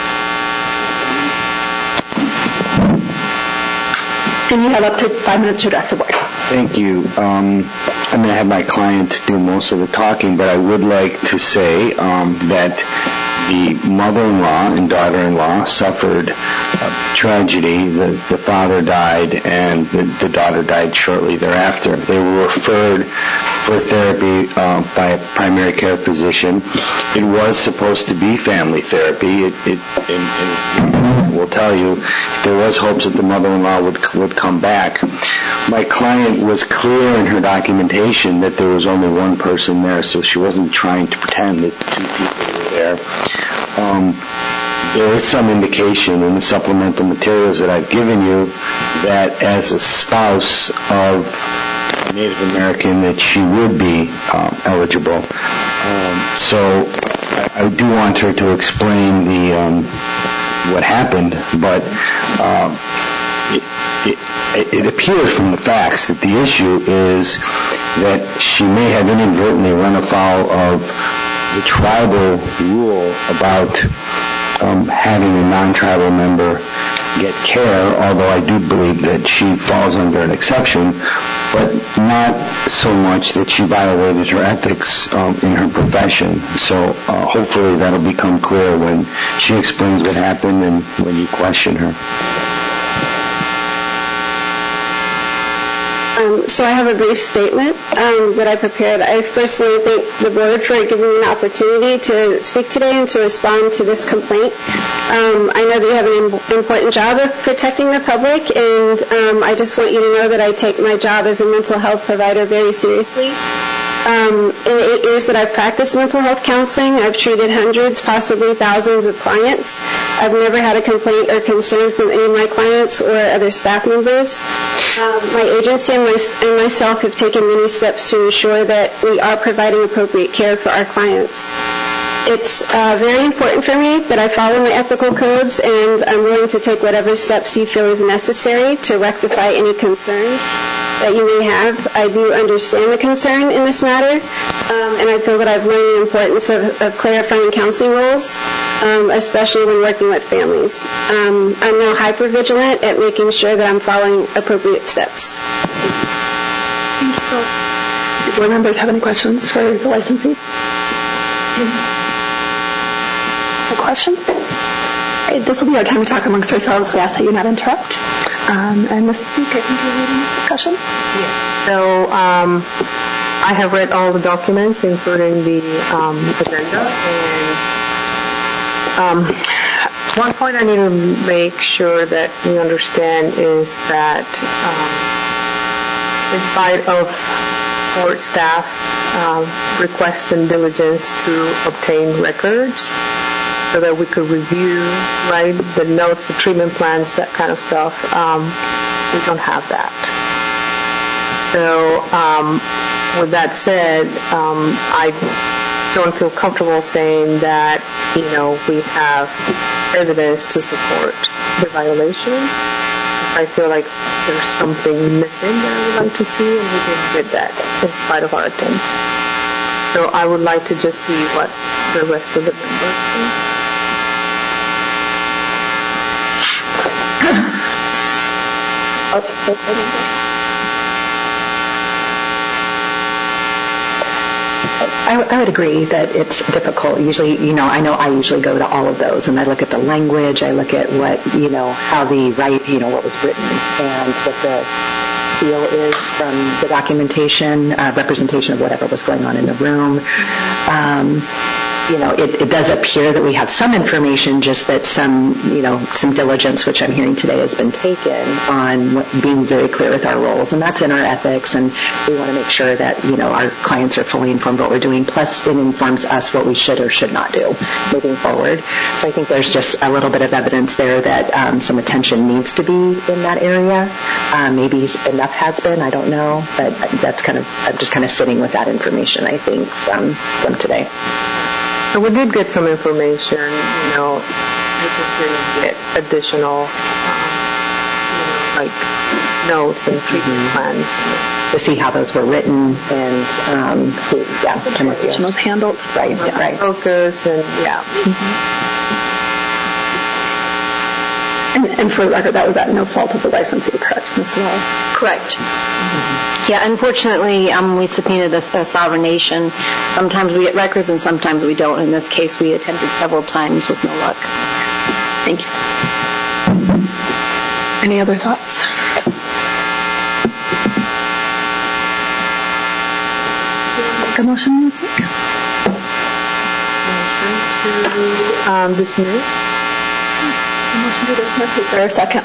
And you have up to five minutes to address the board. Thank you. Um, I'm going to have my client do most of the talking, but I would like to say um, that the mother-in-law and daughter-in-law suffered a tragedy. The, the father died and the, the daughter died shortly thereafter. They were referred for therapy uh, by a primary care physician. It was supposed to be family therapy. It, it, it, it will tell you there was hopes that the mother-in-law would would come back. My client was clear in her documentation that there was only one person there, so she wasn't trying to pretend that two people were there. Um, there is some indication in the supplemental materials that I've given you that as a spouse of a Native American that she would be um, eligible. Um, so I, I do want her to explain the um, what happened, but um, it, it, it appears from the facts that the issue is that she may have inadvertently run afoul of the tribal rule about um, having a non-tribal member get care, although I do believe that she falls under an exception, but not so much that she violated her ethics um, in her profession. So uh, hopefully that'll become clear when she explains what happened and when you question her. Um, so I have a brief statement um, that I prepared. I first want to thank the board for giving me an opportunity to speak today and to respond to this complaint. Um, I know that you have an important job of protecting the public, and um, I just want you to know that I take my job as a mental health provider very seriously. Um, in the eight years that I've practiced mental health counseling, I've treated hundreds, possibly thousands of clients. I've never had a complaint or concern from any of my clients or other staff members. Um, my agency and, my, and myself have taken many steps to ensure that we are providing appropriate care for our clients. It's uh, very important for me that I follow my ethical codes, and I'm willing to take whatever steps you feel is necessary to rectify any concerns that you may have. I do understand the concern in this matter, um, and I feel that I've learned the importance of, of clarifying counseling rules, um, especially when working with families. Um, I'm now hyper-vigilant at making sure that I'm following appropriate steps. Thank you. Do board members have any questions for the licensee? No questions? Okay, this will be our time to talk amongst ourselves. We ask that you not interrupt. Um, and Miz Speak, I think you're leading this discussion. Yes. So um, I have read all the documents, including the um, agenda. And um, one point I need to make sure that we understand is that um, in spite of board staff um, request and diligence to obtain records, so that we could review, right, the notes, the treatment plans, that kind of stuff. Um, we don't have that. So um, with that said, um, I don't feel comfortable saying that, you know, we have evidence to support the violation. I feel like there's something missing that I would like to see, and we didn't get that in spite of our attempts. So I would like to just see what the rest of the members think. I, I would agree that it's difficult. Usually, you know, I know I usually go to all of those, and I look at the language, I look at what, you know, how the right, you know, what was written, and what the feel is from the documentation, uh, representation of whatever was going on in the room. Um, you know, it, it does appear that we have some information, just that some, you know, some diligence, which I'm hearing today, has been taken on what, being very clear with our roles, and that's in our ethics, and we want to make sure that, you know, our clients are fully informed what we're doing, plus it informs us what we should or should not do moving forward. So I think there's just a little bit of evidence there that um, some attention needs to be in that area. Um, maybe enough has been, I don't know, but that's kind of, I'm just kind of sitting with that information, I think, from, from today. So we did get some information, you know, we just didn't get additional, um, you know, like notes and treatment mm-hmm. plans. To see how those were written and, um, who, yeah, the translation was handled. Right, right. Focus and, yeah. Mm-hmm. And, and for the record, that was at no fault of the licensee, correct, Miz Wall? Correct. Mm-hmm. Yeah, unfortunately, um, we subpoenaed a, a sovereign nation. Sometimes we get records and sometimes we don't. In this case, we attempted several times with no luck. Thank you. Any other thoughts? Make a motion, Miz Wick? Motion to um, dismiss. A motion to dismiss. Is there a second?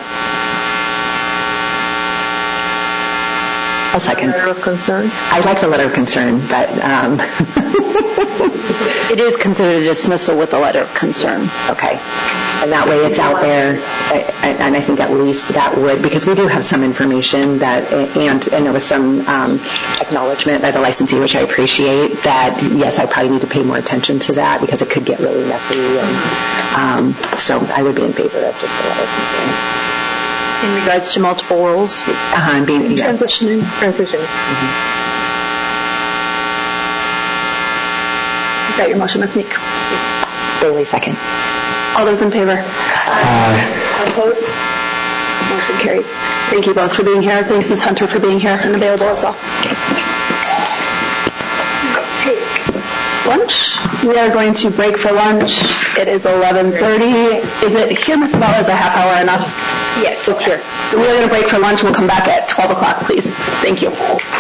A second. Letter of concern? I like the letter of concern, but um, it is considered a dismissal with a letter of concern. Okay. And that way it's out there, and I think at least that would, because we do have some information that, and, and there was some um, acknowledgement by the licensee, which I appreciate, that yes, I probably need to pay more attention to that because it could get really messy. And um, so I would be in favor of just a letter of concern. In regards to multiple roles? Uh-huh, and being, yeah. Transitioning. Transitioning. Mm-hmm. Is that your motion, Miz Meek? Bailey, second. All those in favor? Aye. Opposed? Motion carries. Thank you both for being here. Thanks, Miz Hunter, for being here and available as well. Take lunch. We are going to break for lunch. It is eleven thirty. Is it here, Miz Bell? Is a half hour enough? Yes, it's here. So we are going to break for lunch. We'll come back at twelve o'clock, please. Thank you.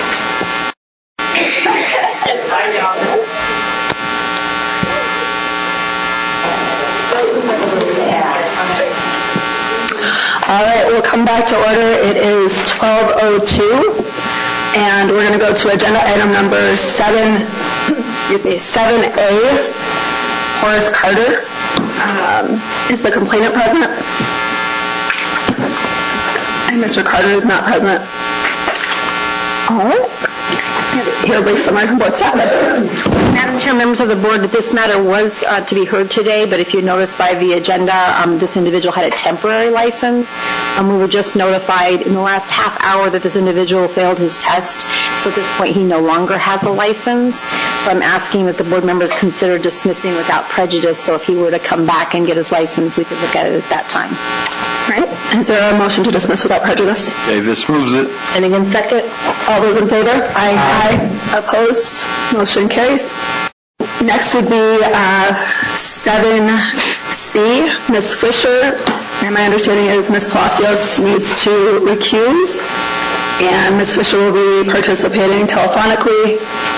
All right, we'll come back to order. It is twelve oh two, and we're going to go to agenda item number seven, excuse me, seven A, Horace Carter. Um, is the complainant present? And Mister Carter is not present. All right. Hear a brief summary from board staff. Madam Chair, members of the board, this matter was uh, to be heard today, but if you noticed by the agenda, um, this individual had a temporary license. Um, we were just notified in the last half hour that this individual failed his test, so at this point he no longer has a license. So I'm asking that the board members consider dismissing without prejudice, so if he were to come back and get his license, we could look at it at that time. Right. Is there a motion to dismiss without prejudice? Davis moves it. And again, second. All those in favor? Aye. Aye. Opposed? Motion carries. Next would be uh, seven C. Miz Fisher, and my understanding is Miz Palacios needs to recuse, and Miz Fisher will be participating telephonically.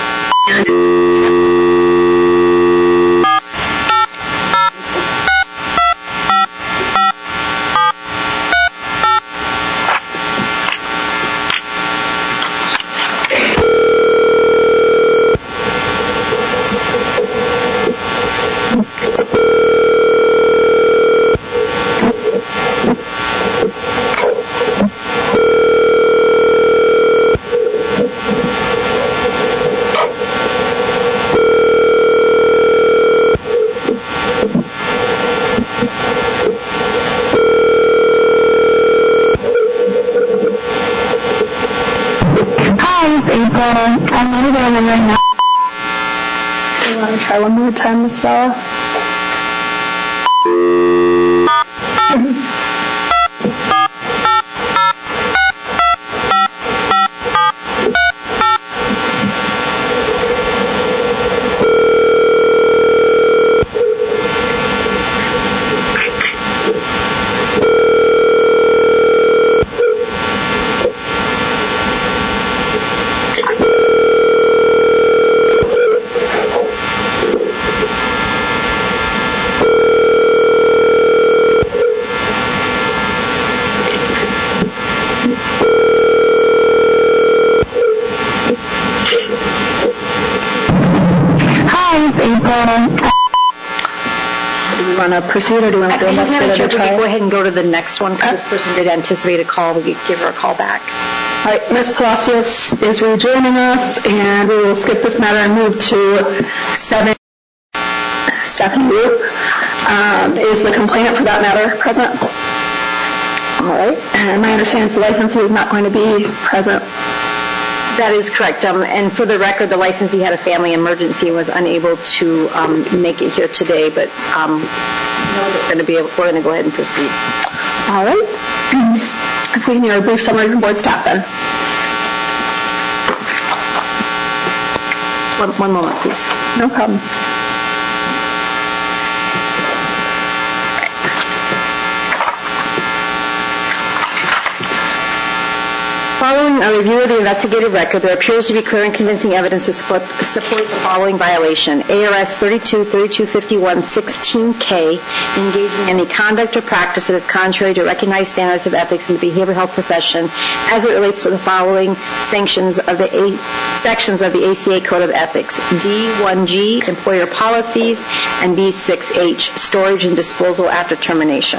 Try one more time, Miz Stella. Proceed, or do you want to do investigator to try? Go ahead and go to the next one, because this person did anticipate a call. We could give her a call back. All right, Miz Palacios is rejoining us, and we will skip this matter and move to seven. Stephanie Roop um, is the complainant for that matter present. All right, and my understanding is the licensee is not going to be present. That is correct. Um, and for the record, the licensee had a family emergency and was unable to um, make it here today, but um, we're going to be able, we're going to go ahead and proceed. All right. If we can hear a brief summary from board staff then. One, one moment, please. No problem. Following a review of the investigative record, there appears to be clear and convincing evidence to support, support the following violation. A R S thirty-two thirty-two fifty-one sixteen K, engaging in any conduct or practice that is contrary to recognized standards of ethics in the behavioral health profession as it relates to the following sanctions of the A- sections of the A C A Code of Ethics. D one G, employer policies, and B six H, storage and disposal after termination.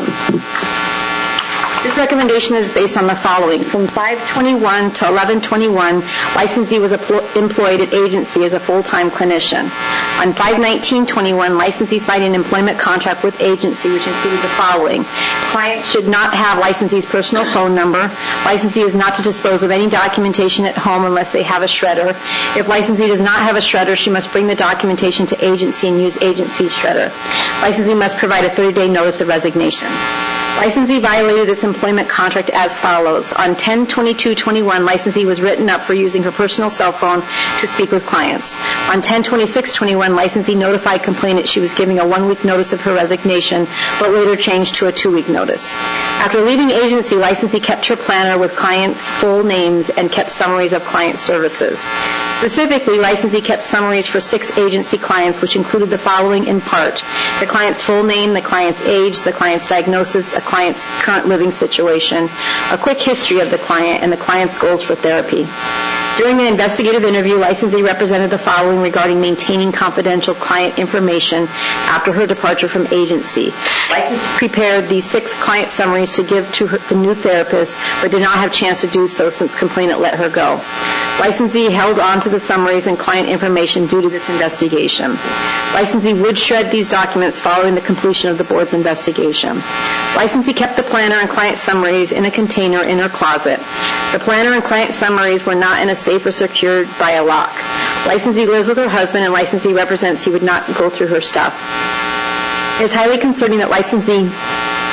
This recommendation is based on the following. From five twenty-one to eleven twenty-one, licensee was employed at agency as a full-time clinician. On five nineteen twenty-one, licensee signed an employment contract with agency, which included the following. Clients should not have licensee's personal phone number. Licensee is not to dispose of any documentation at home unless they have a shredder. If licensee does not have a shredder, she must bring the documentation to agency and use agency's shredder. Licensee must provide a thirty-day notice of resignation. Licensee violated this employment contract as follows. On ten twenty-two twenty-one, licensee was written up for using her personal cell phone to speak with clients. On ten twenty-six twenty-one, licensee notified complainant she was giving a one-week notice of her resignation, but later changed to a two-week notice. After leaving agency, licensee kept her planner with clients' full names and kept summaries of client services. Specifically, licensee kept summaries for six agency clients, which included the following in part: the client's full name, the client's age, the client's diagnosis, a client's current living situation, a quick history of the client, and the client's goals for therapy. During an investigative interview, licensee represented the following regarding maintaining confidential client information after her departure from agency. Licensee prepared these six client summaries to give to her, the new therapist, but did not have a chance to do so since complainant let her go. Licensee held on to the summaries and client information due to this investigation. Licensee would shred these documents following the completion of the board's investigation. Licensee kept the planner and client summaries in a container in her closet. The planner and client summaries were not in a safe or secured by a lock. Licensee lives with her husband, and licensee represents he would not go through her stuff. It is highly concerning that licensee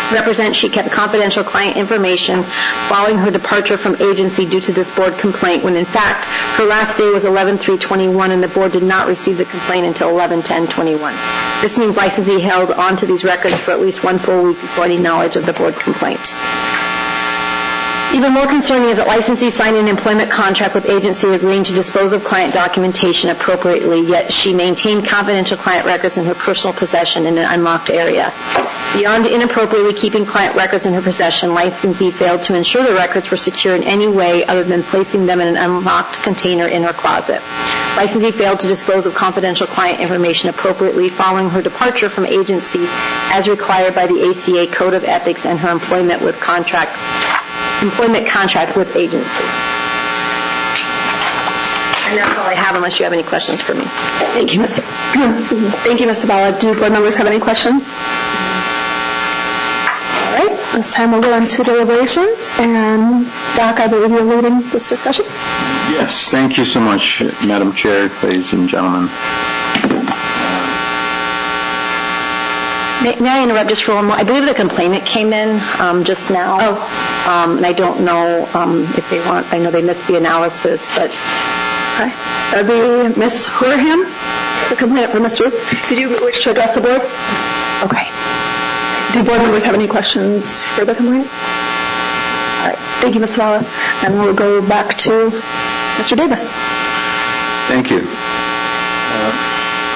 represents she kept confidential client information following her departure from agency due to this board complaint, when in fact her last day was eleven three twenty-one and the board did not receive the complaint until eleven ten twenty-one. This means licensee held onto these records for at least one full week before any knowledge of the board complaint. Even more concerning is that licensee signed an employment contract with agency agreeing to dispose of client documentation appropriately, yet she maintained confidential client records in her personal possession in an unlocked area. Beyond inappropriately keeping client records in her possession, licensee failed to ensure the records were secure in any way other than placing them in an unlocked container in her closet. Licensee failed to dispose of confidential client information appropriately following her departure from agency as required by the A C A Code of Ethics and her employment with contract employment contract with agency. And that's all I have unless you have any questions for me. Thank you, Miz Thank you, Miz Zavala. Do board members have any questions? All right, this time we'll go into deliberations. And Doc, I believe you're leading this discussion. Yes, thank you so much, Madam Chair, ladies and gentlemen. May, may I interrupt just for one more? I believe the complainant came in um, just now, oh. um, and I don't know um, if they want, I know they missed the analysis, but... Okay. That would be Miz Horahan, the complainant for Miz Ruth. Did you wish to address the board? Okay. Do board members have any questions for the complainant? All right. Thank you, Miz Zavala. And we'll go back to Mister Davis. Thank you. Uh,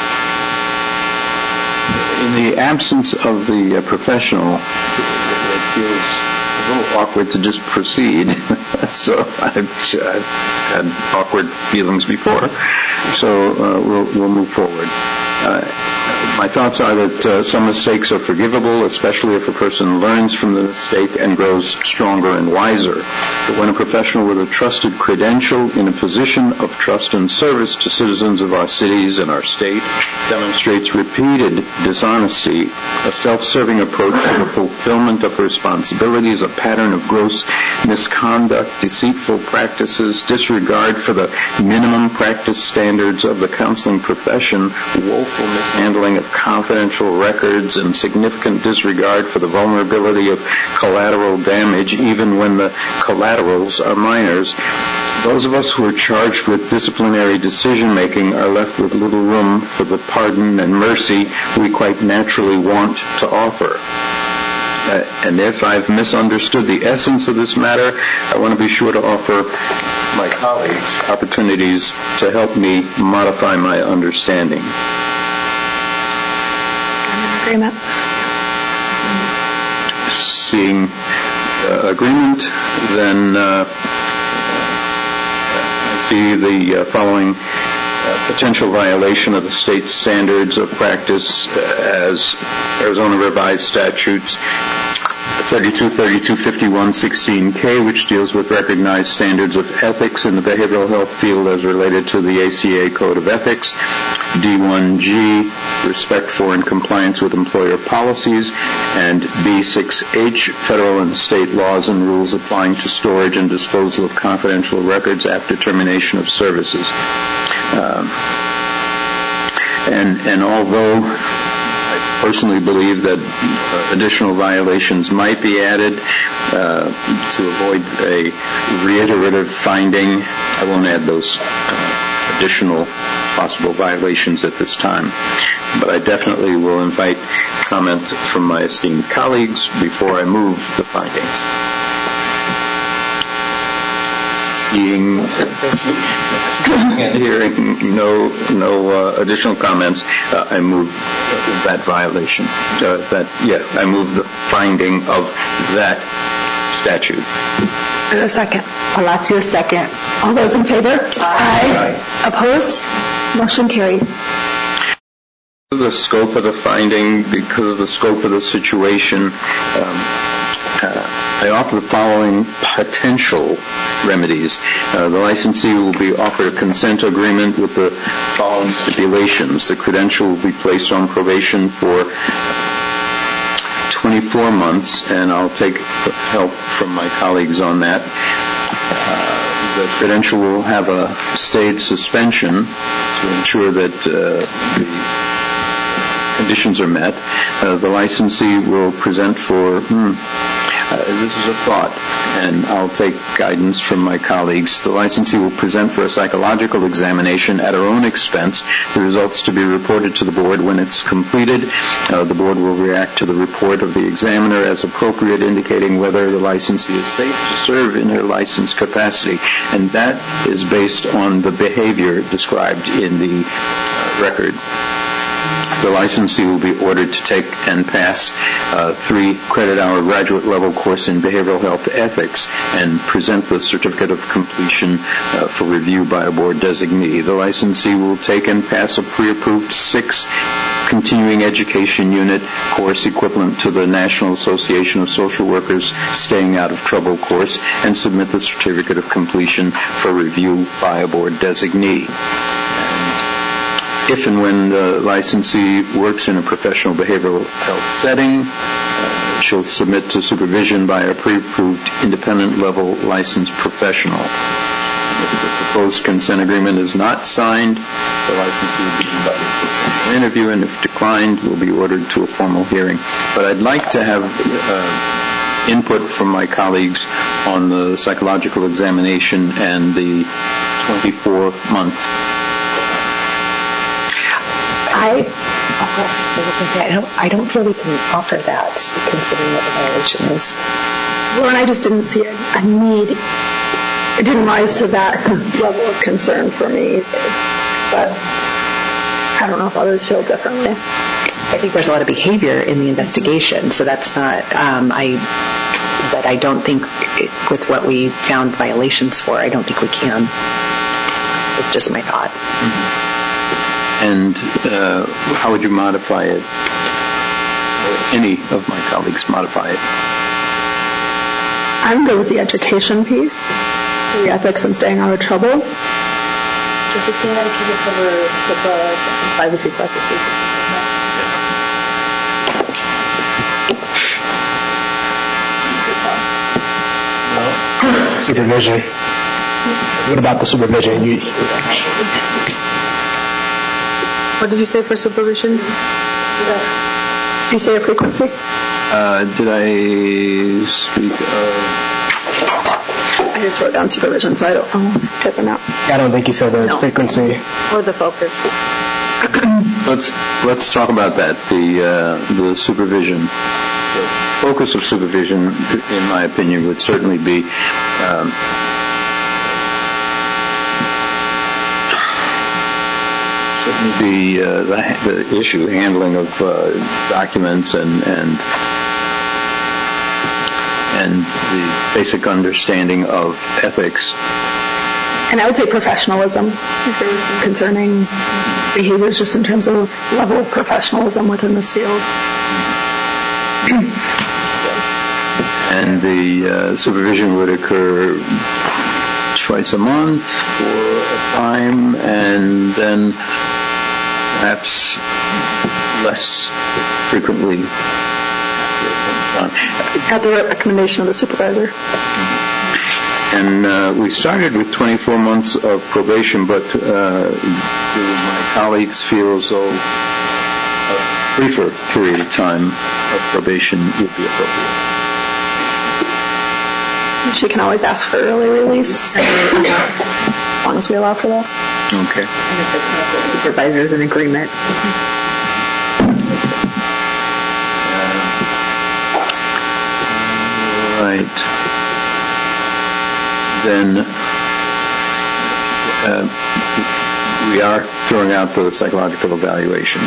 In the absence of the uh, professional, it feels a little awkward to just proceed. So I've, I've had awkward feelings before. So uh, we'll, we'll move forward. Uh, my thoughts are that uh, some mistakes are forgivable, especially if a person learns from the mistake and grows stronger and wiser. But when a professional with a trusted credential in a position of trust and service to citizens of our cities and our state demonstrates repeated dishonesty, a self-serving approach to the fulfillment of responsibilities, a pattern of gross misconduct, deceitful practices, disregard for the minimum practice standards of the counseling profession, woeful mishandling of confidential records, and significant disregard for the vulnerability of collateral damage, even when the collaterals are minors. Those of us who are charged with disciplinary decision-making are left with little room for the pardon and mercy we quite naturally want to offer. Uh, and if I've misunderstood the essence of this matter, I want to be sure to offer my colleagues opportunities to help me modify my understanding. Agreement. Seeing uh, agreement, then uh, I see the uh, following uh, potential violation of the state standards of practice uh, as Arizona Revised Statutes thirty-two thirty-two fifty-one sixteen K, which deals with recognized standards of ethics in the behavioral health field as related to the A C A Code of Ethics. D one G, respect for and compliance with employer policies. And B six H, federal and state laws and rules applying to storage and disposal of confidential records after termination of services. Um, and, and although I personally believe that uh, additional violations might be added uh, to avoid a reiterative finding, I won't add those uh, additional possible violations at this time. But I definitely will invite comment from my esteemed colleagues before I move the findings. Seeing, seeing and hearing no no uh, additional comments, uh, I move that violation. Uh, that yeah, I move the finding of that statute. And a second. Palacio, second. All those in favor? Aye. Aye. Opposed? Motion carries. The scope of the finding, because of the scope of the situation, um, uh, I offer the following potential remedies. Uh, the licensee will be offered a consent agreement with the following stipulations. The credential will be placed on probation for twenty-four months, and I'll take help from my colleagues on that. Uh, the credential will have a stayed suspension to ensure that uh, the conditions are met, uh, the licensee will present for, hmm, uh, this is a thought, and I'll take guidance from my colleagues. The licensee will present for a psychological examination at her own expense, the results to be reported to the board when it's completed. Uh, the board will react to the report of the examiner as appropriate, indicating whether the licensee is safe to serve in her licensed capacity. And that is based on the behavior described in the uh, record. The licensee will be ordered to take and pass a three credit hour graduate level course in behavioral health ethics and present the certificate of completion uh, for review by a board designee. The licensee will take and pass a pre-approved six continuing education unit course equivalent to the National Association of Social Workers Staying Out of Trouble course and submit the certificate of completion for review by a board designee. If and when the licensee works in a professional behavioral health setting, uh, she'll submit to supervision by a pre-approved independent level licensed professional. If the proposed consent agreement is not signed, the licensee will be invited to a formal interview, and if declined, will be ordered to a formal hearing. But I'd like to have uh, input from my colleagues on the psychological examination and the twenty-four month. I, I was going to say, I don't, I don't feel we can offer that, considering what the violation is. Well, and I just didn't see a, a need. It didn't rise to that level of concern for me. But I don't know if others feel differently. I think there's a lot of behavior in the investigation, so that's not, um, I, but I don't think it, with what we found violations for, I don't think we can. It's just my thought. Mm-hmm. And uh, how would you modify it? Or any of my colleagues modify it? I'm good with the education piece, the ethics and staying out of trouble. Does this mean that it can cover the privacy preferences? No. Supervision. What about the supervision? You, What did you say for supervision? Did you say a frequency? Uh, did I speak of... I just wrote down supervision, so I don't know. Type them out. I don't think you said the no. frequency. Or the focus. let's let's talk about that, the, uh, the supervision. The focus of supervision, in my opinion, would certainly be... Um, The, uh, the the issue handling of uh, documents and and and the basic understanding of ethics. And I would say professionalism. If there was some concerning behaviors, just in terms of level of professionalism within this field. And the uh, supervision would occur twice a month for a time, and then perhaps less frequently at the recommendation of the supervisor. And uh, we started with twenty-four months of probation, but uh, do my colleagues feel as though a briefer period of time of probation would be appropriate? She can always ask for early release, as long as we allow for that. Okay. And if the supervisor is in agreement. Uh, right. Then uh, we are throwing out the psychological evaluation.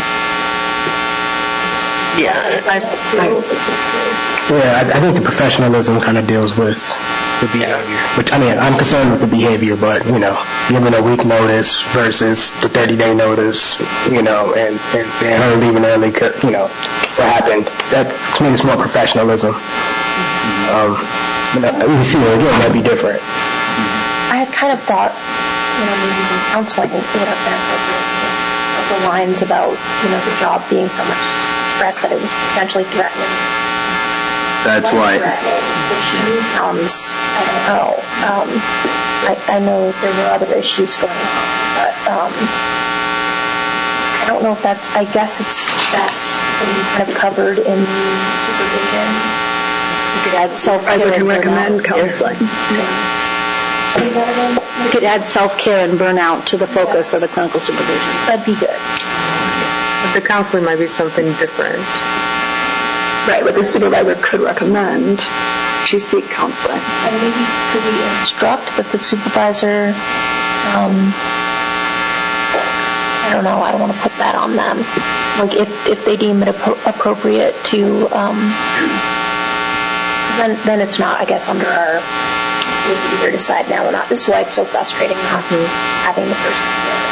Yeah, I, I, yeah, I, I think the professionalism kind of deals with the behavior. Which I mean, I'm concerned with the behavior, but you know, giving a week notice versus the thirty-day notice, you know, and, and, and her leaving early, you know, what happened? That to me is more professionalism. Um, you know, we see it again, that'd be different. I had kind of thought, you know, maybe in counseling, it would have been appropriate the lines about, you know, the job being so much stress that it was potentially threatening. That's why. Which to me sounds, I don't know. Um, I, I know there were other issues going on, but um, I don't know if that's, I guess it's, that's kind of covered in supervision. You could add self-care. Supervisor can and recommend burnout. counseling. Say that again? You could add self-care and burnout to the focus of the clinical supervision. That'd be good. But the counseling might be something different. Right, but the supervisor could recommend she seek counseling. And maybe could we instruct that the supervisor, um, I don't know, I don't want to put that on them. Like if, if they deem it appro- appropriate to, um, then then it's not, I guess, under our, we can either decide now or not. This is why it's so frustrating not having the person there.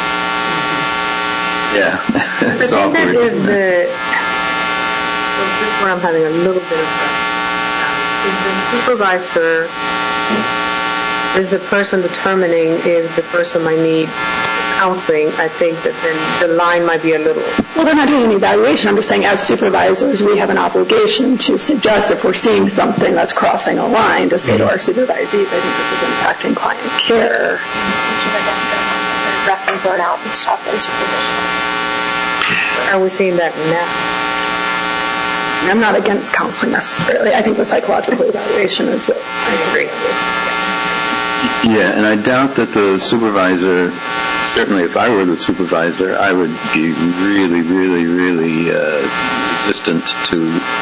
Yeah, it's I think that awkward. if the, so this is where I'm having a little bit of a, if the supervisor is the person determining if the person might need counseling, I think that then the line might be a little... Well, they're not doing an evaluation. I'm just saying as supervisors, we have an obligation to suggest if we're seeing something that's crossing a line to say to our supervisees, I think this is impacting client care. Addressing burnout and stuff in supervision. Are we seeing that now? I'm not against counseling necessarily. I think the psychological evaluation is what I agree. Yeah, and I doubt that the supervisor, certainly if I were the supervisor, I would be really, really, really uh, resistant to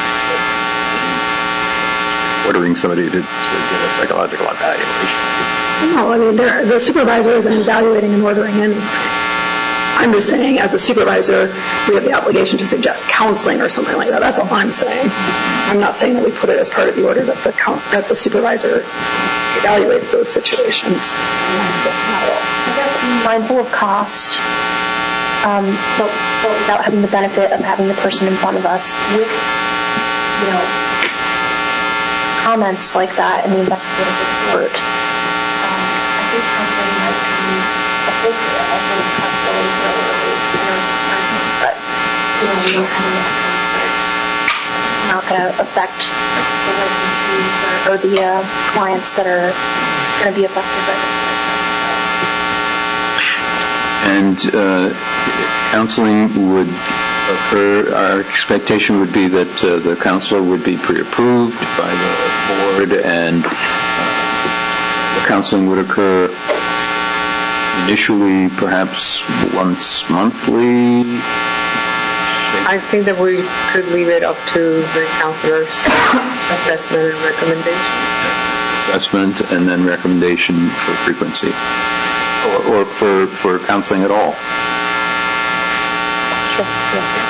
ordering somebody to, to get a psychological evaluation. No, I mean, the supervisor isn't evaluating and ordering anything. I'm just saying, as a supervisor, we have the obligation to suggest counseling or something like that. That's all I'm saying. I'm not saying that we put it as part of the order that the count, that the supervisor evaluates those situations. That's not at all. I guess being mindful of cost, um, but, but without having the benefit of having the person in front of us with, you know, comments like that in the investigative report. Um, I think counseling might be appropriate. Also, the possibility for it's, I know it's expensive, but you know, we don't have enough experts. It's not going to affect the licensees that, or the uh, clients that are going to be affected by this person. And uh, counseling would occur, our expectation would be that uh, the counselor would be pre-approved by the board, and uh, the counseling would occur initially perhaps once monthly. I think that we could leave it up to the counselor's assessment and recommendation. Assessment and then recommendation for frequency, or, or for, for counseling at all. Sure. Yeah.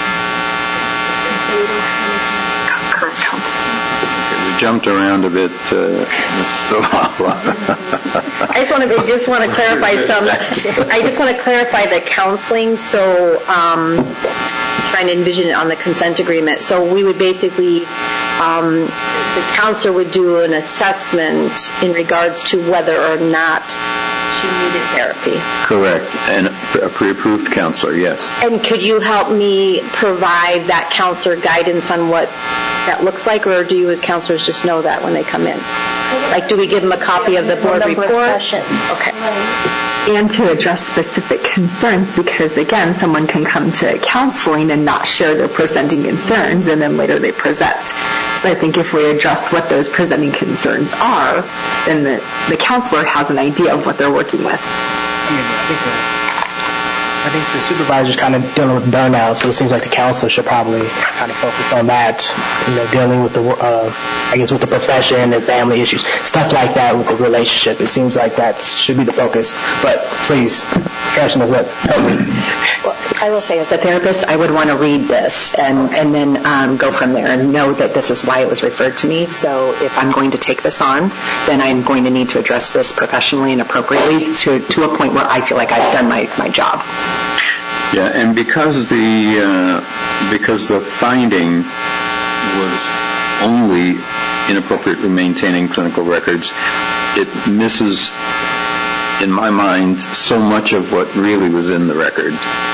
Current counseling. Okay, we jumped around a bit, uh, Miz Salala. I just want to I just want to clarify some. I just want to clarify the counseling. So, um, trying to envision it on the consent agreement. So we would basically, um, the counselor would do an assessment in regards to whether or not she needed therapy. Correct, and a pre-approved counselor, yes. And could you help me provide that counselor guidance on what that looks like, or do you as counselors just know that when they come in? Like, do we give them a copy of the board report? Okay. And to address specific concerns, because again, someone can come to counseling and not share their presenting concerns, and then later they present. So I think if we address what those presenting concerns are, then the, the counselor has an idea of what they're working with. I mean, I think the, I think the supervisor's kind of dealing with burnout, so it seems like the counselor should probably kind of focus on that, you know, dealing with the, uh, I guess, with the profession and family issues, stuff like that with the relationship. It seems like that should be the focus. But please, professionals, let help me. Well, I will say, as a therapist, I would want to read this and, and then um, go from there and know that this is why it was referred to me. So if I'm going to take this on, then I'm going to need to address this professionally and appropriately to, to a point where I feel like I've done my, my job. Yeah, and because the uh, because the finding was only inappropriately maintaining clinical records, it misses, in my mind, so much of what really was in the record.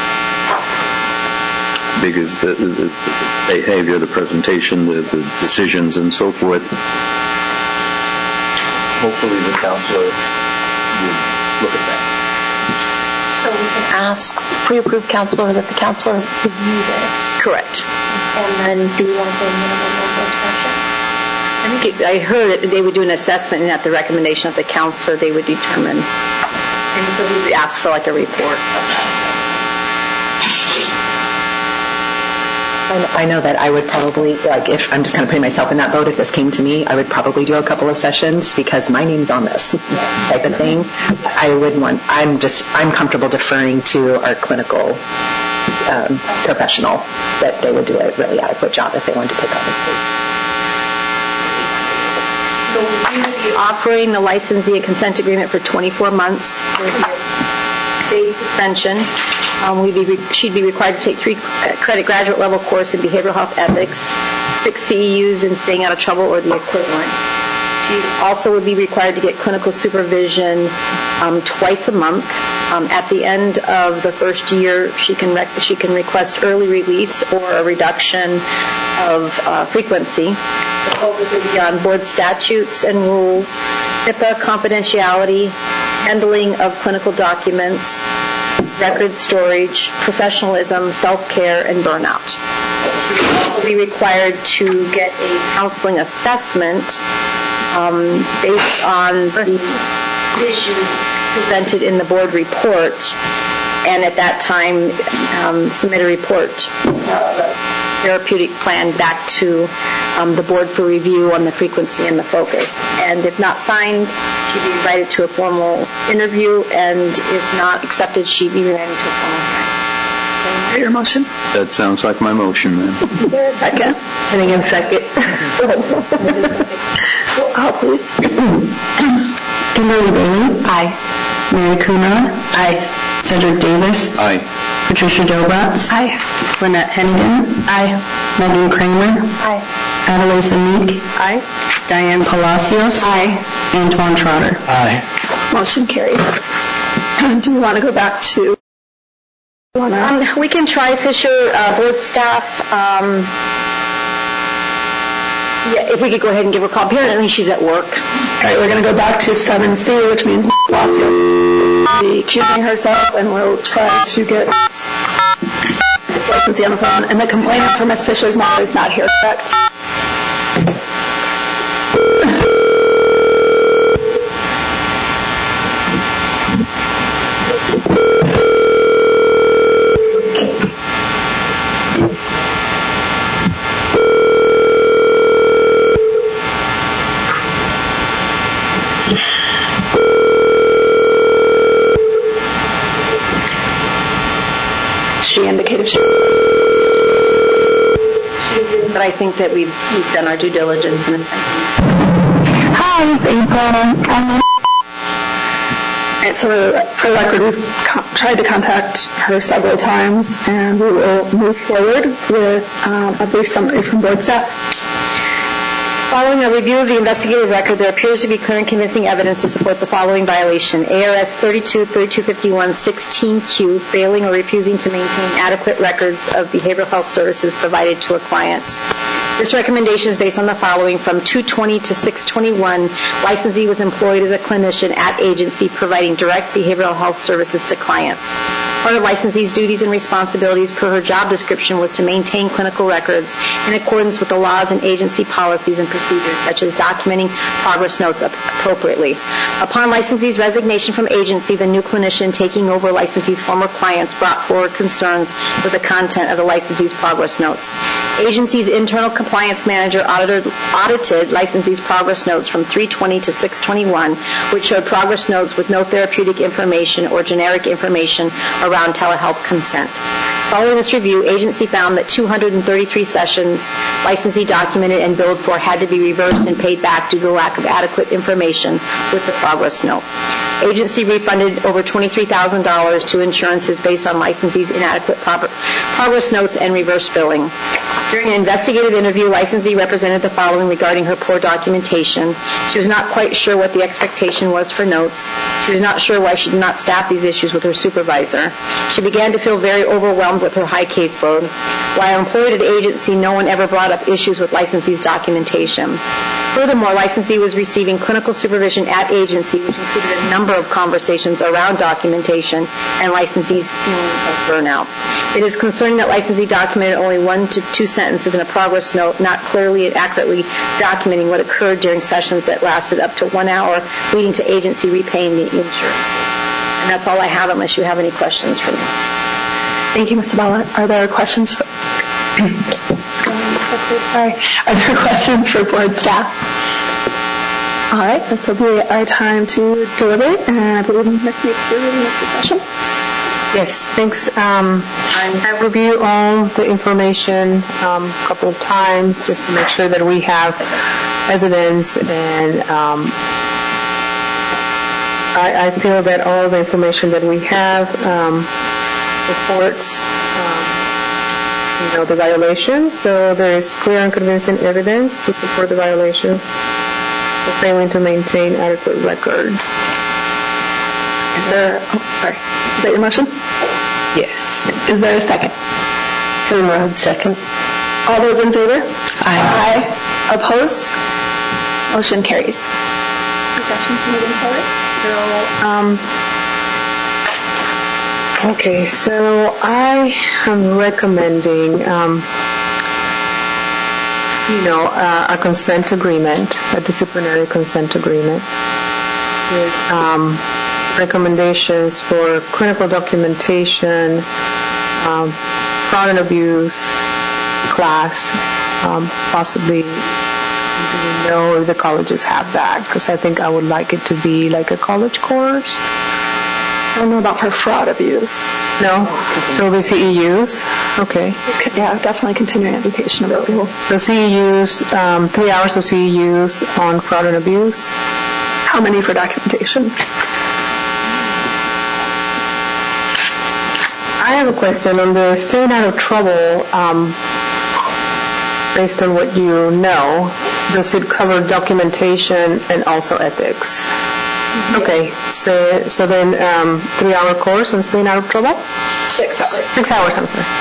Because the, the, the behavior, the presentation, the, the decisions, and so forth, hopefully the counselor would look at that. So So we can ask pre-approved counselor that the counselor review this. Correct. And then do we want to say minimum number of sessions? I think it, I heard that they would do an assessment, and at the recommendation of the counselor, they would determine. And so we would ask for like a report. I know that I would probably, like, if I'm just kind of putting myself in that boat, if this came to me, I would probably do a couple of sessions because my name's on this type of thing. I would want, I'm just, I'm comfortable deferring to our clinical um, professional that they would do a really adequate job if they wanted to take on this case. So we would be offering the licensee a consent agreement for twenty-four months. There would be a state suspension. Um, we'd be, she'd be required to take three credit graduate level course in behavioral health ethics, six C E Us in staying out of trouble or the equivalent. She also would be required to get clinical supervision um, twice a month. Um, at the end of the first year, she can rec- she can request early release or a reduction of uh, frequency. The focus would be on board statutes and rules, HIPAA confidentiality, handling of clinical documents, record storage, professionalism, self-care, and burnout. She would also be required to get a counseling assessment um, based on the issues presented in the board report, and at that time um, submit a report, uh, therapeutic plan back to um, the board for review on the frequency and the focus. And if not signed, she'd be invited to a formal interview, and if not accepted, she'd be remanded to a formal hearing. Your motion? That sounds like my motion, then. Second. And again, second. Roll call, please. Kimberly Bailey. Aye. Mary Kumar. Aye. Cedric Davis. Aye. Patricia Dobratz. Aye. Lynette Hennigan. Aye. Megan Kramer. Aye. Adelaisa Meek. Aye. Diane Palacios. Aye. Antoine Trotter. Aye. Motion carried. Do we want to go back to... Um, we can try Fisher uh, board staff. Um, yeah, if we could go ahead and give her a call. Apparently she's at work. All right, we're going to go back to seven C, which means Palacios is recusing herself, and we'll try to get licensee on the phone. And the complainant for Miz Fisher's mother is not here, correct? She indicated she... But I think that we've, we've done our due diligence and Hi, April. Um, and so for the record, we've co- tried to contact her several times, and we will move forward with um, a brief summary from board staff. Following a review of the investigative record, there appears to be clear and convincing evidence to support the following violation: A R S thirty-two thirty-two fifty-one sixteen Q, failing or refusing to maintain adequate records of behavioral health services provided to a client. This recommendation is based on the following: from two twenty to six twenty-one, licensee was employed as a clinician at agency providing direct behavioral health services to clients. Part of licensee's duties and responsibilities per her job description was to maintain clinical records in accordance with the laws and agency policies and procedures, such as documenting progress notes appropriately. Upon licensee's resignation from agency, the new clinician taking over licensee's former clients brought forward concerns with the content of the licensee's progress notes. Agency's internal compliance manager audited, audited licensee's progress notes from three twenty to six twenty-one, which showed progress notes with no therapeutic information or generic information around telehealth consent. Following this review, agency found that two hundred thirty-three sessions licensee documented and billed for had to be reversed and paid back due to the lack of adequate information with the progress note. Agency refunded over twenty-three thousand dollars to insurances based on licensee's inadequate progress notes and reverse billing. During an investigative interview, licensee represented the following regarding her poor documentation. She was not quite sure what the expectation was for notes. She was not sure why she did not staff these issues with her supervisor. She began to feel very overwhelmed with her high caseload. While employed at agency, no one ever brought up issues with licensee's documentation. Furthermore, licensee was receiving clinical supervision at agency, which included a number of conversations around documentation and licensees' feeling of burnout. It is concerning that licensee documented only one to two sentences in a progress note, not clearly and accurately documenting what occurred during sessions that lasted up to one hour, leading to agency repaying the insurances. And that's all I have, unless you have any questions for me. Thank you, Miz Sabella. Are there questions for... Sorry. Are there questions for board staff? All right, this will be our time to deliberate, and I believe Miz McPhee will lead this discussion. Yes, thanks. Um, I reviewed all the information um, a couple of times just to make sure that we have evidence, and um, I, I feel that all the information that we have um, supports um, you know, the violation. So there is clear and convincing evidence to support the violations for failing to maintain adequate record. Is there, oh, sorry, is that your motion? Yes. Is there a second? Coonrod, second. All those in favor? Aye. Aye. Opposed? Motion carries. Suggestions moving forward? So, um, okay, so I am recommending, um, you know, uh, a consent agreement, a disciplinary consent agreement with um, recommendations for clinical documentation, um, fraud and abuse class, um, possibly. Do we know if the colleges have that? Because I think I would like it to be like a college course. I don't know about her fraud abuse. No? So it'll be C E Us? Okay. Yeah, definitely continuing education available. So C E Us, um, three hours of C E Us on fraud and abuse. How many for documentation? I have a question on the staying out of trouble. Um, based on what you know, does it cover documentation and also ethics? Mm-hmm. Okay, so so then um, three-hour course on staying out of trouble? Six hours. Six hours, I'm sorry.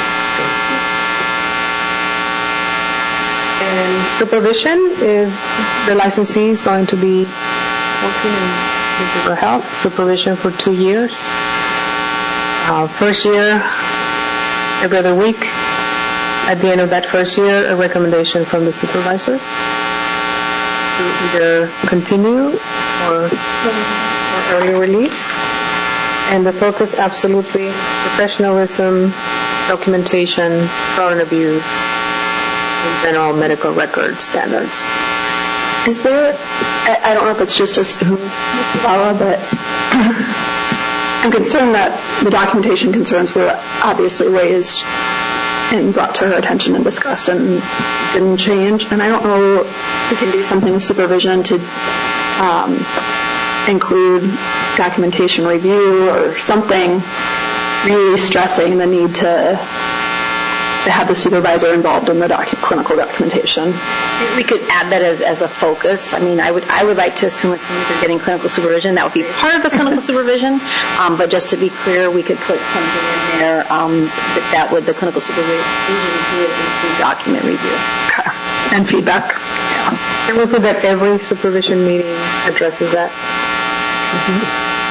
And supervision, if the licensee is going to be working in behavioral health, supervision for two years. Uh, first year, every other week. At the end of that first year, a recommendation from the supervisor to either continue or, or early release. And the focus absolutely professionalism, documentation, fraud and abuse, and general medical record standards. Is there, I, I don't know if it's just assumed, Miz Zavala, but I'm concerned that the documentation concerns were obviously raised and brought to her attention and discussed and didn't change. And I don't know if we can do something with supervision to um, include documentation review or something really stressing the need to to have the supervisor involved in the docu- clinical documentation. We could add that as, as a focus. I mean, I would I would like to assume it's they're getting clinical supervision. That would be part of the clinical supervision. Um, but just to be clear, we could put something in there um, that, that would the clinical supervision would include document review. Okay. And feedback. Yeah. And we put that every supervision meeting addresses that. Mm-hmm.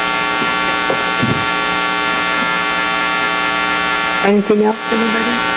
Anything else, anybody?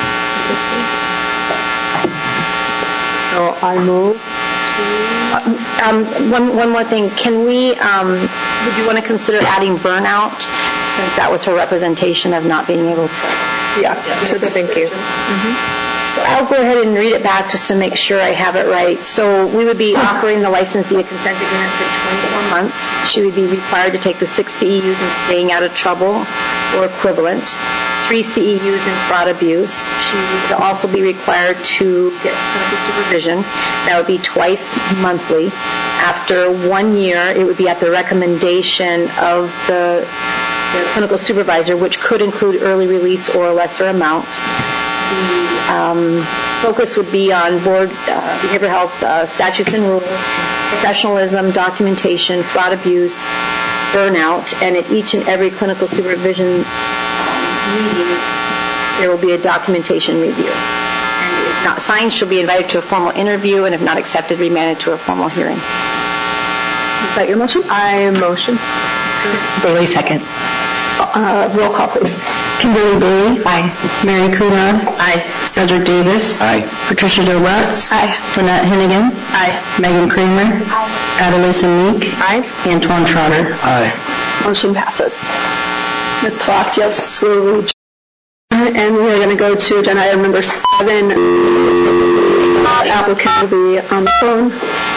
So I move to... Um, one, one more thing. Can we, um, would you want to consider adding burnout, since that was her representation of not being able to... Yeah, yeah. So thank you. Mm-hmm. So I'll go ahead and read it back just to make sure I have it right. So we would be offering the licensee a consent agreement for twenty-four months. She would be required to take the six C E Us in staying out of trouble or equivalent, three C E Us in fraud abuse. She would also be required to get clinical supervision. That would be twice monthly. After one year, it would be at the recommendation of the, the clinical supervisor, which could include early release or a lesser amount. The um, focus would be on board uh, behavioral health uh, statutes and rules, professionalism, documentation, fraud abuse, burnout, and at each and every clinical supervision um, meeting, there will be a documentation review. And if not signed, she'll be invited to a formal interview, and if not accepted, remanded to a formal hearing. Is that your motion? I motion. Bailey, second. Uh, roll call, please. Kimberly Bailey. Aye. Mary Coonrod. Aye. Cedric Davis. Aye. Patricia DeWatts. Aye. Lynette Hennigan. Aye. Megan Kramer. Aye. Adelaisa Meek. Aye. Antoine Trotter. Aye. Motion passes. Miz Palacios will read. And we are going to go to agenda item number seven. Uh, applicant will be on the phone.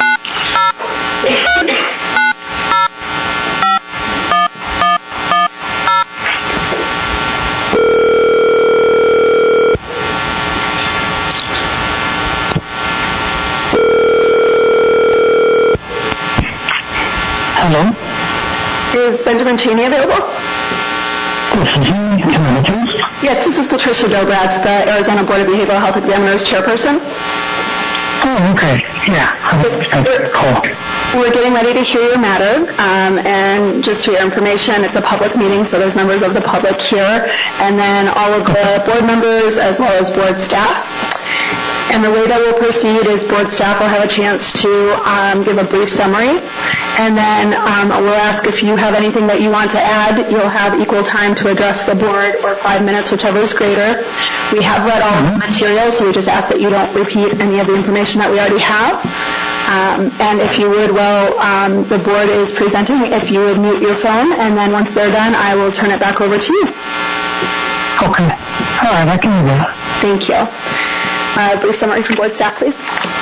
Hello? Is Benjamin Cheney available? This is he. Can I help you? Yes, this is Patricia Dobratz, the Arizona Board of Behavioral Health Examiners chairperson. Oh, okay. Yeah. Thanks for the call. We're getting ready to hear your matter, um, and just for your information, it's a public meeting, so there's members of the public here, and then all of the board members as well as board staff. And the way that we'll proceed is board staff will have a chance to um, give a brief summary, and then um, we'll ask if you have anything that you want to add. You'll have equal time to address the board, or five minutes, whichever is greater. We have read all of the material, so we just ask that you don't repeat any of the information that we already have. Um, and if you would, well, um, the board is presenting, if you would mute your phone, and then once they're done, I will turn it back over to you. Okay. All right, I can do that. Thank you. Uh, brief summary from board staff, please.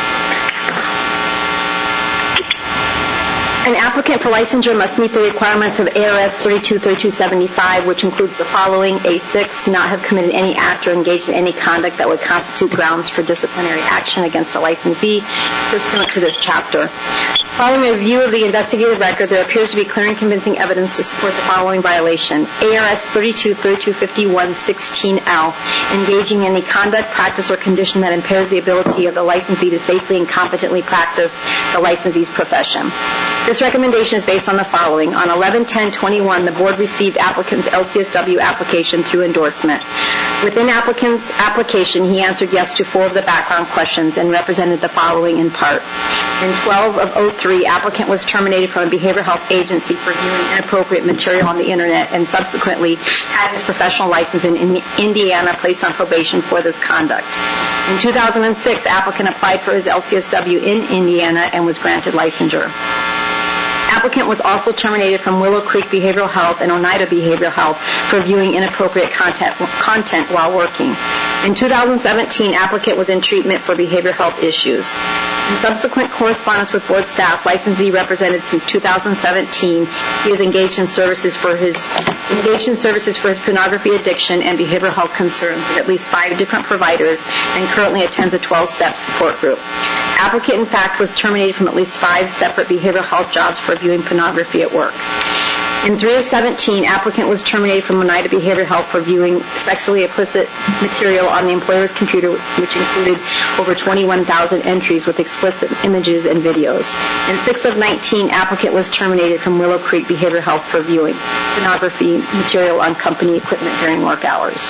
An applicant for licensure must meet the requirements of A R S thirty-two thirty-two seventy-five, which includes the following: A six, not have committed any act or engaged in any conduct that would constitute grounds for disciplinary action against a licensee pursuant to this chapter. Following a review of the investigative record, there appears to be clear and convincing evidence to support the following violation: A R S thirty-two thirty-two fifty-one sixteen L, engaging in any conduct, practice, or condition that impairs the ability of the licensee to safely and competently practice the licensee's profession. This recommendation is based on the following. On eleven ten twenty-one, the board received applicant's L C S W application through endorsement. Within applicant's application, he answered yes to four of the background questions and represented the following in part. In twelve of oh three, applicant was terminated from a behavioral health agency for viewing inappropriate material on the internet and subsequently had his professional license in Indiana placed on probation for this conduct. In two thousand six, applicant applied for his L C S W in Indiana and was granted licensure. Applicant was also terminated from Willow Creek Behavioral Health and Oneida Behavioral Health for viewing inappropriate content, content while working. In two thousand seventeen, applicant was in treatment for behavioral health issues. In subsequent correspondence with board staff, licensee represented since two thousand seventeen, he is engaged in services for his engaged in services for his pornography addiction and behavioral health concerns with at least five different providers and currently attends a twelve-step support group. Applicant, in fact, was terminated from at least five separate behavioral health jobs for viewing pornography at work. In three of seventeen, applicant was terminated from Oneida Behavioral Health for viewing sexually explicit material on the employer's computer, which included over twenty-one thousand entries with explicit images and videos. In six of nineteen, applicant was terminated from Willow Creek Behavioral Health for viewing pornography material on company equipment during work hours.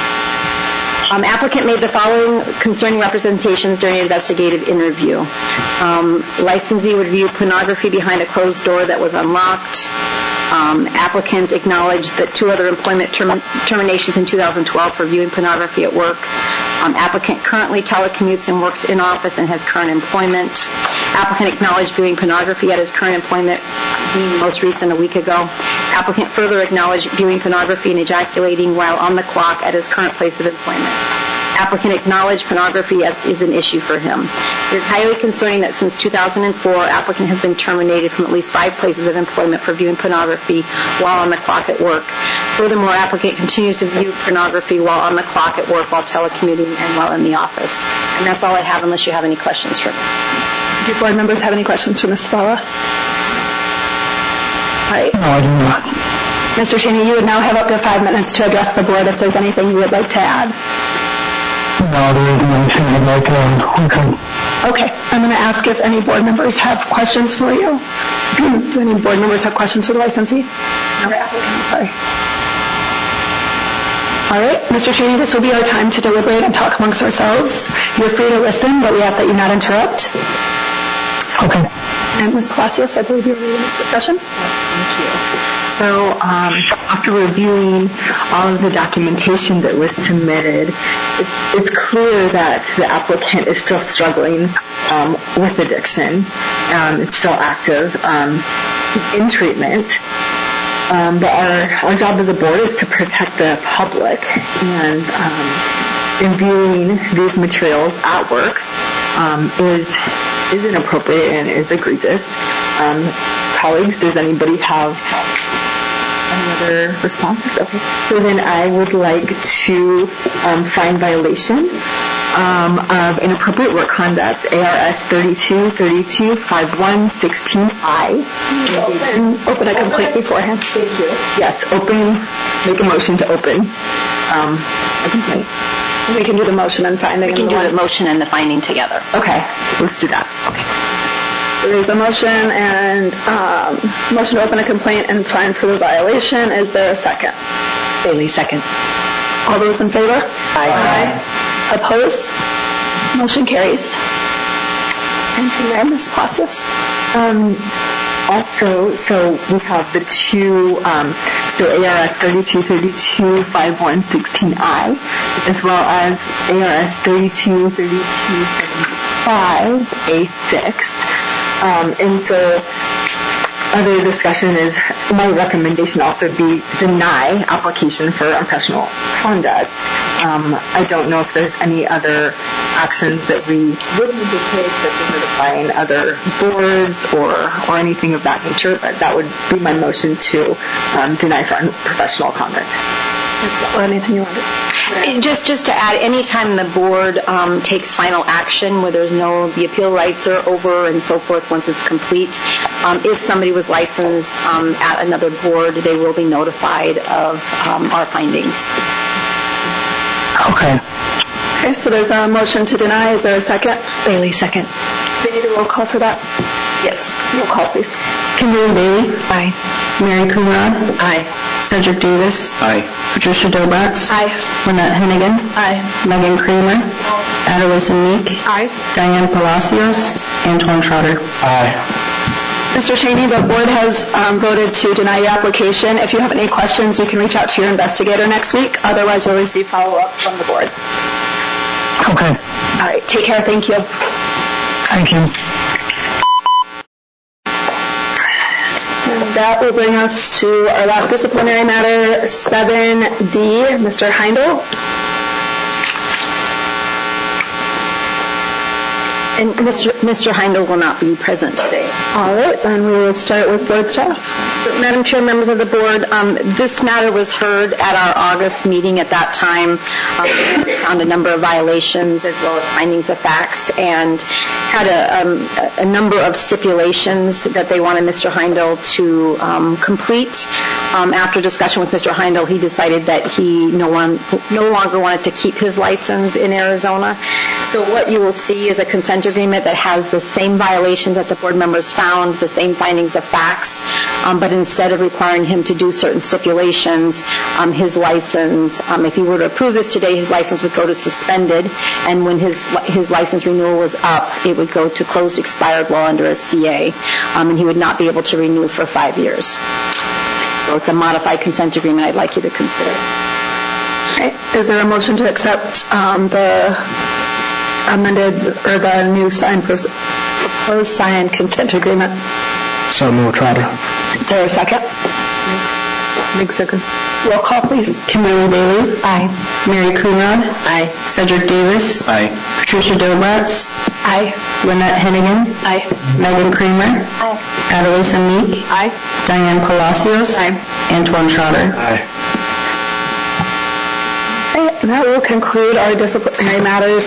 Um, applicant made the following concerning representations during an investigative interview. Um, licensee would view pornography behind a closed door that was unlocked. Um, applicant acknowledged that two other employment term- terminations in two thousand twelve for viewing pornography at work. Um, applicant currently telecommutes and works in office and has current employment. Applicant acknowledged viewing pornography at his current employment, being most recent a week ago. Applicant further acknowledged viewing pornography and ejaculating while on the clock at his current place of employment. Applicant acknowledged pornography is an issue for him. It is highly concerning that since two thousand four, applicant has been terminated from at least five places of employment for viewing pornography while on the clock at work. Furthermore, applicant continues to view pornography while on the clock at work, while telecommuting, and while in the office. And that's all I have, unless you have any questions for me. Do board members have any questions for Miz Spalla? All right. No, I do not. Mister Cheney, you would now have up to five minutes to address the board if there's anything you would like to add. No, there isn't anything I'd like to add. Okay. Okay. I'm going to ask if any board members have questions for you. Do any board members have questions for the licensee? No, applicant, sorry. All right. Mister Cheney, this will be our time to deliberate and talk amongst ourselves. You're free to listen, but we ask that you not interrupt. Okay. And Miz Palacios, I believe you're leading this discussion. Thank you. So um, after reviewing all of the documentation that was submitted, it's, it's clear that the applicant is still struggling um, with addiction. Um, it's still active um, in treatment. Um, but our, our job as a board is to protect the public, and um, in viewing these materials at work um, is is inappropriate and is egregious. Um, colleagues, does anybody have any other responses? Okay. So then I would like to um, find violation um, of inappropriate work conduct, A R S thirty-two thirty-two fifty-one sixteen I. Open, open a complaint beforehand. Thank you. Yes, open, make a motion to open um, a complaint. We can do the motion and finding. We can do the motion and the finding together. Okay, let's do that. Okay. So there's a motion and um, motion to open a complaint and fine for the violation. Is there a second? Bailey, second. All those in favor? Aye. Aye. Opposed? Motion carries. Anything there, Miz Palacios? Um, also, so we have the two, um, so A R S thirty-two thirty-two fifty-one sixteen I, as well as A R S thirty-two thirty-two seventy-five A six. Um, and so other discussion is, my recommendation also be deny application for unprofessional conduct. Um, I don't know if there's any other actions that we would need to take, such as notifying other boards or, or anything of that nature, but that would be my motion to um, deny for unprofessional conduct. Is there anything you want to Just, just to add, anytime the board um, takes final action where there's no, the appeal rights are over and so forth once it's complete, um, if somebody was licensed um, at another board, they will be notified of um, our findings. Okay. Okay, so there's a motion to deny. Is there a second? Bailey, second. Do we need a roll call for that? Yes. Roll call, please. Kimberly Bailey. Aye. Mary Coonrod. Aye. Cedric Davis. Aye. Patricia Dobratz. Aye. Lynette Hennigan. Aye. Megan Kramer. Adelisa Meek. Aye. Diane Palacios. Antoine Trotter. Aye. Mister Cheney, the board has um, voted to deny your application. If you have any questions, you can reach out to your investigator next week. Otherwise, you'll receive follow-up from the board. Okay. All right. Take care. Thank you. Thank you. And that will bring us to our last disciplinary matter, seven D. Mister Heindel. And Mister Mister Heindel will not be present today. All right, then we will start with board staff. So, Madam Chair, members of the board, um, this matter was heard at our August meeting. At that time, um, we found a number of violations as well as findings of facts and had a, um, a number of stipulations that they wanted Mister Heindel to um, complete. Um, after discussion with Mister Heindel, he decided that he no, one, no longer wanted to keep his license in Arizona. So what you will see is a consent agreement that has the same violations that the board members found, the same findings of facts, um, but instead of requiring him to do certain stipulations, um, his license, um, if he were to approve this today, his license would go to suspended, and when his his license renewal was up, it would go to closed expired law under a C A, um, and he would not be able to renew for five years. So it's a modified consent agreement I'd like you to consider. Okay. Is there a motion to accept um, the amended or the new signed proposed signed consent agreement? So moved, Trotter. Is there a second? Big second. Roll call, please. Kimberly Bailey. Aye. Mary Coonrod. Aye. Cedric Davis. Aye. Patricia Dobratz. Aye. Lynette Hennigan. Aye. Megan Kramer. Aye. Adelisa Meek. Aye. Diane Palacios. Aye. Antoine Trotter. Aye. Okay, and that will conclude our disciplinary matters.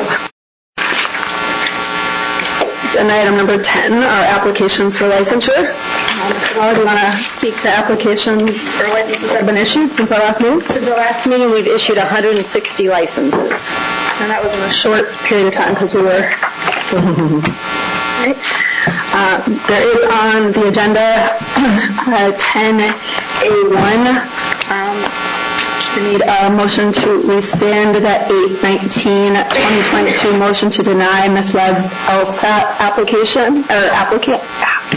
Agenda item number ten are applications for licensure. Um, Mister Waller, do you want to speak to applications for licenses that have been issued since our last meeting? Since our last meeting, we've issued one hundred sixty licenses. And that was in a short period of time because we were... Right. Uh, there is on the agenda uh, ten A one. Um, we need a motion to rescind that eight nineteen twenty twenty-two motion to deny Miz Webb's LSAT application, or applicant,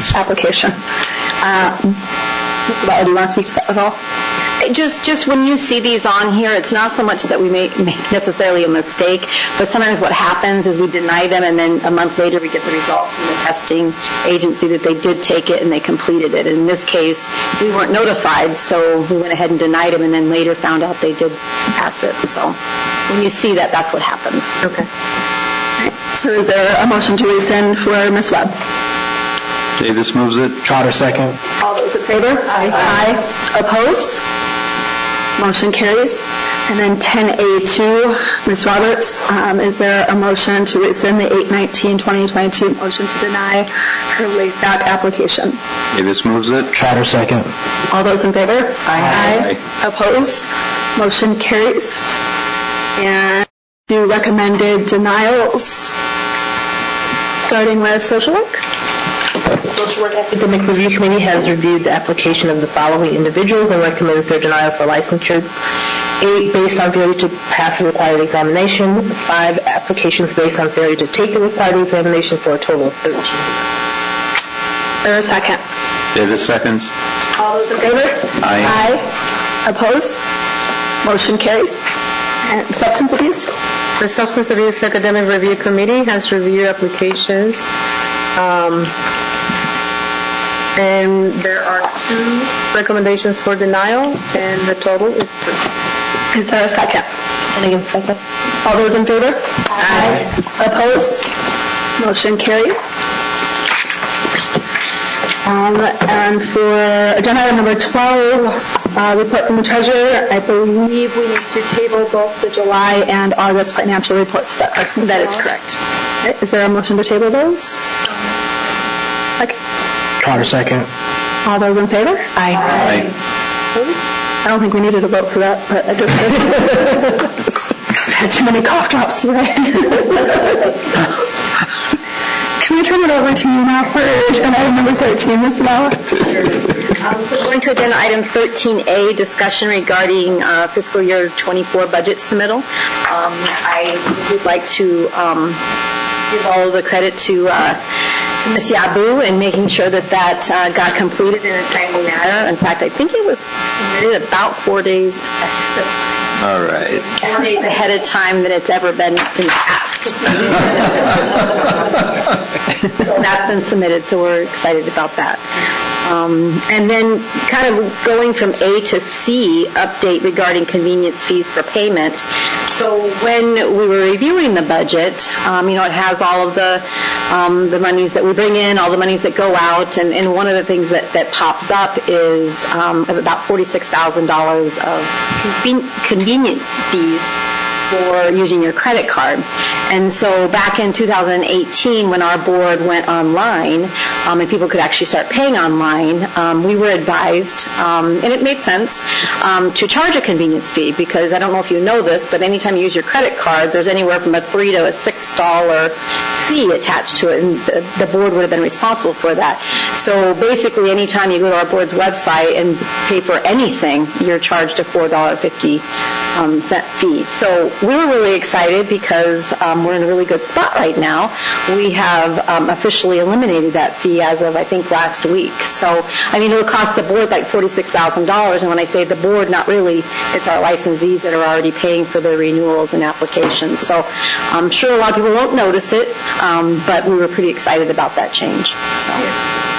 application. Uh, Miz Cabello, do you want to speak to that at all? Just just when you see these on here, it's not so much that we make, make necessarily a mistake, but sometimes what happens is we deny them, and then a month later we get the results from the testing agency that they did take it and they completed it. In this case, we weren't notified, so we went ahead and denied them, and then later found out they did pass it. So when you see that, that's what happens. Okay. So is there a motion to rescind for Miz Webb? Davis moves it. Trotter second. All those in favor? Aye. Aye. Opposed? Motion carries. And then ten A two, Miz Roberts, um, is there a motion to rescind the eight nineteen twenty twenty-two motion to deny her laceback application? Davis moves it. Trotter second. All those in favor? Aye. Aye. Opposed? Motion carries. And do recommended denials, starting with social work. The Social Work Academic Review Committee has reviewed the application of the following individuals and recommends their denial for licensure. Eight, based on failure to pass the required examination. Five, applications based on failure to take the required examination, for a total of thirteen. Is there a second? Davis seconds. All those in favor? Aye. Aye. Opposed? Motion carries. And substance abuse? The Substance Abuse Academic Review Committee has reviewed applications. Um, and there are two recommendations for denial, and the total is three. Is there a second? And again, second. All those in favor? Aye. Opposed? Motion carries. Um, and for agenda item number twelve, uh, report from the treasurer, I believe we need to table both the July and August financial reports. Is that correct? That is correct. Okay. Is there a motion to table those? Okay. Trotter second. All those in favor? Aye. Aye. Opposed? I don't think we needed a vote for that, but I just I've had too many cough drops today. Can we turn it over to you now for agenda item number thirteen, Miz Bell? Um, so going to agenda item thirteen A, discussion regarding uh, fiscal year twenty-four budget submittal. Um, I would like to um, give all of the credit to uh, to Miz Yabu in making sure that that uh, got completed in a timely manner. In fact, I think it was submitted about four days ahead of time. All right. Four days ahead of time than it's ever been in the past. So that's been submitted, so we're excited about that. Um, and then kind of going from A to C, update regarding convenience fees for payment. So when we were reviewing the budget, um, you know, it has all of the um, the monies that we bring in, all the monies that go out, and, and one of the things that, that pops up is um, about forty-six thousand dollars of conven- convenience fees for using your credit card. And so back in two thousand eighteen, when our board went online, um, and people could actually start paying online, um, we were advised, um, and it made sense, um, to charge a convenience fee, because I don't know if you know this, but anytime you use your credit card, there's anywhere from a three to a six dollar fee attached to it, and the, the board would have been responsible for that. So basically, anytime you go to our board's website and pay for anything, you're charged a four dollars and fifty cents fee. So we were really excited because um, we're in a really good spot right now. We have um, officially eliminated that fee as of, I think, last week. So, I mean, it'll cost the board like forty-six thousand dollars, and when I say the board, not really, it's our licensees that are already paying for their renewals and applications. So I'm sure a lot of people won't notice it, um, but we were pretty excited about that change. So.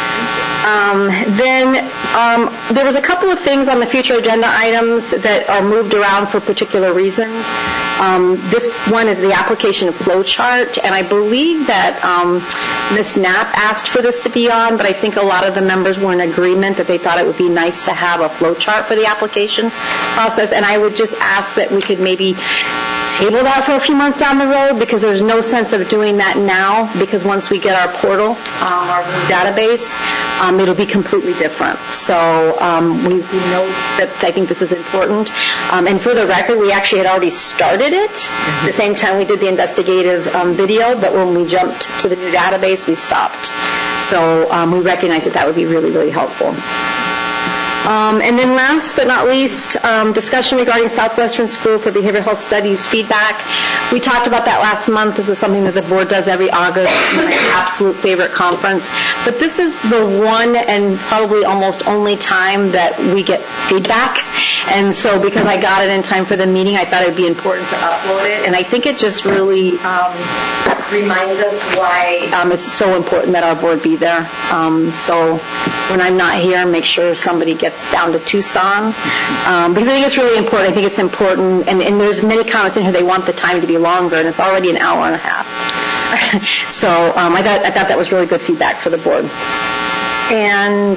Um, then um, there was a couple of things on the future agenda items that are moved around for particular reasons. Um, this one is the application of flow chart, and I believe that um, Miz Knapp asked for this to be on, but I think a lot of the members were in agreement that they thought it would be nice to have a flow chart for the application process, and I would just ask that we could maybe table that for a few months down the road, because there's no sense of doing that now, because once we get our portal, um, our database, um, it'll be completely different. So um, we, we note that I think this is important. Um, and for the record, we actually had already started it mm-hmm. the same time we did the investigative um, video, but when we jumped to the new database, we stopped. So um, we recognize that that would be really, really helpful. Um, and then last but not least, um, discussion regarding Southwestern School for Behavioral Health Studies feedback. We talked about that last month. This is something that the board does every August, my absolute favorite conference. But this is the one and probably almost only time that we get feedback. And so because I got it in time for the meeting, I thought it would be important to upload it. And I think it just really um, reminds us why um, it's so important that our board be there. Um, so when I'm not here, make sure somebody gets down to Tucson. Um, because I think it's really important. I think it's important. And, and there's many comments in here, they want the time to be longer, and it's already an hour and a half. So um, I, thought, I thought that was really good feedback for the board. And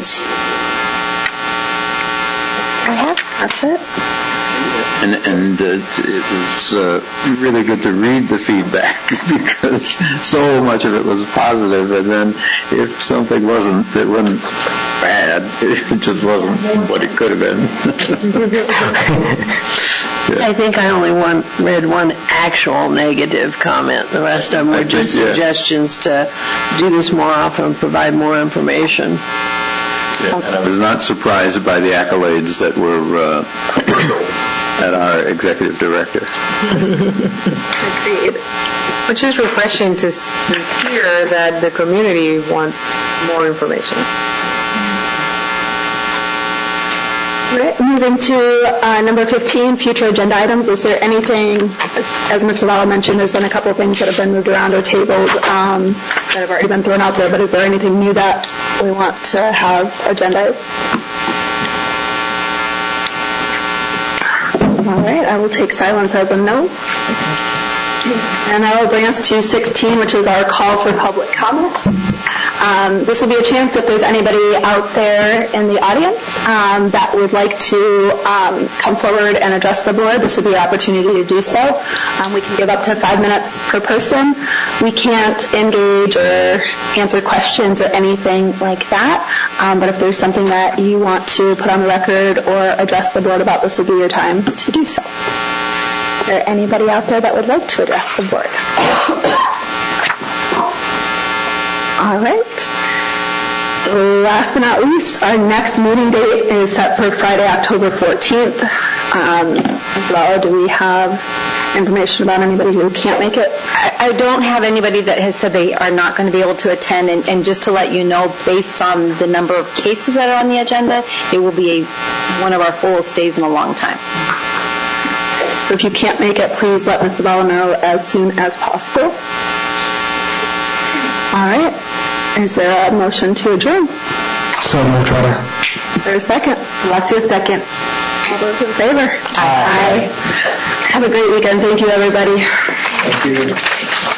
I have, that's it. And, and uh, it was uh, really good to read the feedback because so much of it was positive, and then if something wasn't, it wasn't bad. It just wasn't what it could have been. Yeah. I think I only one, read one actual negative comment. The rest of them were just yeah. suggestions to do this more often, provide more information. Yeah, and I was not surprised by the accolades that were uh, at our executive director. Agreed. Which is refreshing to, to hear that the community wants more information. All right, moving to uh, number fifteen, future agenda items. Is there anything, as Miz Zavala mentioned, there's been a couple of things that have been moved around or tabled um, that have already been thrown out there, but is there anything new that we want to have agendized? All right, I will take silence as a no. And that will bring us to sixteen, which is our call for public comments. Um, this will be a chance if there's anybody out there in the audience um, that would like to um, come forward and address the board. This would be an opportunity to do so. Um, we can give up to five minutes per person. We can't engage or answer questions or anything like that. Um, but if there's something that you want to put on the record or address the board about, this would be your time to do so. Is there anybody out there that would like to address the board? All right. So last but not least, our next meeting date is set for Friday, October fourteenth. Um, as well, do we have information about anybody who can't make it? I, I don't have anybody that has said they are not going to be able to attend. And, and just to let you know, based on the number of cases that are on the agenda, it will be a, one of our fullest days in a long time. So if you can't make it, please let Miz Zavala know as soon as possible. All right. Is there a motion to adjourn? So moved, Trotter. Is there a second? Alexia, second. All those in favor? Aye. Aye. Have a great weekend. Thank you, everybody. Thank you.